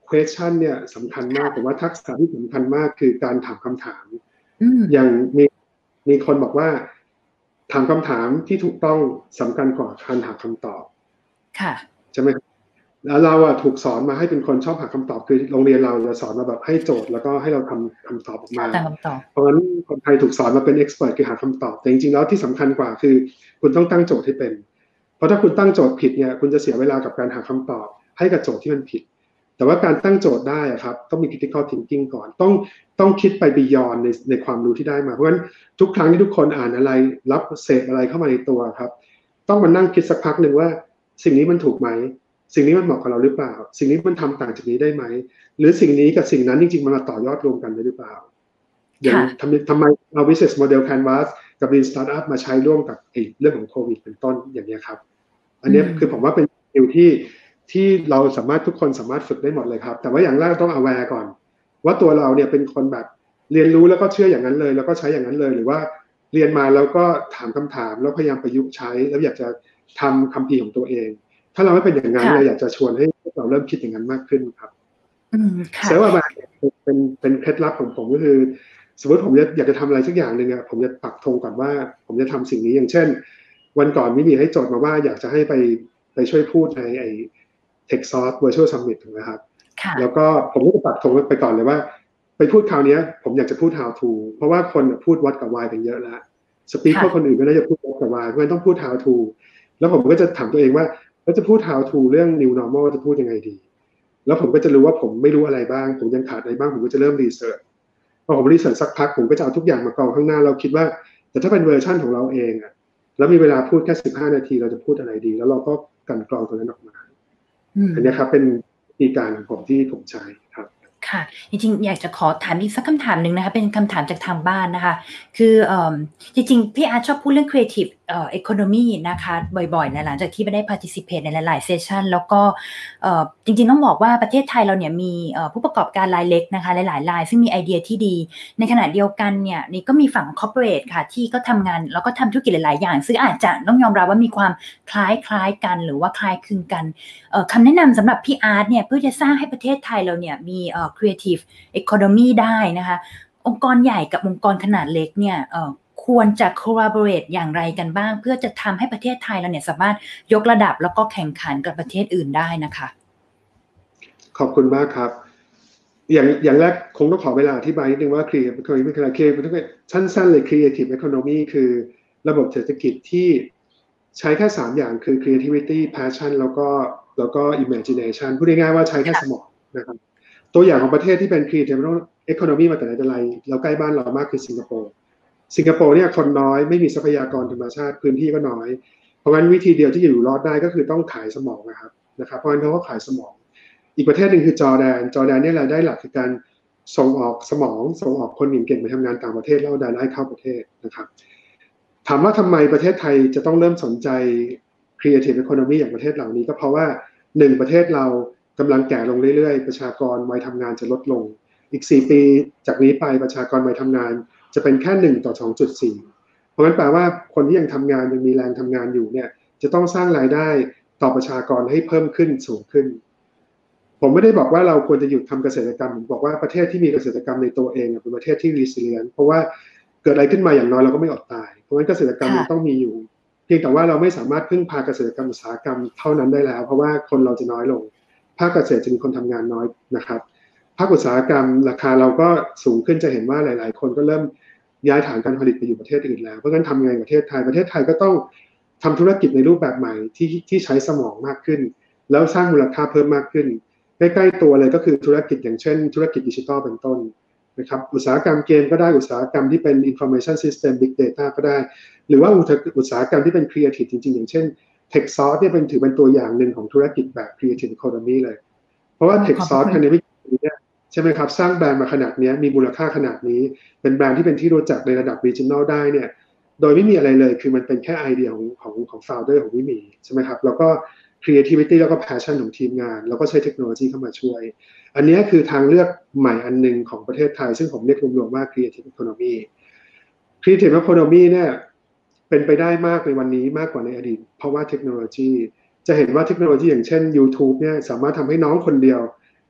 question เนี่ยสำคัญมากผมว่าทักษะที่สำคัญมากคือการถามคำถาม mm. อย่างมีมีคนบอกว่าถามคำถามที่ถูกต้องสำคัญกว่าการหาคำตอบค่ะใช่ไหมแล้วเราอะถูกสอนมาให้เป็นคนชอบหาคำตอบคือโรงเรียนเราจะสอนมาแบบให้โจทย์แล้วก็ให้เราทำคำตอบออกมาเพราะฉะนั้นคนไทยถูกสอนมาเป็น expert คือหาคำตอบแต่จริงๆแล้วที่สำคัญกว่าคือคุณต้องตั้งโจทย์ให้เป็นเพราะถ้าคุณตั้งโจทย์ผิดเนี่ยคุณจะเสียเวลากับการหาคำตอบให้กับโจทย์ที่มันผิดแต่ว่าการตั้งโจทย์ได้ครับต้องมี critical thinking ก่อนต้องต้องคิดไป beyond ในในความรู้ที่ได้มาเพราะฉะนั้นทุกครั้งที่ทุกคนอ่านอะไรรับเสพอะไรเข้ามาในตัวครับต้องมานั่งคิดสักพักหนึ่งว่าสิ่งนี้มันถูกไหมสิ่งนี้มันเหมาะกับเราหรือเปล่าสิ่งนี้มันทำต่างจากนี้ได้ไหมหรือสิ่งนี้กับสิ่งนั้นจริงๆมันมาต่อยอดรวมกันได้หรือเปล่าอย่างทำทำไมเอา business model canvas กับ Lean Startup มาใช้ร่วมกับเรื่องของโควิดเป็นต้นอย่างนี้ครับอันนี้คือผมว่าเป็นสกิลที่ที่เราสามารถทุกคนสามารถฝึกได้หมดเลยครับแต่ว่าอย่างแรกต้อง aware ก่อนว่าตัวเราเนี่ยเป็นคนแบบเรียนรู้แล้วก็เชื่ออย่างนั้นเลยแล้วก็ใช้อย่างนั้นเลยหรือว่าเรียนมาแล้วก็ถามคำถามแล้วพยายามประยุกต์ใช้แล้วอยากจะทำคัมภีร์ของตัวเองถ้าเราไม่เป็นอย่างนั้นเราอยากจะชวนให้เราเริ่มคิดอย่างนั้นมากขึ้นครับเซลล์มาเป็นเป็นเคล็ดลับของผมก็คือสมมติผมอยากจะทำอะไรสักอย่างหนึ่งอะผมจะปักธงก่อนว่าผมจะทำสิ่งนี้อย่างเช่นวันก่อนมิมีให้โจทย์มาว่าอยากจะให้ไปไปช่วยพูดในไอ้ TechSource Virtual Summit ถูกไหมครับแล้วก็ผมก็จะปักธงไปก่อนเลยว่าไปพูดคราวนี้ผมอยากจะพูด how to เพราะว่าคนพูด what กับ why กันเยอะแล้วสปีกเกอร์คนอื่นก็น่าจะพูด what กับ why เพราะฉะนั้นต้องพูด how to แล้วผมก็จะถามตัวเองว่าแล้วจะพูด how to เรื่อง new normal จะพูดยังไงดีแล้วผมก็จะรู้ว่าผมไม่รู้อะไรบ้างผมยังขาดอะไรบ้างผมก็จะเริ่มรีเสิร์ชพอผมรีเสิร์ชสักพักผมก็จะเอาทุกอย่างมากองข้างหน้าเราคิดว่าแต่ถ้าเป็นเวอร์ชั่นของเราเองอะแล้วมีเวลาพูดแค่สิบห้านาทีเราจะพูดอะไรดีแล้วเราก็กันกรองตรงนั้นออกมาอันนี้ครับเป็นวิธีการของผมที่ผมใช้ครับค่ะจริงๆอยากจะขอถามอีกสักคำถามหนึ่งนะคะเป็นคำถามจากทางบ้านนะคะคือจริงๆพี่อาร์ตชอบพูดเรื่อง creative economy นะคะบ่อยๆนะหลังจากที่ไปได้ participate ในหลายๆ session แล้วก็จริงๆต้องบอกว่าประเทศไทยเราเนี่ยมีผู้ประกอบการรายเล็กนะคะหลายๆรายซึ่งมีไอเดียที่ดีในขณะเดียวกันเนี่ยนี่ก็มีฝั่ง corporate ค่ะที่ก็ทำงานแล้วก็ทำธุรกิจหลายๆอย่างซึ่งอาจจะต้องยอมรับว่ามีความคล้ายๆกันหรือว่าคล้ายคลึงกันคำแนะนำสำหรับพี่อาร์ตเนี่ยเพื่อจะสร้างให้ประเทศไทยเราเนี่ยมี creative economy ได้นะคะองค์กรใหญ่กับองค์กรขนาดเล็กเนี่ยควรจะ collaborate อย่างไรกันบ้างเพื่อจะทำให้ประเทศไทยเราเนี่ยสามารถยกระดับแล้วก็แข่งขันกับประเทศอื่นได้นะคะขอบคุณมากครับอย่างอย่างแรกคงต้องขอเวลาอธิบายนิดนึงว่า creative economy คืออะไร creative สั้นๆเลย creative economy คือระบบเศรษฐกิจที่ใช้แค่สามอย่างคือ creativity passion แล้วก็แล้วก็ imagination พูดง่ายๆว่าใช้แค่สมองนะครับตัวอย่างของประเทศที่เป็น creative economy มาแต่ไหนแต่ไรเราใกล้บ้านเรามากคือสิงคโปร์สิงคโปร์เนี่ยคนน้อยไม่มีทรัพยากรธรรมชาติพื้นที่ก็น้อยเพราะงั้นวิธีเดียวที่จะอยู่รอดได้ก็คือต้องขายสมองนะครับนะครับเพราะงั้นเขาก็ขายสมองอีกประเทศหนึ่งคือจอร์แดนจอร์แดนเนี่ยรายได้หลักคือการส่งออกสมองส่งออกคนเก่งๆไปทำงานต่างประเทศแล้วรายได้เข้าประเทศนะครับถามว่าทำไมประเทศไทยจะต้องเริ่มสนใจ creative economy อย่างประเทศเหล่านี้ก็เพราะว่าหนึ่งประเทศเรากำลังแก่ลงเรื่อยๆประชากรวัยทำงานจะลดลงอีกสี่ปีจากนี้ไปประชากรวัยทำงานจะเป็นแค่หนึ่งต่อ สองจุดสี่ เพราะงั้นแปลว่าคนที่ยังทำงานยังมีแรงทำงานอยู่เนี่ยจะต้องสร้างรายได้ต่อประชากรให้เพิ่มขึ้นสูงขึ้นผมไม่ได้บอกว่าเราควรจะหยุดทำเกษตรกรรมผมบอกว่าประเทศที่มีเกษตรกรรมในตัวเองเป็นประเทศที่ resilient เพราะว่าเกิดอะไรขึ้นมาอย่างน้อยเราก็ไม่อดตายเพราะงั้นเกษตรกรรมมันต้องมีอยู่เพียงแต่ว่าเราไม่สามารถพึ่งพาเกษตรกรรมอุตสาหกรรมเท่านั้นได้แล้วเพราะว่าคนเราจะน้อยลงภาคเกษตรจะมีคนทำงานน้อยนะครับภาคอุตสาหกรรมราคาเราก็สูงขึ้นจะเห็นว่าหลายๆคนก็เริ่มย้ายฐานการผลิตไปอยู่ประเทศอื่นแล้วเพราะงั้นทำไงประเทศไทยประเทศไทยก็ต้องทำธุรกิจในรูปแบบใหม่ที่ที่ใช้สมองมากขึ้นแล้วสร้างมูลค่าเพิ่มมากขึ้นใกล้ๆตัวเลยก็คือธุรกิจอย่างเช่นธุรกิจดิจิทัลเป็นต้นนะครับอุตสาหกรรมเกมก็ได้อุตสาหกรรมที่เป็น information system big data ก็ได้หรือว่าอุตสาหกรรมที่เป็น creative จริงๆอย่างเช่น TechSource เนี่ยเป็นถือเป็นตัวอย่างหนึ่งของธุรกิจแบบ creative economy เลยเพราะว่า TechSource ภายในวิธีนี้ใช่ไหมครับสร้างแบรนด์มาขนาดนี้มีมูลค่าขนาดนี้เป็นแบรนด์ที่เป็นที่รู้จักในระดับ regional ได้เนี่ยโดยไม่มีอะไรเลยคือมันเป็นแค่ไอเดียของของของ founder ของวิมีใช่ไหมครับแล้วก็ creativity แล้วก็ passion ของทีมงานแล้วก็ใช้เทคโนโลยีเข้ามาช่วยอันนี้คือทางเลือกใหม่อันนึงของประเทศไทยซึ่งผมเรียกรวมๆว่า creative economy creative economy เนี่ยเป็นไปได้มากในวันนี้มากกว่าในอดีตเพราะว่าเทคโนโลยีจะเห็นว่าเทคโนโลยีอย่างเช่น YouTube เนี่ยสามารถทำให้น้องคนเดียว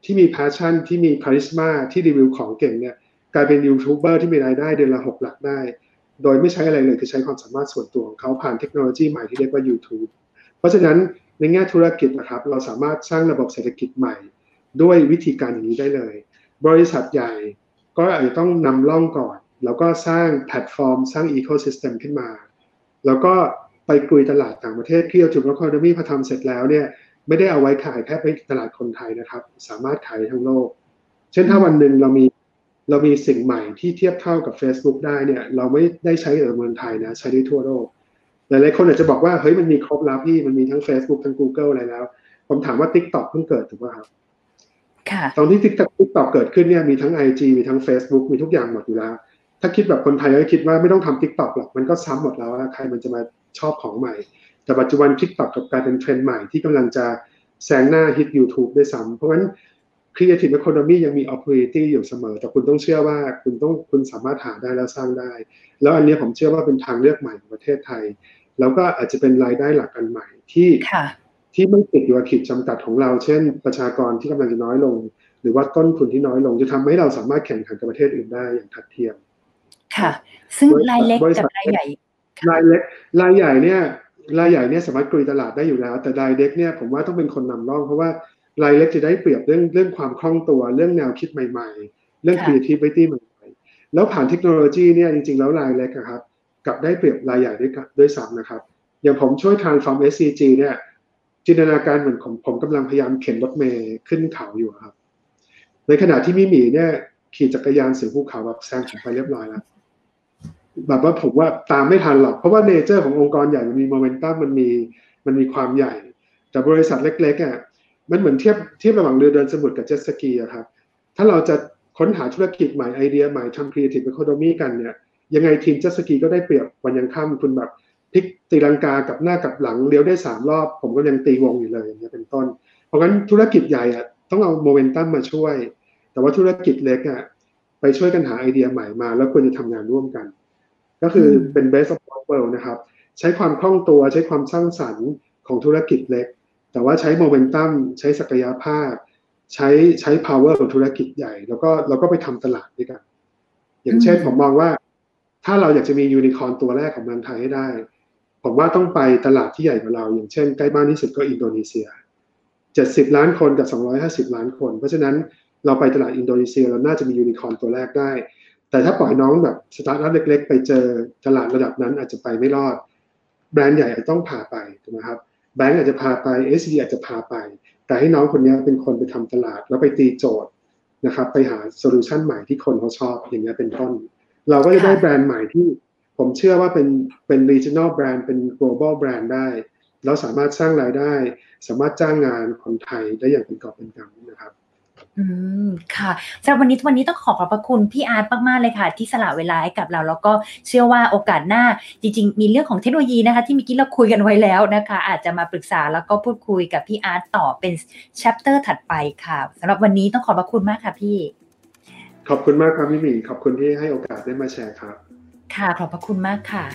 ที่มีแพชชั่นที่มีคาริสมาที่รีวิวของเก่งเนี่ยกลายเป็นยูทูบเบอร์ที่มีรายได้เดือนละหกหลักได้โดยไม่ใช้อะไรเลยคือใช้ความสามารถส่วนตัวของเขาผ่านเทคโนโลยีใหม่ที่เรียกว่า YouTube เพราะฉะนั้นในแง่ธุรกิจนะครับเราสามารถสร้างระบบเศรษฐกิจใหม่ด้วยวิธีการอย่างนี้ได้เลยบริษัทใหญ่ก็อาจจะต้องนำร่องก่อนแล้วก็สร้างแพลตฟอร์มสร้างอีโคซิสเต็มขึ้นมาแล้วก็ไปคุยตลาดต่างประเทศที่เอาจุดวัคซีนพอทำเสร็จแล้วเนี่ยไม่ได้เอาไว้ขายแค่ไปตลาดคนไทยนะครับสามารถขายทั้งโลกเช่นถ้าวันหนึ่งเรามีเรามีสิ่งใหม่ที่เทียบเท่ากับ Facebook ได้เนี่ยเราไม่ได้ใช้ในเมืองไทยนะใช้ได้ทั่วโลกหลายๆคนอาจจะบอกว่าเฮ้ยมันมีครบแล้วพี่มันมีทั้ง Facebook ทั้ง Google อะไรแล้วผมถามว่า TikTok เพิ่งเกิดถูกป่ะครับค่ะตอนที่ TikTok TikTok เกิดขึ้นเนี่ยมีทั้ง ไอ จี มีทั้ง Facebook มีทุกอย่างหมดอยู่แล้วถ้าคิดแบบคนไทยก็คิดว่าไม่ต้องทำ TikTok หรอกมันก็ซ้ำหมดแล้วใครมันจะมาชอบของใหม่แต่ปัจจุบัน TikTok กลายเป็นเทรนด์ใหม่ที่กำลังจะแซงหน้าฮิต YouTube ด้วยซ้ำเพราะฉะนั้น Creative Economy ยังมี opportunity อยู่เสมอแต่คุณต้องเชื่อว่าคุณต้องคุณสามารถหาได้แล้วสร้างได้แล้วอันนี้ผมเชื่อว่าเป็นทางเลือกใหม่ของประเทศไทยแล้วก็อาจจะเป็นรายได้หลักอันใหม่ที่ที่ไม่ติดอยู่กับขีดจำกัดของเราเช่นประชากรที่กำลังจะน้อยลงหรือว่าต้นทุนที่น้อยลงจะทำให้เราสามารถแข่งขันกับประเทศอื่นได้อย่างทัดเทียมค่ะซึ่งรายเล็กกับรายใหญ่รายเล็กรายใหญ่เนี่ยรายใหญ่เนี่ยสามารถกลุยตลาดได้อยู่แล้วแต่รายเล็กเนี่ยผมว่าต้องเป็นคนนำร่องเพราะว่ารายเล็กจะได้เปรียบเรื่องเรื่องความคล่องตัวเรื่องแนวคิดใหม่ๆเรื่อง creativity ใหม่ๆแล้วผ่านเทคโนโลยีเนี่ยจริงๆแล้วรายเล็กครับกลับได้เปรียบรายใหญ่ด้วยด้วยซ้ำนะครับอย่างผมช่วยทาง Transform เอส ซี จี เนี่ยจินตนาการเหมือนผมผมกำลังพยายามเข็นรถเมล์ขึ้นเขาอยู่ครับในขณะที่มิมี่เนี่ยขี่จักรยานเสือภูเขาแบบแซงผมไปเรียบร้อยแล้วแบบว่าผมว่าตามไม่ทันหรอกเพราะว่าเนเจอร์ขององค์กรใหญ่มันมีโมเมนตัมมันมีมันมีความใหญ่แต่บริษัทเล็กๆอ่ะมันเหมือนเทียบเทียบระหว่างเรือเดินสมุทรกับเจ็ตสกีอะครับถ้าเราจะค้นหาธุรกิจใหม่ไอเดียใหม่ทำ Creative Economy กันเนี่ยยังไงทีมเจ็ตสกีก็ได้เปรียบวันยังค่ำคุณแบบพลิกตีลังกากับหน้ากับหลังเลี้ยวได้สามรอบผมก็ยังตีวงอยู่เลยอย่างเงี้ยเป็นต้นเพราะงั้นธุรกิจใหญ่อ่ะต้องเอาโมเมนตัมมาช่วยแต่ว่าธุรกิจเล็กอ่ะไปช่วยกันหาไอเดียใหม่มาแล้วควรจะทำงานร่วมกันก็คือเป็น best of both worlds นะครับใช้ความคล่องตัวใช้ความสร้างสรรค์ของธุรกิจเล็กแต่ว่าใช้โมเมนตัมใช้ศักยภาพใช้ใช้ power ของธุรกิจใหญ่แล้วก็เราก็ไปทำตลาดด้วยกันอย่างเช่นผมมองว่าถ้าเราอยากจะมียูนิคอร์นตัวแรกของเมืองไทยให้ได้ผมว่าต้องไปตลาดที่ใหญ่กว่าเราอย่างเช่นใกล้บ้านที่สุดก็อินโดนีเซียเจ็ดสิบล้านคนกับสองร้อยห้าสิบล้านคนเพราะฉะนั้นเราไปตลาดอินโดนีเซียเราน่าจะมียูนิคอร์นตัวแรกได้แต่ถ้าปล่อยน้องแบบสตาร์ทอัพเล็กๆไปเจอตลาดระดับนั้นอาจจะไปไม่รอดแบรนด์ใหญ่อาจจะต้องพาไปถูกไหมครับแบงก์อาจจะพาไป เอส ซี ดี อาจจะพาไปแต่ให้น้องคนนี้เป็นคนไปทำตลาดแล้วไปตีโจทย์นะครับไปหาโซลูชันใหม่ที่คนเขาชอบอย่างเงี้ยเป็นต้นเราก็จะได้แบรนด์ใหม่ที่ผมเชื่อว่าเป็นเป็น regional brand เป็น global brand ได้แล้วสามารถสร้างรายได้สามารถจ้างงานคนไทยได้อย่างเป็นกอบเป็นกำนะครับอืมค่ะสำหรับวันนี้วันนี้ต้องขอขอบพระคุณพี่อาร์ตมากๆเลยค่ะที่สละเวลาให้กับเราแล้วก็เชื่อว่าโอกาสหน้าจริงๆมีเรื่องของเทคโนโลยีนะคะที่เมื่อกี้เราคุยกันไว้แล้วนะคะอาจจะมาปรึกษาแล้วก็พูดคุยกับพี่อาร์ตต่อเป็น chapter ถัดไปค่ะสำหรับวันนี้ต้องขอบพระคุณมากค่ะพี่ขอบคุณมากครับพี่หมิงขอบคุณที่ให้โอกาสได้มาแชร์ครับค่ะขอบพระคุณมากค่ะ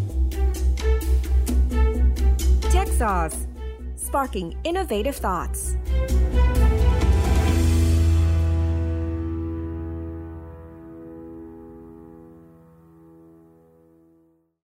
Tech Sauce Sparking Innovative Thoughts